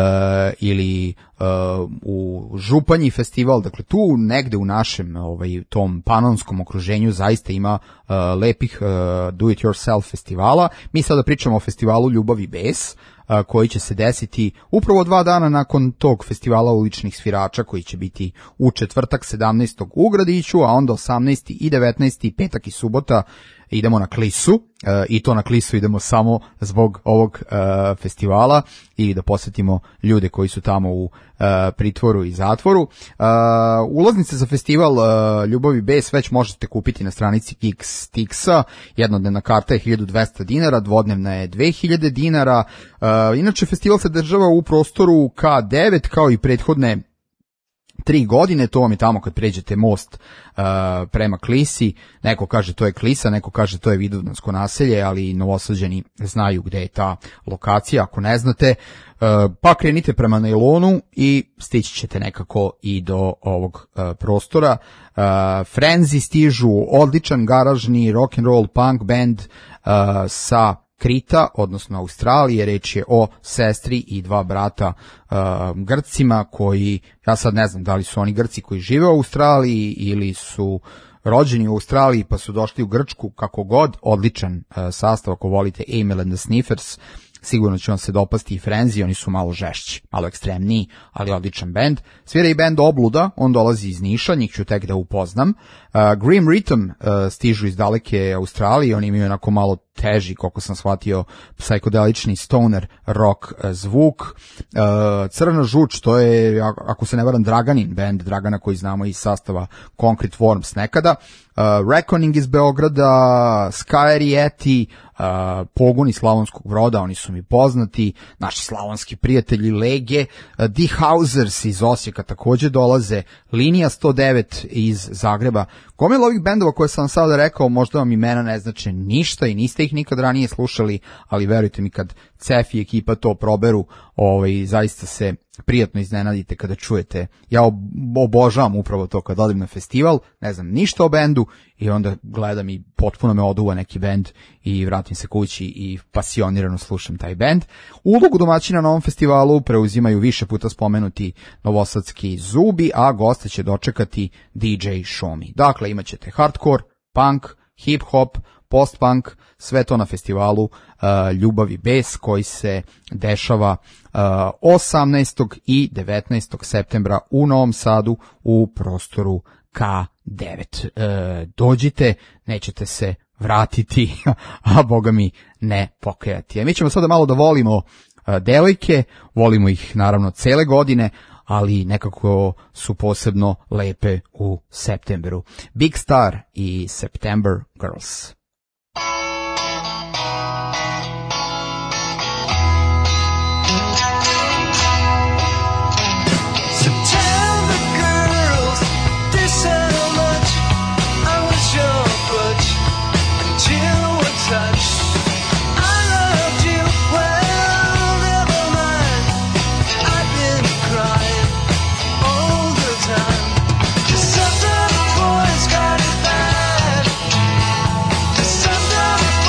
ili uh, u Županji festival. Dakle, tu negde u našem ovaj, tom panonskom okruženju zaista ima uh, lepih uh, do-it-yourself festivala. Mi sada pričamo o festivalu Ljubav i bes, koji će se desiti upravo dva dana nakon tog festivala uličnih svirača, koji će biti u četvrtak sedamnaestog u Gradiću, a onda osamnaesti i devetnaesti petak i subota idemo na Klisu, e, i to na Klisu idemo samo zbog ovog e, festivala i da posjetimo ljude koji su tamo u e, pritvoru i zatvoru. E, ulaznice za festival e, Ljubav i bes već možete kupiti na stranici Geeks Tixa. Jednodnevna karta je hiljadu dvesta dinara, dvodnevna je dve hiljade dinara. E, inače, festival se država u prostoru K devet kao i prethodne tri godine, to vam je tamo kad pređete most uh, prema Klisi. Neko kaže to je Klisa, neko kaže to je Vidovdansko naselje, ali Novosađani znaju gde je ta lokacija. Ako ne znate, uh, pa krenite prema Nailonu i stići ćete nekako i do ovog uh, prostora. Uh, Frenzi stižu, odličan garažni rock and roll punk band uh, sa Krita, odnosno Australije. Reč je o sestri i dva brata uh, Grcima koji, ja sad ne znam da li su oni Grci koji žive u Australiji ili su rođeni u Australiji pa su došli u Grčku, kako god, odličan uh, sastav, ako volite Amyl and the Sniffers, sigurno će vam se dopasti i Frenzy, oni su malo žešći, malo ekstremniji, ali odličan bend. Svira i bend Obluda, on dolazi iz Niša, njih ću tek da upoznam. Uh, Grim Rhythm uh, stižu iz daleke Australije, oni imaju onako malo teži, koliko sam shvatio, psihodelični stoner rock uh, zvuk. Uh, Crna žuč, to je, ako se ne varam, Draganin bend, Dragana koji znamo iz sastava Concrete Worms nekada. Uh, Reckoning iz Beograda, Skyrieti, uh, Pogoni Slavonskog Broda, oni su mi poznati, naši slavonski prijatelji Lege, uh, Die Hausers iz Osijeka takođe dolaze, Linija sto devet iz Zagreba. Gomila ovih bendova koje sam sada rekao, možda vam imena ne znače ništa i niste ih nikad ranije slušali, ali verujte mi, kad Cef i ekipa to proberu, ovaj, zaista se prijatno iznenadite kada čujete. Ja obožavam upravo to kad odim na festival, ne znam ništa o bendu i onda gledam i potpuno me oduva neki bend i vratim se kući i pasionirano slušam taj bend. Ulogu domaćina na ovom festivalu preuzimaju više puta spomenuti novosadski Zubi, a goste će dočekati D J Šomi. Dakle, imat ćete hardcore, punk, hip-hop, post-punk, sve to na festivalu uh, Ljubav i bes koji se dešava uh, osamnaestog i devetnaestog septembra u Novom Sadu u prostoru K devet. Uh, dođite, nećete se vratiti, a boga mi ne pokajati. A mi ćemo sada malo da volimo uh, devojke, volimo ih naravno cele godine, ali nekako su posebno lepe u septembru. Big Star i September Girls. Sometimes boys got it bad. Sometimes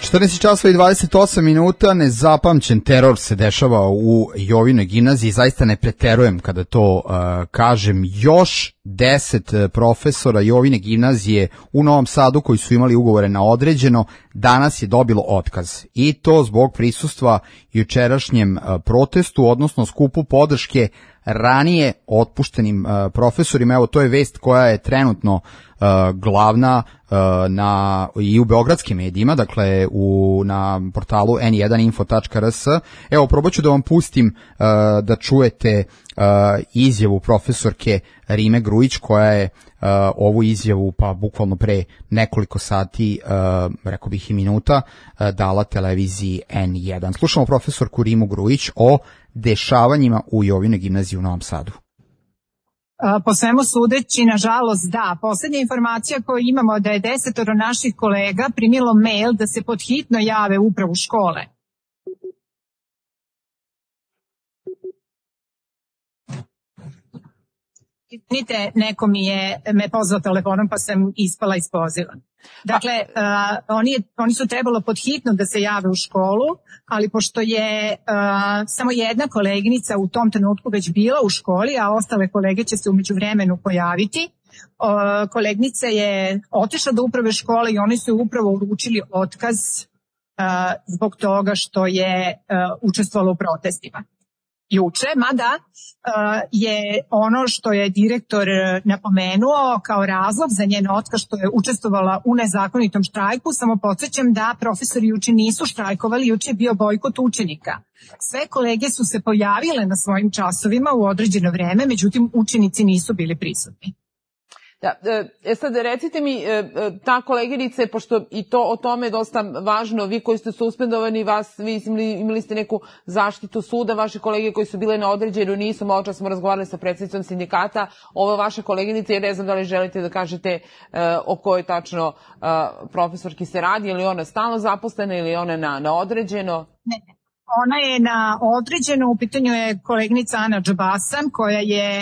četrnaest časova i dvadeset osam minuta, nezapamćen teror se dešava u Jovinoj gimnaziji, zaista ne preterujem kada to uh, kažem. Još deset profesora Jovine gimnazije u Novom Sadu koji su imali ugovore na određeno danas je dobilo otkaz i to zbog prisustva jučerašnjem uh, protestu, odnosno skupu podrške ranije otpuštenim uh, profesorima. Evo, to je vest koja je trenutno uh, glavna uh, na, i u beogradskim medijima, dakle u, na portalu en jedan info tačka er s. Evo, probat ću da vam pustim uh, da čujete uh, izjavu profesorke Rime Grujić, koja je uh, ovu izjavu pa bukvalno pre nekoliko sati, uh, rekao bih i minuta, uh, dala televiziji en jedan. Slušamo profesorku Rimu Grujić o dešavanjima u Jovinoj gimnaziji u Novom Sadu. Po svemu sudeći, nažalost, da. Poslednja informacija koju imamo da je desetoro naših kolega primilo mail da se podhitno jave upravu škole. Izvinite, neko mi je me pozvao telefonom pa sam ispala iz poziva. Dakle, uh, oni, je, oni su trebalo podhitno da se jave u školu, ali pošto je uh, samo jedna koleginica u tom trenutku već bila u školi, a ostale kolege će se u međuvremenu pojaviti, uh, koleginica je otišla do uprave škole i oni su upravo uručili otkaz uh, zbog toga što je uh, učestvovala u protestima juče, mada uh, je ono što je direktor napomenuo kao razlog za njen otkaz što je učestvovala u nezakonitom štrajku. Samo podsjećam da profesori juče nisu štrajkovali, juče je bio bojkot učenika. Sve kolege su se pojavile na svojim časovima u određeno vreme, međutim učenici nisu bili prisutni. Da, e sad recite mi, ta koleginica, pošto i to o tome je dosta važno, vi koji ste suspendovani, vas, vi imali ste neku zaštitu suda, vaše kolege koji su bile na određenu nisu, malo čas smo razgovarali sa predsjednicom sindikata, ovo vaše koleginice, ja ne znam da li želite da kažete o kojoj tačno profesorki se radi, ili ona stalno zaposlena ili ona na, na određeno? Ne, ona je na određeno, u pitanju je koleginica Ana Džabasan, koja je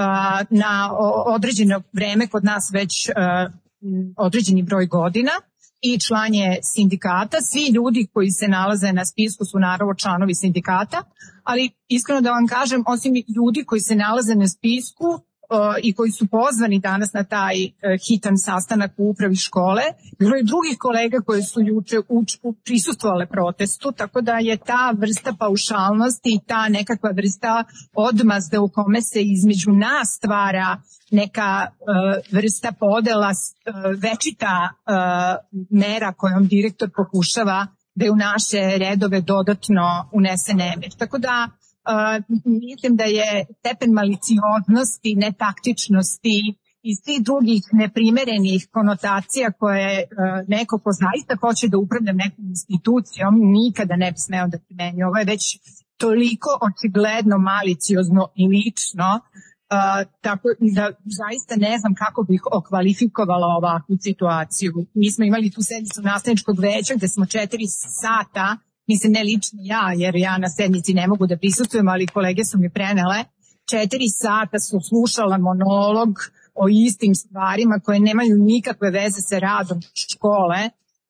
na određeno vreme kod nas već određeni broj godina i član je sindikata. Svi ljudi koji se nalaze na spisku su naravno članovi sindikata, ali iskreno da vam kažem, osim ljudi koji se nalaze na spisku i koji su pozvani danas na taj hitan sastanak u upravi škole, bilo je drugih kolega koji su juče prisustvovale protestu, tako da je ta vrsta paušalnosti i ta nekakva vrsta odmazde u kome se između nas stvara neka uh, vrsta podela, uh, večita uh, mera kojom direktor pokušava da je u naše redove dodatno unese nemir. Tako da Uh, mislim da je stepen malicioznosti, netaktičnosti i svih drugih neprimerenih konotacija koje uh, neko ko zaista hoće da upravlja nekom institucijom nikada ne bi smeo da primenju. Ovo je već toliko očigledno maliciozno i lično, uh, tako da zaista ne znam kako bih okvalifikovala ovakvu situaciju. Mi smo imali tu sednicu nastavničkog veća gde smo četiri sata, mislim ne lično ja, jer ja na sednici ne mogu da prisustvujem, ali kolege su mi prenele, četiri sata su slušala monolog o istim stvarima koje nemaju nikakve veze sa radom škole.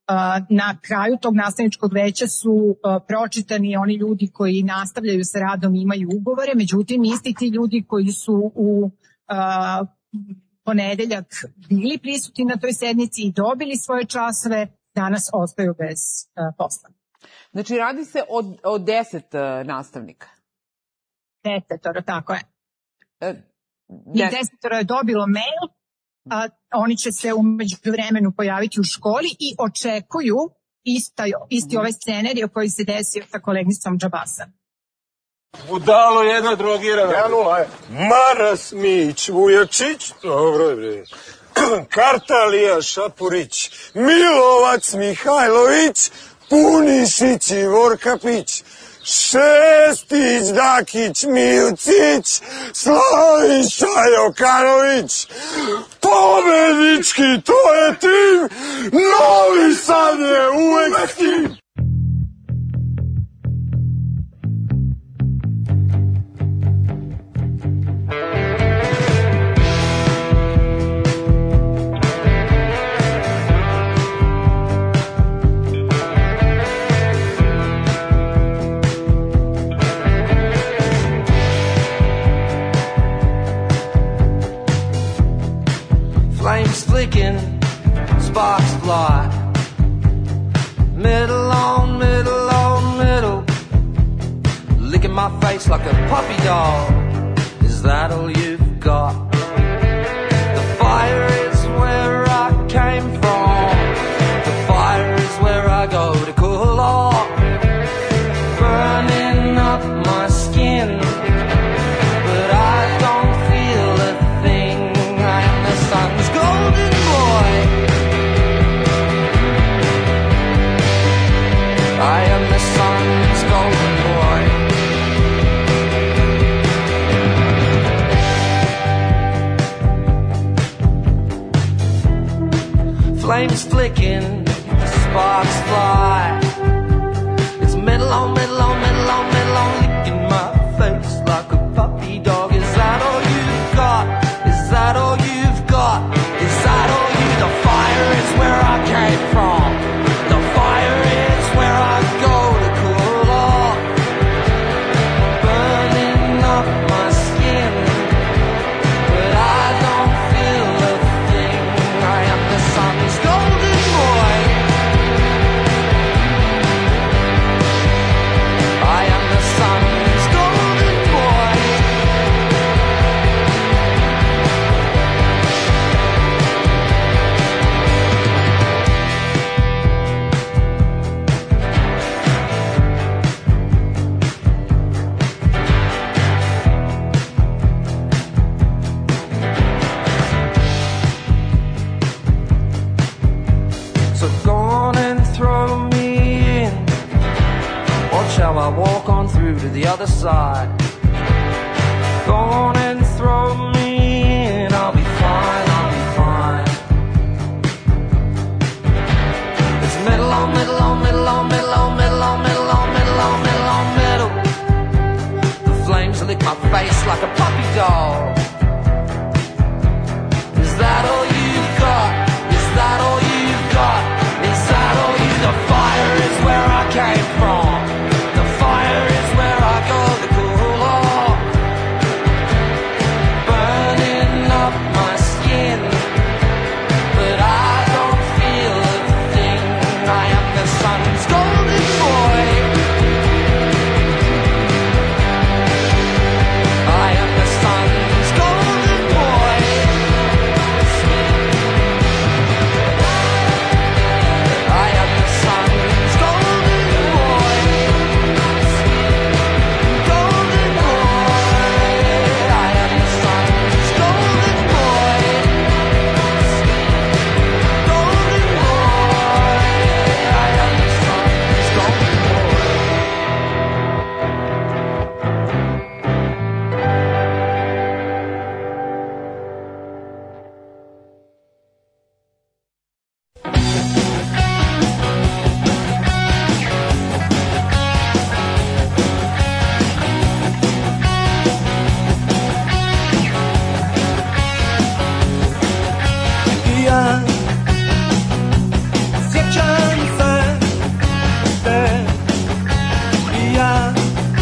Na kraju tog nastavničkog veća su pročitani oni ljudi koji nastavljaju sa radom i imaju ugovore, međutim isti ti ljudi koji su u ponedeljak bili prisutni na toj sednici i dobili svoje časove, danas ostaju bez posla. Znači, radi se o, o deset uh, nastavnika. Desetoro, tako je. E, I desetoro je dobilo mail, a oni će se u međuvremenu pojaviti u školi i očekuju isto, isti ovaj scenarij koji se desio sa kolegnicom Džabasan. Budalo jedna drogirana. Ja nula je. Maras Mić, Vujačić, dobro je bre. Kartalija Šapurić, Milovac Mihajlović, Punišić i Vorkapić, Šestić, Dakić, Milcić, Slaviša Jokanović, pobednički, to je tim, Novi Sad je uvek tim. sparks fly. Middle on, middle on, middle, licking my face like a puppy dog. Is that all you've got? The fire is where I came from. The fire is where I go to cool off. Burning up my skin, but I don't feel a thing. I am the sun's golden boy. I am the sun's golden boy. Flames flicking, sparks fly. It's middle on, middle on, middle on, middle on, licking my face like a puppy dog. Is that all you've got? Is that all you've got? Is that all you? The fire is where I came from. The fire is where I go to cool off. Burning up my skin, but I don't feel a thing. I am the sun's golden boy. I am the sun's golden boy. So go on and throw me in, or shall I walk on through to the other side? Go on and throw me in, I'll be fine, I'll be fine. It's middle on, middle on, middle on, middle on, middle on, middle on, middle on, middle on, middle. The flames lick my face like a puppy dog. Is that all you've got? Is that all you've got? Is that all you? The fire is where I came from. The fire is where I go to cool off. Burning up my skin, but I don't feel a thing. I am the sun's golden boy. I am the sun's golden boy. I am the sun's golden boy. Golden boy. I am the sun's golden boy. Golden boy. I am the sun's golden boy. Ja sjećam se te, ja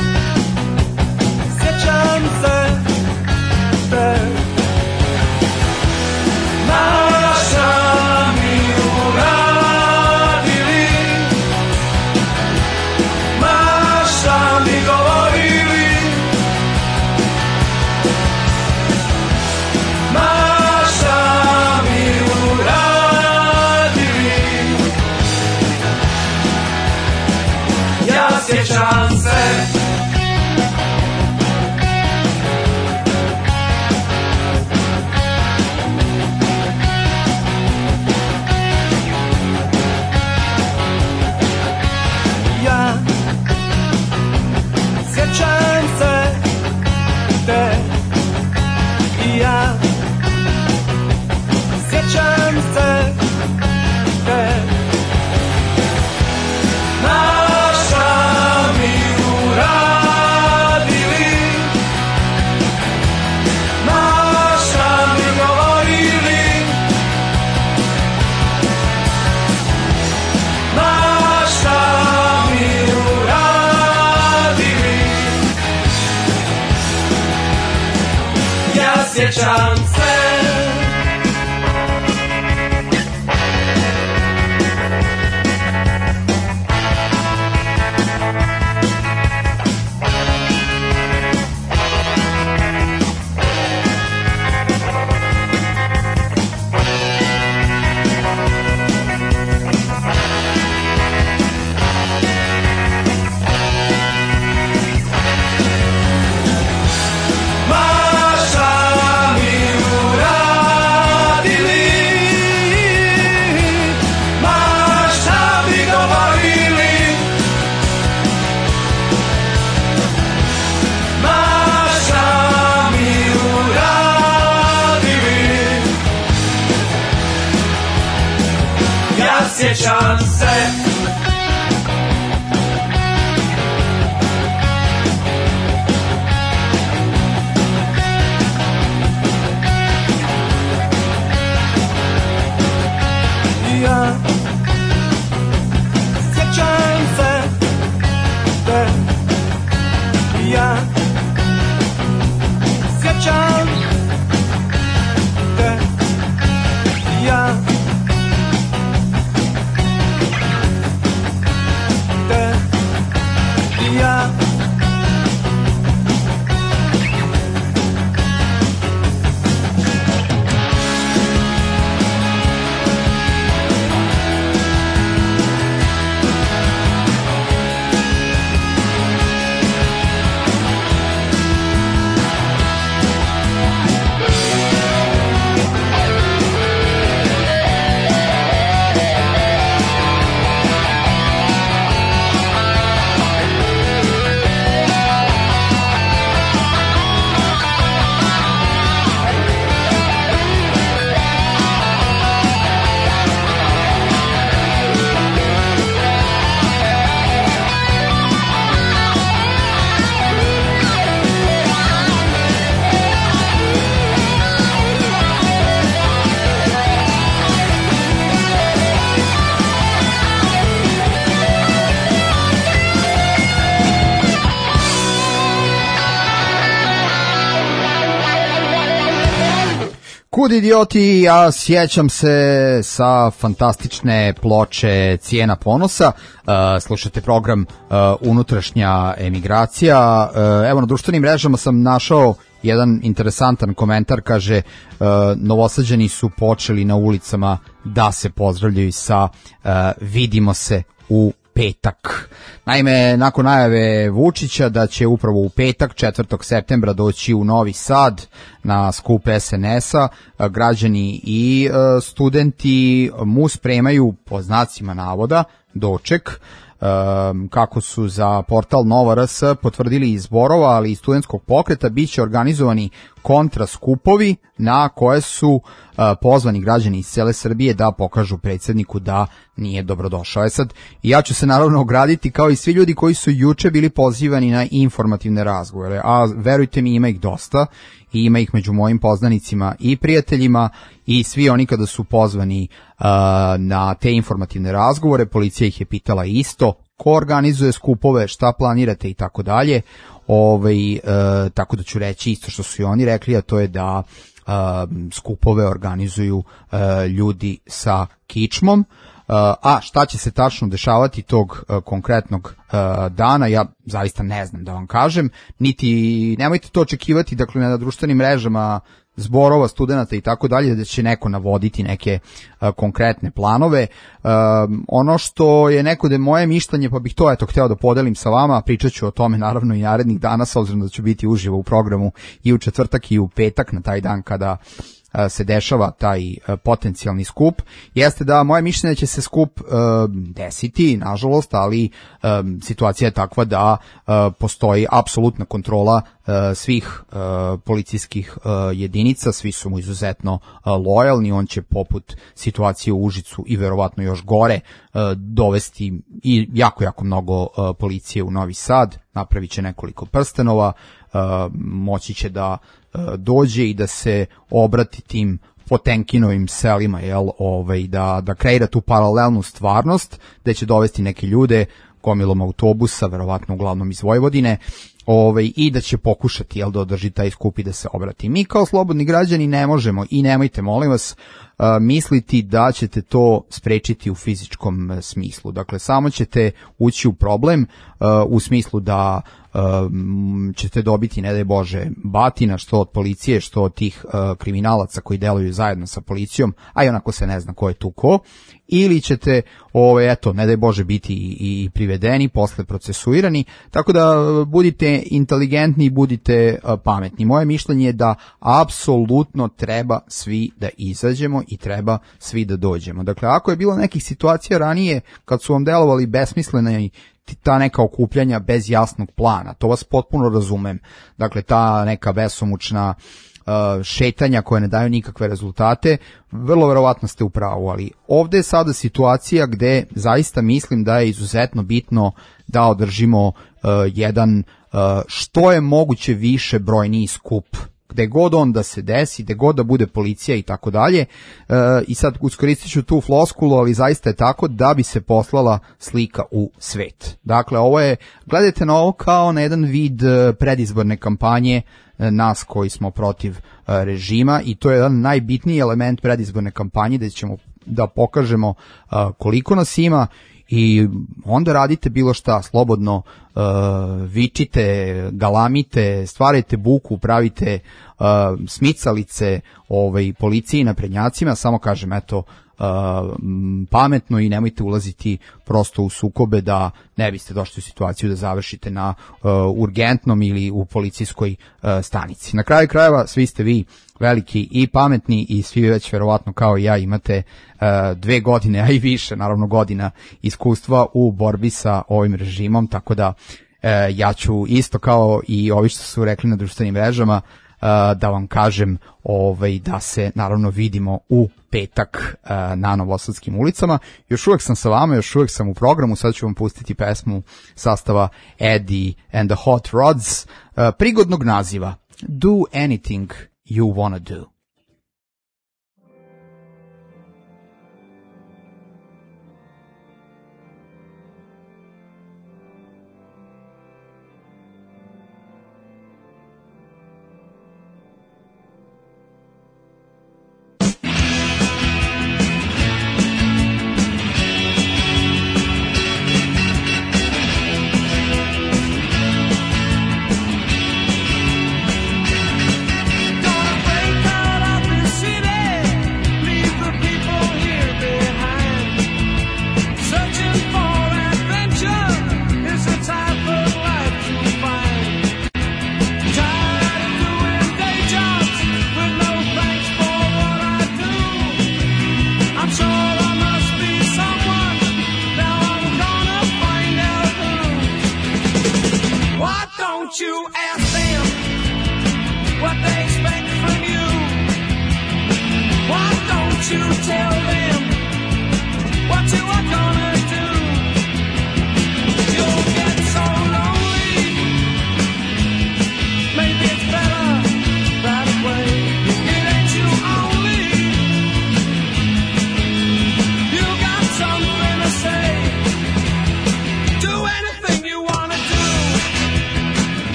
sjećam se te. Naša mi uradili, naša mi govorili, naša mi uradili. Ja sjećam se ja sjećam se te i ja sjećam se te. Naša mi uradili, naša mi govorili, naša mi uradili. Ja sjećam se sjećam se. Ja sjećam se te, ja sjećam te, ja te, ja. Kud idioti, ja sjećam se sa fantastične ploče Cijena ponosa. Uh, slušate program uh, Unutrašnja emigracija. Uh, evo na društvenim mrežama sam našao jedan interesantan komentar, kaže uh, Novosađani su počeli na ulicama da se pozdravljaju sa uh, vidimo se u petak. Naime, nakon najave Vučića da će upravo u petak, četvrtog septembra, doći u Novi Sad na skup es en es-a, građani i studenti mu spremaju, po znacima navoda, doček, kako su za portal Nova R S potvrdili iz Borova, ali i studentskog pokreta, bit će organizovani kontraskupovi na koje su pozvani građani iz cele Srbije da pokažu predsjedniku da nije dobrodošao. E sad, ja ću se naravno ograditi kao i svi ljudi koji su juče bili pozivani na informativne razgovore, a verujte mi, ima ih dosta i ima ih među mojim poznanicima i prijateljima, i svi oni kada su pozvani uh, na te informativne razgovore, policija ih je pitala isto, ko organizuje skupove, šta planirate i tako dalje. Ovaj, uh, tako da ću reći isto što su i oni rekli, a to je da uh, skupove organizuju uh, ljudi sa kičmom. Uh, a šta će se tačno dešavati tog uh, konkretnog uh, dana, ja zaista ne znam da vam kažem, niti nemojte to očekivati, dakle na društvenim mrežama zborova, studenta i tako dalje, da će neko navoditi neke uh, konkretne planove. Uh, ono što je neko da je moje mišljenje, pa bih to eto hteo da podelim sa vama, pričat ću o tome naravno i narednih dana, s obzirom da ću biti uživo u programu i u četvrtak i u petak, na taj dan kada se dešava taj potencijalni skup, jeste da moje mišljenje će se skup uh, desiti, nažalost, ali um, situacija je takva da uh, postoji apsolutna kontrola uh, svih uh, policijskih uh, jedinica, svi su mu izuzetno uh, lojalni, on će poput situacije u Užicu i verovatno još gore uh, dovesti i jako, jako mnogo uh, policije u Novi Sad, napravit će nekoliko prstenova, uh, moći će da dođe i da se obrati tim Potemkinovim selima, jel, ovaj, da, da kreira tu paralelnu stvarnost, da će dovesti neke ljude gomilom autobusa, verovatno uglavnom iz Vojvodine, ovaj, i da će pokušati, jel, da održi taj skup i da se obrati. Mi kao slobodni građani ne možemo i nemojte, molim vas, uh, misliti da ćete to sprečiti u fizičkom uh, smislu. Dakle, samo ćete ući u problem uh, u smislu da Um, ćete dobiti, ne daj Bože, batina, što od policije, što od tih uh, kriminalaca koji deluju zajedno sa policijom, a i onako se ne zna ko je tu ko, ili ćete, ove, eto, ne daj Bože, biti i, i privedeni, posle procesuirani, tako da budite inteligentni i budite uh, pametni. Moje mišljenje je da apsolutno treba svi da izađemo i treba svi da dođemo. Dakle, ako je bilo nekih situacija ranije kad su vam delovali besmislene i ta neka okupljanja bez jasnog plana, to vas potpuno razumem. Dakle, ta neka besomučna uh, šetanja koje ne daju nikakve rezultate, vrlo verovatno ste u pravu, ali ovde je sada situacija gde zaista mislim da je izuzetno bitno da održimo uh, jedan uh, što je moguće više brojniji skup, gde god on da se desi, gde god da bude policija i tako dalje. I sad iskoristit ću tu floskulu, ali zaista je tako da bi se poslala slika u svet. Dakle, ovo je, gledajte na ovo kao na jedan vid predizborne kampanje nas koji smo protiv režima, i to je jedan najbitniji element predizborne kampanje, da ćemo da pokažemo koliko nas ima, i onda radite bilo šta, slobodno uh, vičite, galamite, stvarajte buku, pravite uh, smicalice ovaj, policiji i naprednjacima, samo kažem, eto, uh, pametno i nemojte ulaziti prosto u sukobe da ne biste došli u situaciju da završite na uh, urgentnom ili u policijskoj uh, stanici. Na kraju krajeva, svi ste vi veliki i pametni i svi već verovatno kao i ja imate uh, dve godine, a i više naravno godina iskustva u borbi sa ovim režimom, tako da uh, ja ću isto kao i ovi što su rekli na društvenim mrežama uh, da vam kažem ovaj, da se naravno vidimo u petak uh, na Novosadskim ulicama. Još uvek sam sa vama, još uvek sam u programu, sad ću vam pustiti pesmu sastava Eddie and the Hot Rods, uh, prigodnog naziva Do Anything You Wanna Do.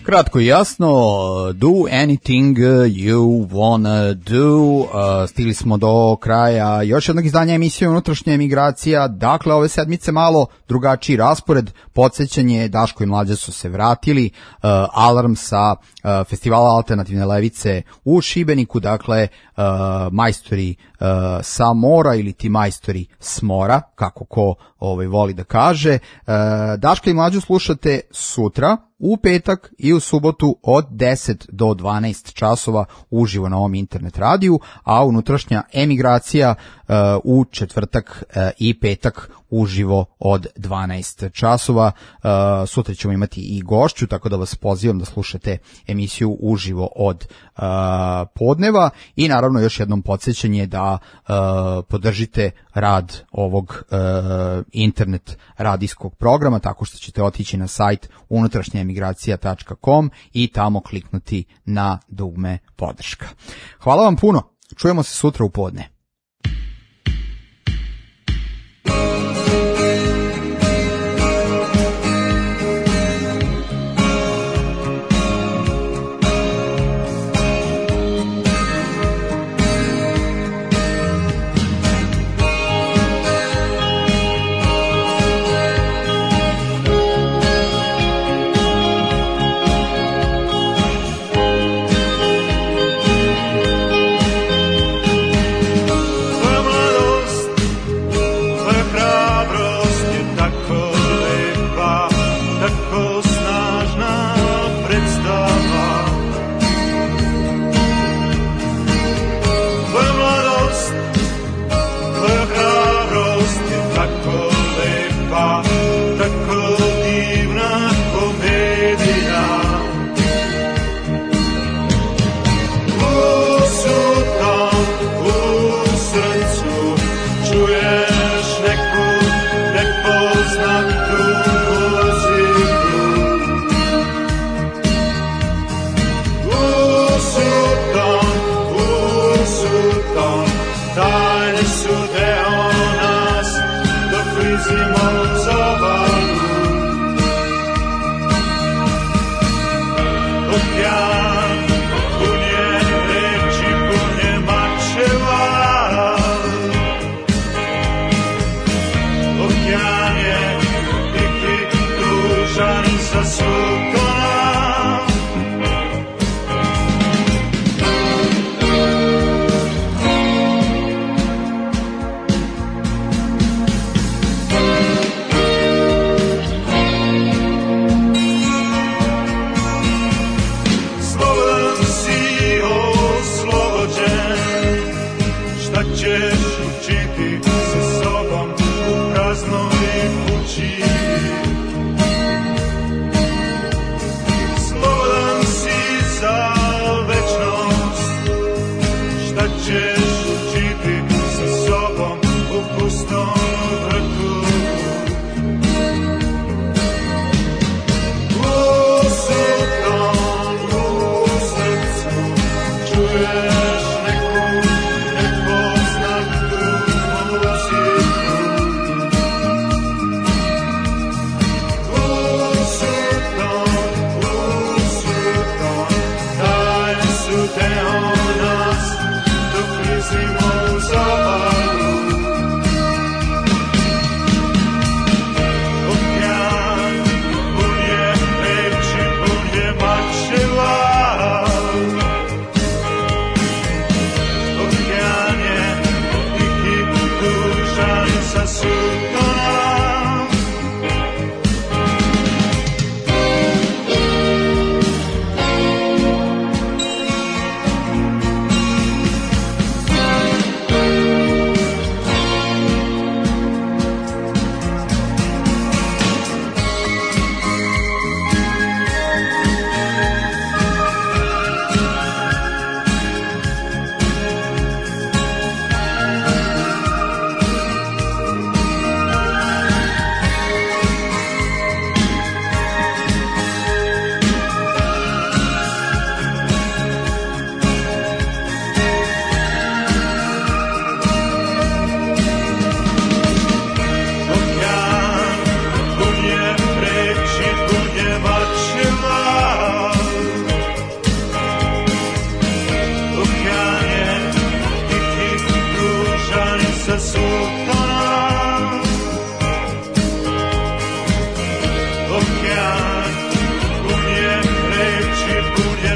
Kratko i jasno, do anything you wanna do. Uh, stigli smo do kraja još jednog izdanja emisije Unutrašnja emigracija. Dakle, ove sedmice malo drugačiji raspored. Podsećanje, Daško i Mlađa su se vratili. Uh, alarm sa uh, festivala Alternativne levice u Šibeniku. Dakle, uh, majstori uh, sa mora ili ti majstori s mora, kako ko ovaj, voli da kaže. Uh, Daško i Mlađu slušate sutra, u petak i u subotu od deset do dvanaest časova uživo na ovom internet radiju, a unutrašnja emigracija uh, u četvrtak uh, i petak uživo od dvanaest časova. Uh, sutra ćemo imati i gošću, tako da vas pozivam da slušate emisiju uživo od uh, podneva i naravno još jednom podsjećanje da uh, podržite rad ovog uh, internet radijskog programa tako što ćete otići na sajt unutrašnja emigracija tačka com i tamo kliknuti na dugme podrška. Hvala vam puno. Čujemo se sutra u podne.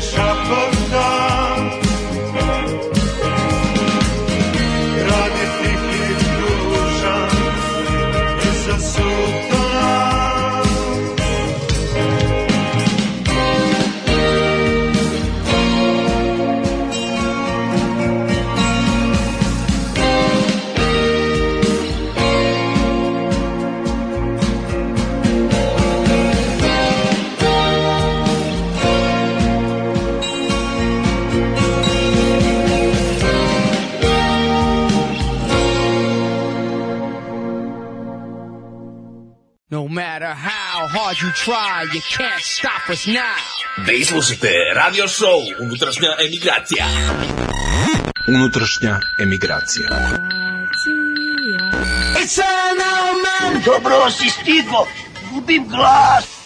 šapota. Grad je tih i dužan iza sultana. No matter how hard you try, you can't stop us now. Vi slušate radio show Unutrašnja emigracija. Unutrašnja emigracija. E sad, man! Dobro si stigo, gubim glas.